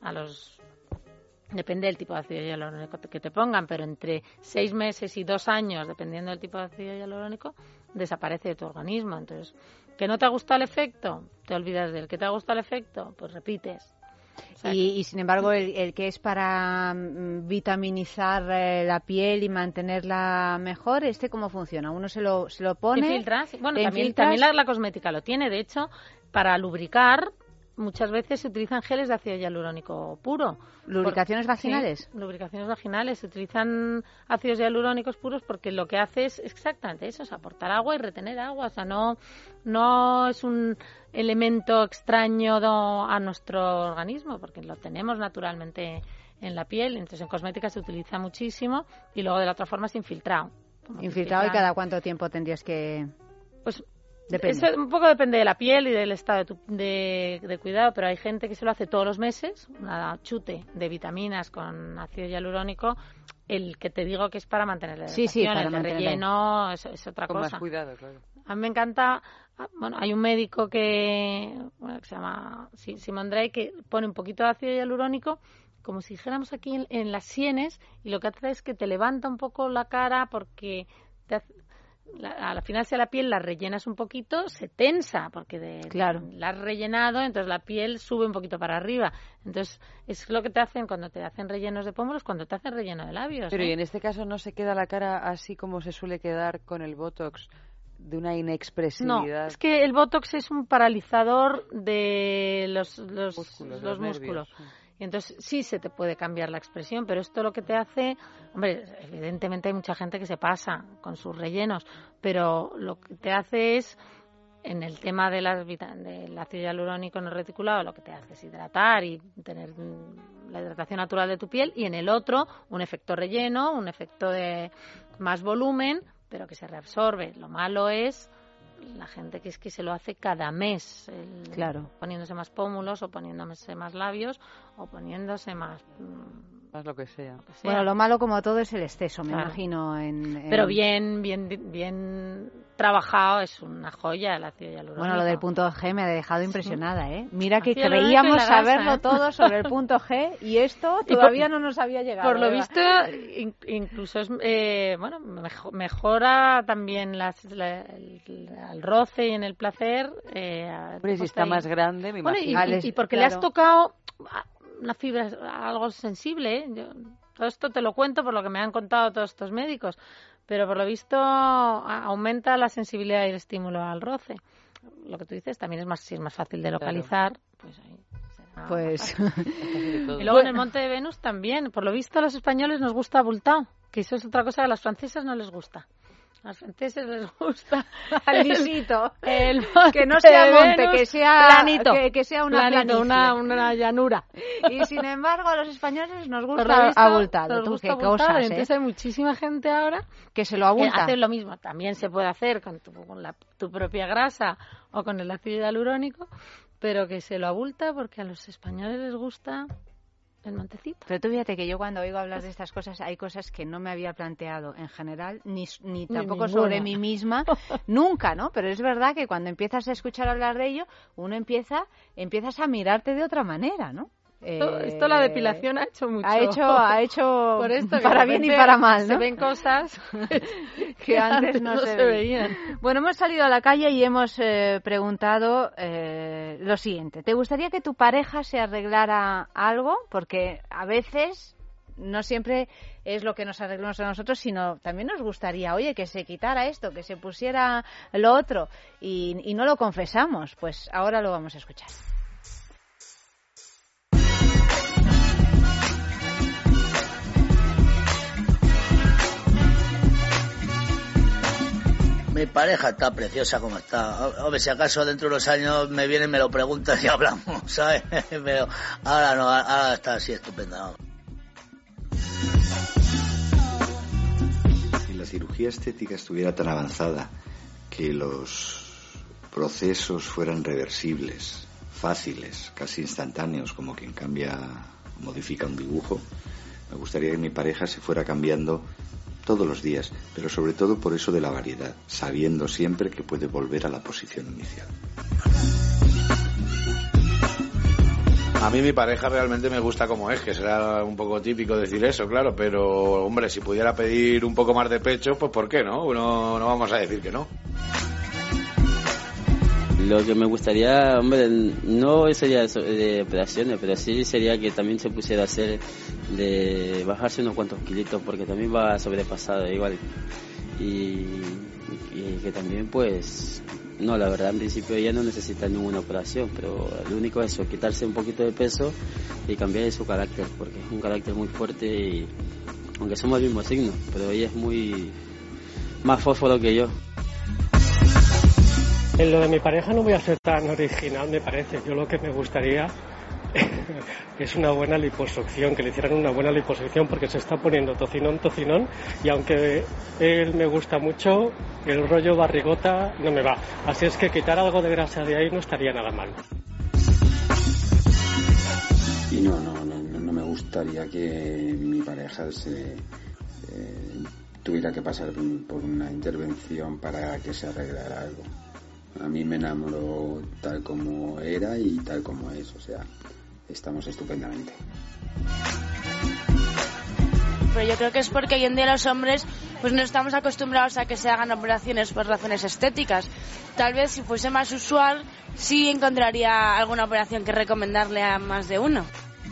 Depende del tipo de ácido hialurónico que te pongan, pero entre 6 meses y 2 años, dependiendo del tipo de ácido hialurónico, desaparece de tu organismo. Entonces, ¿que no te gusta el efecto? Te olvidas de él. ¿Que te gusta el efecto? Pues repites. O sea, y sin embargo, el que es para vitaminizar la piel y mantenerla mejor, ¿cómo funciona? ¿Uno se lo pone? ¿Te filtras? Bueno, también la cosmética lo tiene. De hecho, para lubricar, muchas veces se utilizan geles de ácido hialurónico puro. ¿Lubricaciones vaginales? Sí, lubricaciones vaginales. Se utilizan ácidos hialurónicos puros porque lo que hace es exactamente eso, es aportar agua y retener agua. O sea, no es un elemento extraño a nuestro organismo, porque lo tenemos naturalmente en la piel. Entonces, en cosmética se utiliza muchísimo y luego de la otra forma es infiltrado. ¿Infiltrado y cada cuánto tiempo tendrías que...? Pues depende. Eso un poco depende de la piel y del estado de cuidado, pero hay gente que se lo hace todos los meses, una chute de vitaminas con ácido hialurónico. El que te digo que es para mantener la hidratación, para el de relleno es otra con cosa. Con más cuidado, claro. A mí me encanta, bueno, hay un médico que se llama Simon Drake, que pone un poquito de ácido hialurónico como si dijéramos aquí en las sienes, y lo que hace es que te levanta un poco la cara porque al final, si a la piel la rellenas un poquito, se tensa porque la has rellenado, entonces la piel sube un poquito para arriba. Entonces, es lo que te hacen cuando te hacen rellenos de pómulos, cuando te hacen relleno de labios. Pero y en este caso no se queda la cara así como se suele quedar con el Botox, de una inexpresividad. No, es que el Botox es un paralizador de los músculos. Y entonces sí se te puede cambiar la expresión, pero esto lo que te hace, hombre, evidentemente hay mucha gente que se pasa con sus rellenos, pero lo que te hace es, en el tema del ácido hialurónico no reticulado, lo que te hace es hidratar y tener la hidratación natural de tu piel, y en el otro un efecto relleno, un efecto de más volumen, pero que se reabsorbe. Lo malo es la gente que es que se lo hace cada mes, poniéndose más pómulos o poniéndose más labios o poniéndose más lo que sea. Bueno, lo malo como todo es el exceso, me imagino. Pero bien trabajado, es una joya el ácido hialurónico. Bueno, lo del punto G me ha dejado impresionada, ¿eh? Mira que ácido creíamos hialurónico y la saberlo grasa, todo sobre el punto G y esto todavía no nos había llegado. Por lo visto, incluso es, mejora también el roce y en el placer. Hombre, si está más grande, me imagino. Y porque le has tocado una fibra, algo sensible, ¿eh? Todo esto te lo cuento por lo que me han contado todos estos médicos, pero por lo visto aumenta la sensibilidad y el estímulo al roce. Lo que tú dices también si es más fácil de localizar, pues ahí será. Pues y luego en el Monte de Venus también, por lo visto a los españoles nos gusta abultado, que eso es otra cosa que a las francesas no les gusta. A los franceses les gusta el lisito, que no sea monte, Venus, que sea planito, que sea una planito, planicie. una llanura. Y sin embargo a los españoles nos gusta abultado. Nos gusta qué abultado, cosas, entonces hay muchísima gente ahora que se lo abulta. Hace lo mismo, también se puede hacer con tu propia grasa o con el ácido hialurónico, pero que se lo abulta porque a los españoles les gusta el montecito. Pero tú fíjate que yo cuando oigo hablar de estas cosas hay cosas que no me había planteado en general, ni tampoco sobre mí misma, nunca, ¿no? Pero es verdad que cuando empiezas a escuchar hablar de ello, uno empiezas a mirarte de otra manera, ¿no? Esto la depilación ha hecho mucho. Ha hecho por esto para bien y para mal, ¿no? Se ven cosas que antes no se veían. Bueno, hemos salido a la calle y hemos preguntado lo siguiente. ¿Te gustaría que tu pareja se arreglara algo? Porque a veces no siempre es lo que nos arreglamos a nosotros, sino también nos gustaría, oye, que se quitara esto, que se pusiera lo otro, y no lo confesamos. Pues ahora lo vamos a escuchar. Mi pareja está preciosa como está. Hombre, si acaso dentro de unos años me vienen, me lo preguntan y hablamos, ¿sabes? Pero ahora no, ahora está así estupenda. Si la cirugía estética estuviera tan avanzada que los procesos fueran reversibles fáciles, casi instantáneos, como quien modifica un dibujo, me gustaría que mi pareja se fuera cambiando todos los días, pero sobre todo por eso de la variedad, sabiendo siempre que puede volver a la posición inicial. A mí mi pareja realmente me gusta como es, que será un poco típico decir eso, claro, pero hombre, si pudiera pedir un poco más de pecho, pues ¿por qué no? No vamos a decir que no. Lo que me gustaría, hombre, no sería de operaciones, pero sí sería que también se pusiera a hacer de bajarse unos cuantos kilitos, porque también va sobrepasado igual. Y que también pues, no, la verdad en principio ella no necesita ninguna operación, pero lo único es eso, quitarse un poquito de peso y cambiar su carácter, porque es un carácter muy fuerte y aunque somos el mismo signo, pero ella es muy más fósforo que yo. En lo de mi pareja no voy a ser tan original, me parece. Yo lo que me gustaría es una buena liposucción, que le hicieran una buena liposucción, porque se está poniendo tocinón, y aunque él me gusta mucho, el rollo barrigota no me va. Así es que quitar algo de grasa de ahí no estaría nada mal. Y no me gustaría que mi pareja tuviera que pasar por una intervención para que se arreglara algo. A mí me enamoró tal como era y tal como es, o sea, estamos estupendamente. Pero yo creo que es porque hoy en día los hombres pues no estamos acostumbrados a que se hagan operaciones por razones estéticas. Tal vez si fuese más usual sí encontraría alguna operación que recomendarle a más de uno.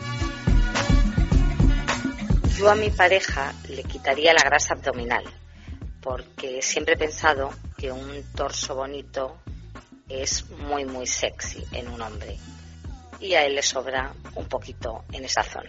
Yo a mi pareja le quitaría la grasa abdominal, porque siempre he pensado que un torso bonito es muy muy sexy en un hombre y a él le sobra un poquito en esa zona.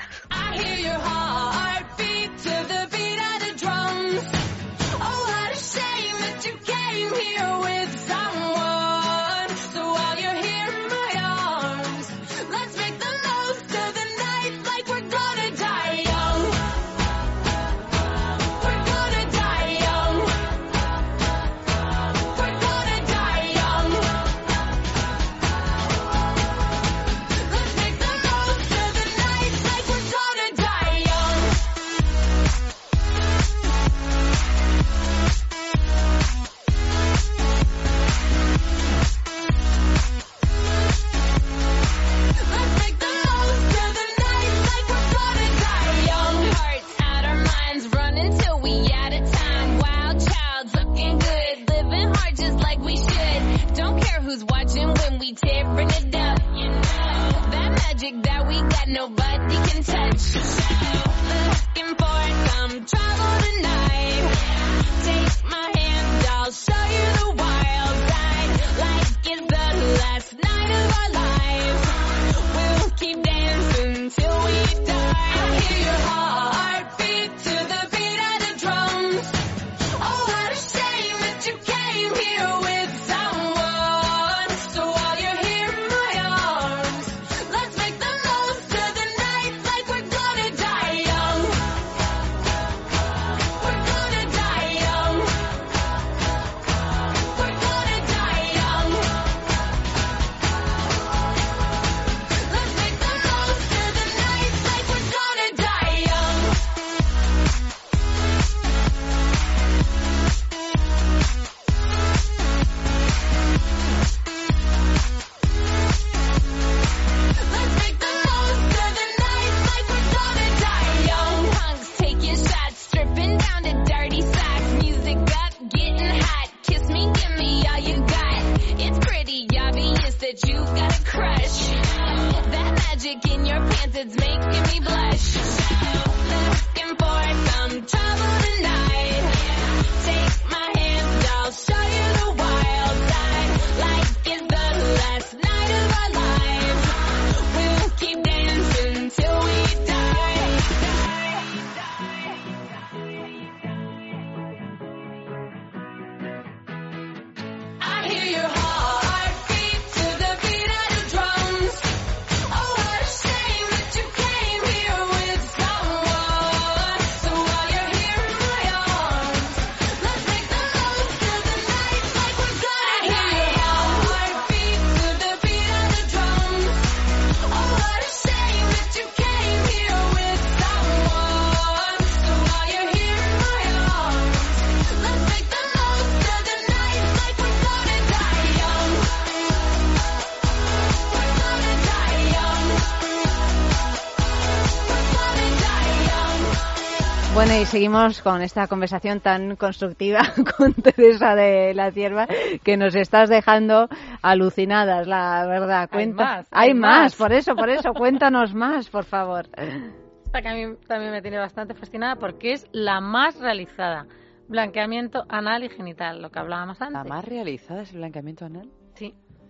Bueno, y seguimos con esta conversación tan constructiva con Teresa de la Cierva, que nos estás dejando alucinadas, la verdad. Hay más, por eso, cuéntanos más, por favor. Esta que a mí también me tiene bastante fascinada porque es la más realizada. Blanqueamiento anal y genital, lo que hablábamos antes. ¿La más realizada es el blanqueamiento anal? Sí.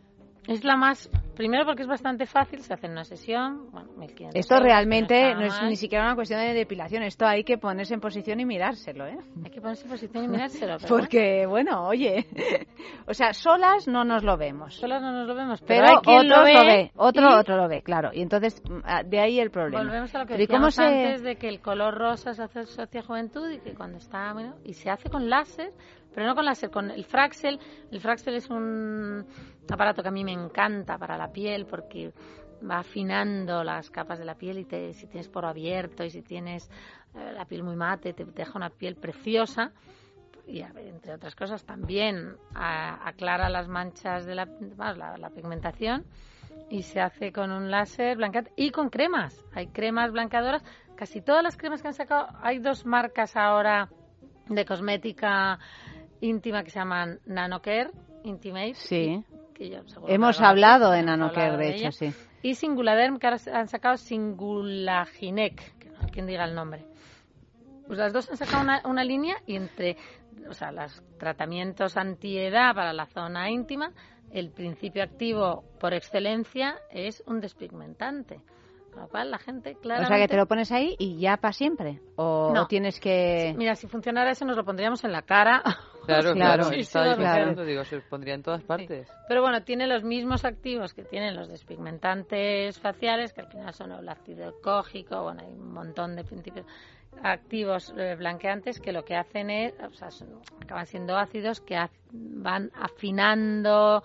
Es la más... Primero porque es bastante fácil, se hace en una sesión, bueno, 1.500 Esto euros, realmente no es ni siquiera una cuestión de depilación, esto hay que ponerse en posición y mirárselo, ¿eh? Hay que ponerse en posición y mirárselo. Pero porque, bueno, oye, o sea, solas no nos lo vemos. Solas no nos lo vemos, pero hay quien otro lo ve, otro lo ve, claro, y entonces de ahí el problema. Volvemos a lo que pero decíamos antes de que el color rosa se asocia a juventud y que cuando está... Bueno, y se hace con láser, pero no con láser, con el Fraxel. El Fraxel es un aparato que a mí me encanta para la piel porque va afinando las capas de la piel y si tienes poro abierto y si tienes la piel muy mate, te deja una piel preciosa y entre otras cosas también aclara las manchas de la pigmentación y se hace con un láser blanqueante y con cremas. Hay cremas blanqueadoras, casi todas las cremas que han sacado, hay 2 marcas ahora de cosmética íntima que se llaman NanoCare Intimate. Sí. Que yo, hemos hablado de NanoCare, de hecho, sí. Y Singuladerm, que ahora han sacado Singulaginec, que no hay quien diga el nombre. Pues las dos han sacado una línea y entre, o sea, los tratamientos antiedad para la zona íntima, el principio activo por excelencia es un despigmentante. Con lo cual la gente claramente... O sea, que te lo pones ahí y ya para siempre. ¿O tienes que...? Mira, si funcionara eso nos lo pondríamos en la cara. Claro. Sí, digo, se pondría en todas partes. Sí. Pero bueno, tiene los mismos activos que tienen los despigmentantes faciales, que al final son el ácido cógico, bueno, hay un montón de principios activos blanqueantes que lo que hacen es, o sea, acaban siendo ácidos que van afinando...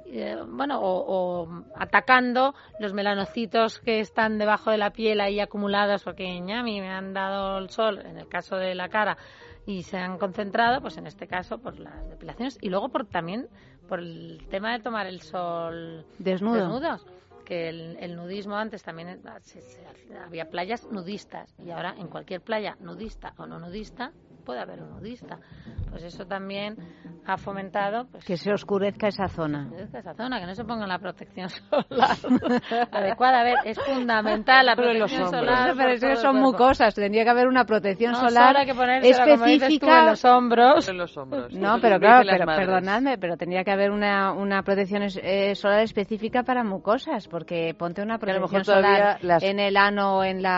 o atacando los melanocitos que están debajo de la piel ahí acumulados porque ñami me han dado el sol en el caso de la cara y se han concentrado, pues en este caso por las depilaciones y luego también por el tema de tomar el sol desnudos, que el nudismo antes también había playas nudistas y ahora en cualquier playa nudista o no nudista puede haber un nudista. Pues eso también ha fomentado... Pues, que se oscurezca esa zona. Que no se ponga la protección solar adecuada. A ver, es fundamental la protección solar. Pero eso son mucosas. Tendría que haber una protección solar hay que ponérsela, específica como dices tú, en los hombros. No, pero claro, perdonadme, pero tendría que haber una protección solar específica para mucosas, porque ponte una protección solar en el ano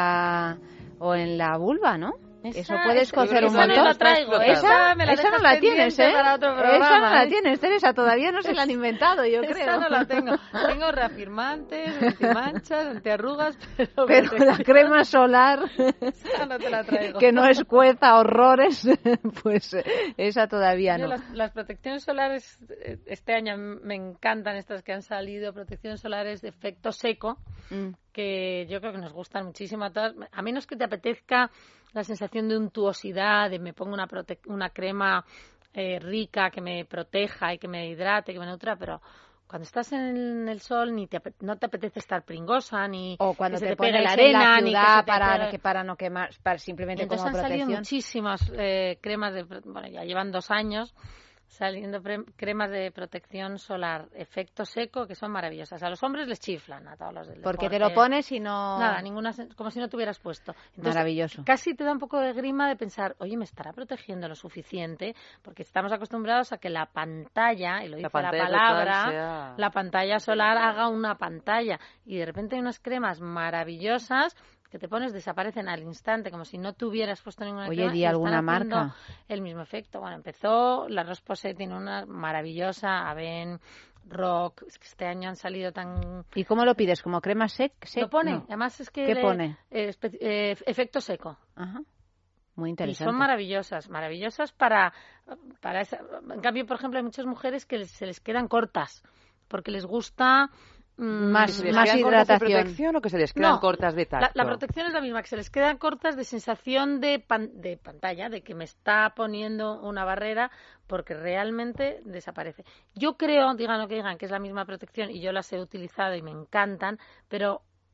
o en la vulva, ¿no? Eso puedes cocer un montón. No la traigo. Esa no la tienes, ¿eh? Esa no la tienes, Teresa. Todavía no se la han inventado, yo creo. Esa no la tengo. Tengo reafirmantes, antimanchas, antiarrugas, pero la crema solar, esa no te la traigo. Que no escueza horrores, pues esa todavía no. Las protecciones solares, este año me encantan estas que han salido, protecciones solares de efecto seco, que yo creo que nos gustan muchísimo a todas. A menos que te apetezca la sensación de untuosidad, de me pongo una crema rica que me proteja y que me hidrate, que me nutra, pero cuando estás en el sol no te apetece estar pringosa ni o cuando que te pegue pones la arena en la ni ciudad para no quemar, simplemente entonces como protección. Han salido muchísimas cremas ya llevan 2 años saliendo cremas de protección solar efecto seco que son maravillosas. A los hombres les chiflan, a todos los del porque deporte. Te lo pones y no... Nada, como si no te hubieras puesto. Entonces, maravilloso. Casi te da un poco de grima de pensar, oye, ¿me estará protegiendo lo suficiente? Porque estamos acostumbrados a que la pantalla, y lo dice la palabra, la pantalla solar haga una pantalla. Y de repente hay unas cremas maravillosas que te pones, desaparecen al instante, como si no te hubieras puesto ninguna crema. Oye, ¿di alguna marca? El mismo efecto. Bueno, empezó, la Roche-Posay tiene una maravillosa, Aven, Rock, es que este año han salido tan... ¿Y cómo lo pides? ¿Como crema sec? Lo pone, no. Además es que... ¿Qué pone? Efecto seco. Ajá. Muy interesante. Y son maravillosas para esa... En cambio, por ejemplo, hay muchas mujeres que se les quedan cortas, porque les gusta... más hidratación. ¿De protección o que se les quedan cortas de tacto? La protección es la misma, que se les quedan cortas de sensación de pantalla, de que me está poniendo una barrera, porque realmente desaparece. Yo creo, digan lo que digan, que es la misma protección y yo las he utilizado y me encantan, pero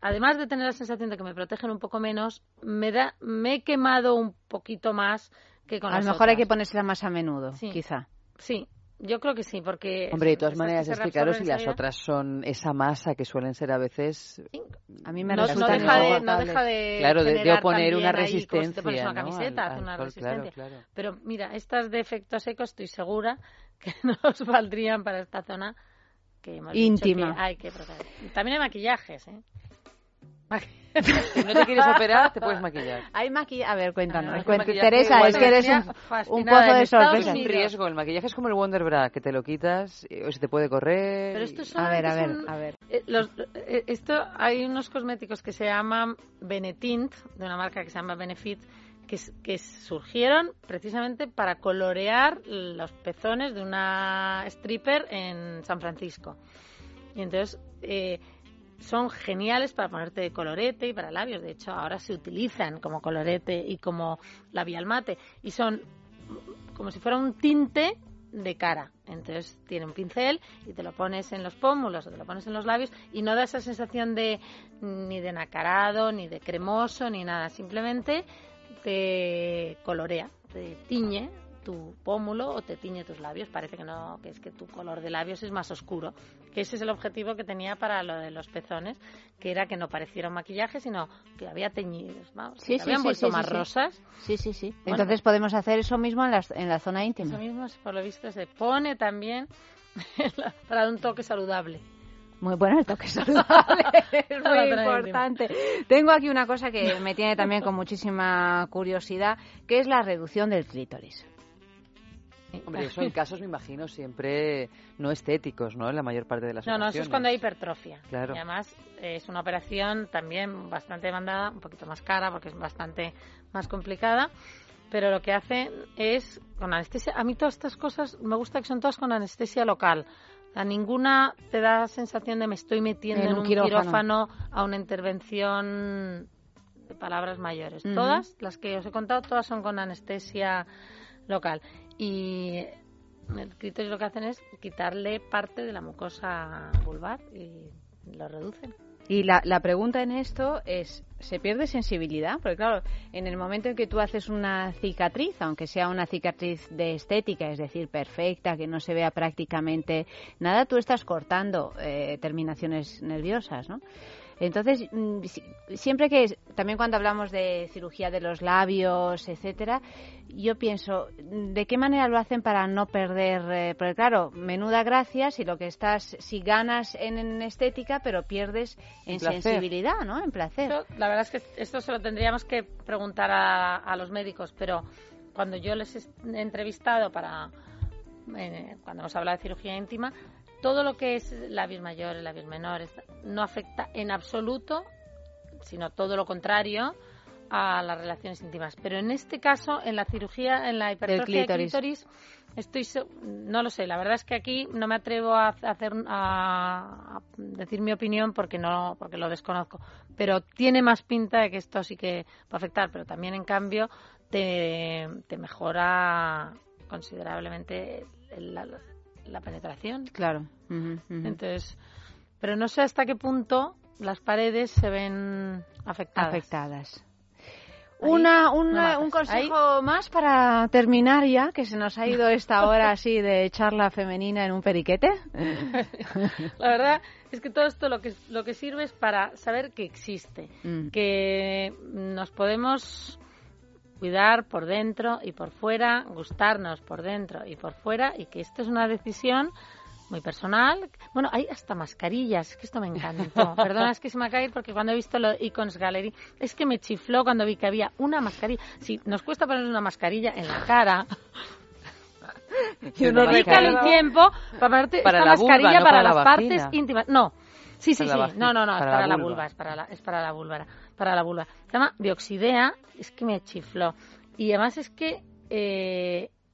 además de tener la sensación de que me protegen un poco menos, me he quemado un poquito más que con las otras. A lo mejor hay que ponérsela más a menudo, quizá. Sí, yo creo que sí, porque... Hombre, de todas maneras, es que claro, si las otras son esa masa que suelen ser a veces... A mí me resulta no deja de claro, de oponer una ahí, resistencia, te pones una ¿no? camiseta, hace una alcohol, resistencia. Claro. Pero mira, estas de efecto seco estoy segura que nos valdrían para esta zona que hemos íntima. Dicho que hay que proteger. También hay maquillajes, ¿eh? Si no te quieres operar, te puedes maquillar. Hay a ver, cuéntanos. Maquillaje, Teresa, es que eres un pozo de sorpresa. Es un riesgo. El maquillaje es como el Wonder Bra, que te lo quitas o se te puede correr. Pero esto a ver. Esto hay unos cosméticos que se llaman Benetint, de una marca que se llama Benefit, que surgieron precisamente para colorear los pezones de una stripper en San Francisco. Y entonces... son geniales para ponerte de colorete y para labios. De hecho, ahora se utilizan como colorete y como labial mate. Y son como si fuera un tinte de cara. Entonces, tiene un pincel y te lo pones en los pómulos o te lo pones en los labios y no da esa sensación ni de nacarado, ni de cremoso, ni nada. Simplemente te colorea, te tiñe tu pómulo o te tiñe tus labios. Parece que no, que es que tu color de labios es más oscuro, que ese es el objetivo que tenía para lo de los pezones, que era que no pareciera un maquillaje, sino que había teñidos, vamos, que habían vuelto más rosas. Sí. Bueno, entonces podemos hacer eso mismo en la zona íntima. Eso mismo, por lo visto, se pone también para dar un toque saludable. Muy bueno el toque saludable, es muy importante. Tengo aquí una cosa que me tiene también con muchísima curiosidad, que es la reducción del clítoris. Hombre, eso en casos, me imagino, siempre no estéticos, ¿no? En la mayor parte de las ocasiones. No, eso es cuando hay hipertrofia. Claro. Y además es una operación también bastante demandada, un poquito más cara porque es bastante más complicada. Pero lo que hacen es con anestesia. A mí todas estas cosas me gusta que son todas con anestesia local. A ninguna te da sensación de me estoy metiendo en un quirófano a una intervención de palabras mayores. Uh-huh. Todas, las que os he contado, todas son con anestesia local. Y el clítoris lo que hacen es quitarle parte de la mucosa vulvar y lo reducen. Y la pregunta en esto es, ¿se pierde sensibilidad? Porque claro, en el momento en que tú haces una cicatriz, aunque sea una cicatriz de estética, es decir, perfecta, que no se vea prácticamente nada, tú estás cortando terminaciones nerviosas, ¿no? Entonces, siempre que, también cuando hablamos de cirugía de los labios, etcétera, yo pienso, ¿de qué manera lo hacen para no perder? Porque claro, menuda gracia si ganas en estética, pero pierdes en sensibilidad, ¿no? En placer. La verdad es que esto se lo tendríamos que preguntar a los médicos, pero cuando yo les he entrevistado cuando hemos hablado de cirugía íntima, todo lo que es labios mayores, labios menores, no afecta en absoluto, sino todo lo contrario, a las relaciones íntimas. Pero en este caso, en la cirugía, en la hipertrofia del clítoris, no lo sé. La verdad es que aquí no me atrevo a decir mi opinión porque lo desconozco. Pero tiene más pinta de que esto sí que va a afectar. Pero también, en cambio, te mejora considerablemente la penetración. Claro. Uh-huh. Entonces, pero no sé hasta qué punto las paredes se ven afectadas. Un consejo más para terminar ya, que se nos ha ido esta hora así de charla femenina en un periquete. La verdad es que todo esto lo que sirve es para saber que existe, que nos podemos cuidar por dentro y por fuera, gustarnos por dentro y por fuera, y que esto es una decisión muy personal. Bueno, hay hasta mascarillas, que esto me encantó. Perdona, es que se me va a caer porque cuando he visto lo Icons Gallery, es que me chifló cuando vi que había una mascarilla. Si nos cuesta poner una mascarilla en la cara, y uno dedica el tiempo para ponerte esta mascarilla vulva, para las partes íntimas. No. Sí. No, es para la vulva, es para la vulva. Se llama Bioxidea, es que me chifló. Y además es que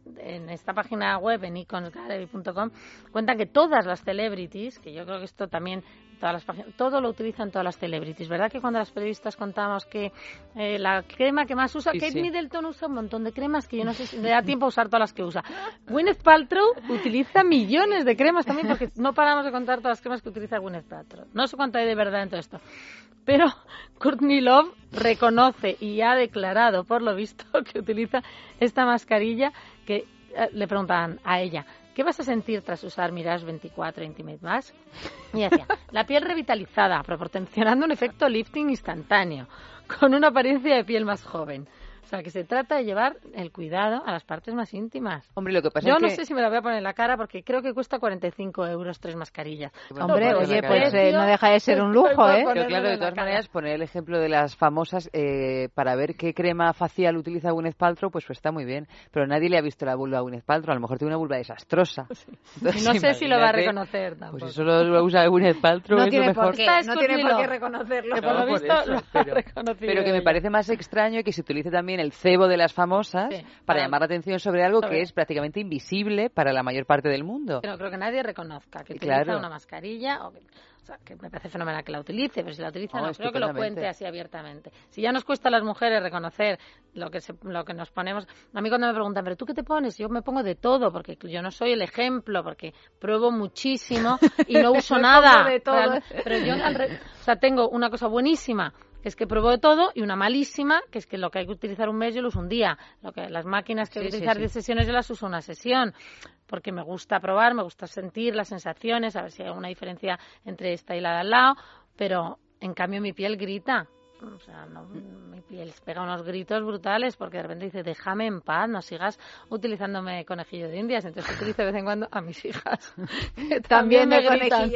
en esta página web, en iconsgallery.com, cuentan que todas las celebrities, que yo creo que esto también, todas las páginas, todo lo utilizan todas las celebrities, ¿verdad? Que cuando las periodistas contamos que la crema que más usa, Kate Middleton usa un montón de cremas que yo no sé si me da tiempo a usar todas las que usa. Gwyneth Paltrow utiliza millones de cremas también, porque no paramos de contar todas las cremas que utiliza Gwyneth Paltrow. No sé cuánto hay de verdad en todo esto. Pero Courtney Love reconoce y ha declarado, por lo visto, que utiliza esta mascarilla, que le preguntaban a ella, ¿qué vas a sentir tras usar Mirage 24 Intimate Mask? Y decía, la piel revitalizada, proporcionando un efecto lifting instantáneo, con una apariencia de piel más joven. O sea, que se trata de llevar el cuidado a las partes más íntimas. Hombre, lo que pasa Yo es no que... sé si me la voy a poner en la cara porque creo que cuesta 45 euros 3 mascarillas. Hombre, oye, pues no deja de ser un lujo, ¿eh? Pero claro, de todas maneras, poner el ejemplo de las famosas para ver qué crema facial utiliza Gwyneth Paltrow, pues está muy bien. Pero nadie le ha visto la vulva a Gwyneth Paltrow. A lo mejor tiene una vulva desastrosa. Entonces, y no sé si lo va a reconocer tampoco. Pues eso lo usa Gwyneth Paltrow. No tiene por qué reconocerlo. Que por lo visto lo ha reconocido. Pero que me parece más extraño que se utilice también el cebo de las famosas para llamar la atención sobre algo que es prácticamente invisible para la mayor parte del mundo. Pero creo que nadie reconozca que utiliza una mascarilla o sea, que me parece fenomenal que la utilice, pero si la utiliza no creo que lo cuente así abiertamente. Si ya nos cuesta a las mujeres reconocer lo que nos ponemos. A mí cuando me preguntan, ¿pero tú qué te pones? Yo me pongo de todo, porque yo no soy el ejemplo, porque pruebo muchísimo y no uso nada. De todo. Pero yo tengo una cosa buenísima, que es que pruebo de todo, y una malísima, que es que lo que hay que utilizar un mes yo lo uso un día. Las máquinas que hay que utilizar 10 sesiones yo las uso una sesión, porque me gusta probar, me gusta sentir las sensaciones, a ver si hay alguna diferencia entre esta y la de al lado, pero en cambio mi piel grita. O sea, mi piel pega unos gritos brutales porque de repente dice, déjame en paz, no sigas utilizándome conejillo de indias. Entonces utilizo de vez en cuando a mis hijas. Que también me gritan.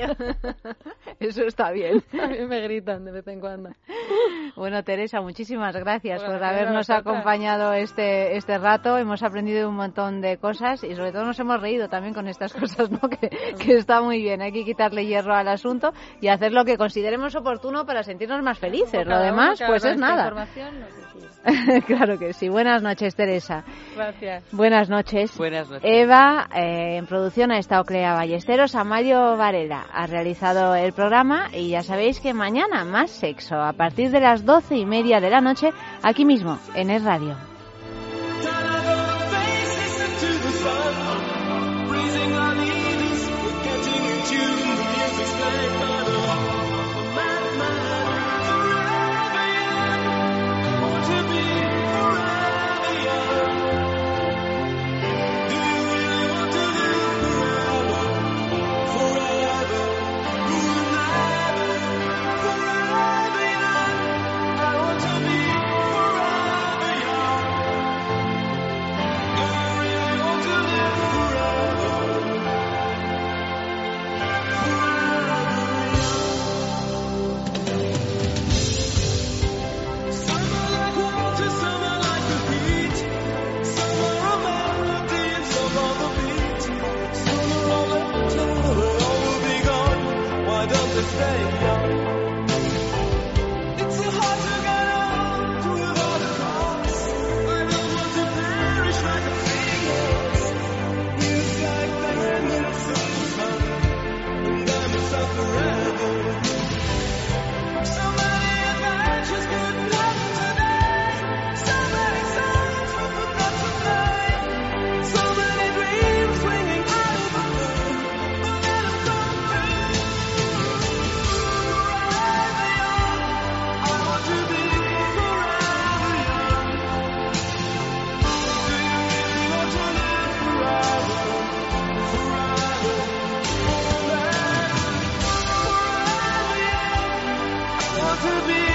Eso está bien. También me gritan de vez en cuando. Bueno, Teresa, muchísimas gracias por habernos acompañado este rato. Hemos aprendido un montón de cosas y sobre todo nos hemos reído también con estas cosas, ¿no? Que está muy bien. Hay que quitarle hierro al asunto y hacer lo que consideremos oportuno para sentirnos más felices. Lo demás, pues es nada. Claro que sí. Buenas noches, Teresa. Gracias. Buenas noches. Buenas noches. Eva, en producción ha estado Clea Ballesteros, Amario Varela ha realizado el programa y ya sabéis que mañana más sexo a partir de las 12:30 de la noche aquí mismo en Es Radio. To be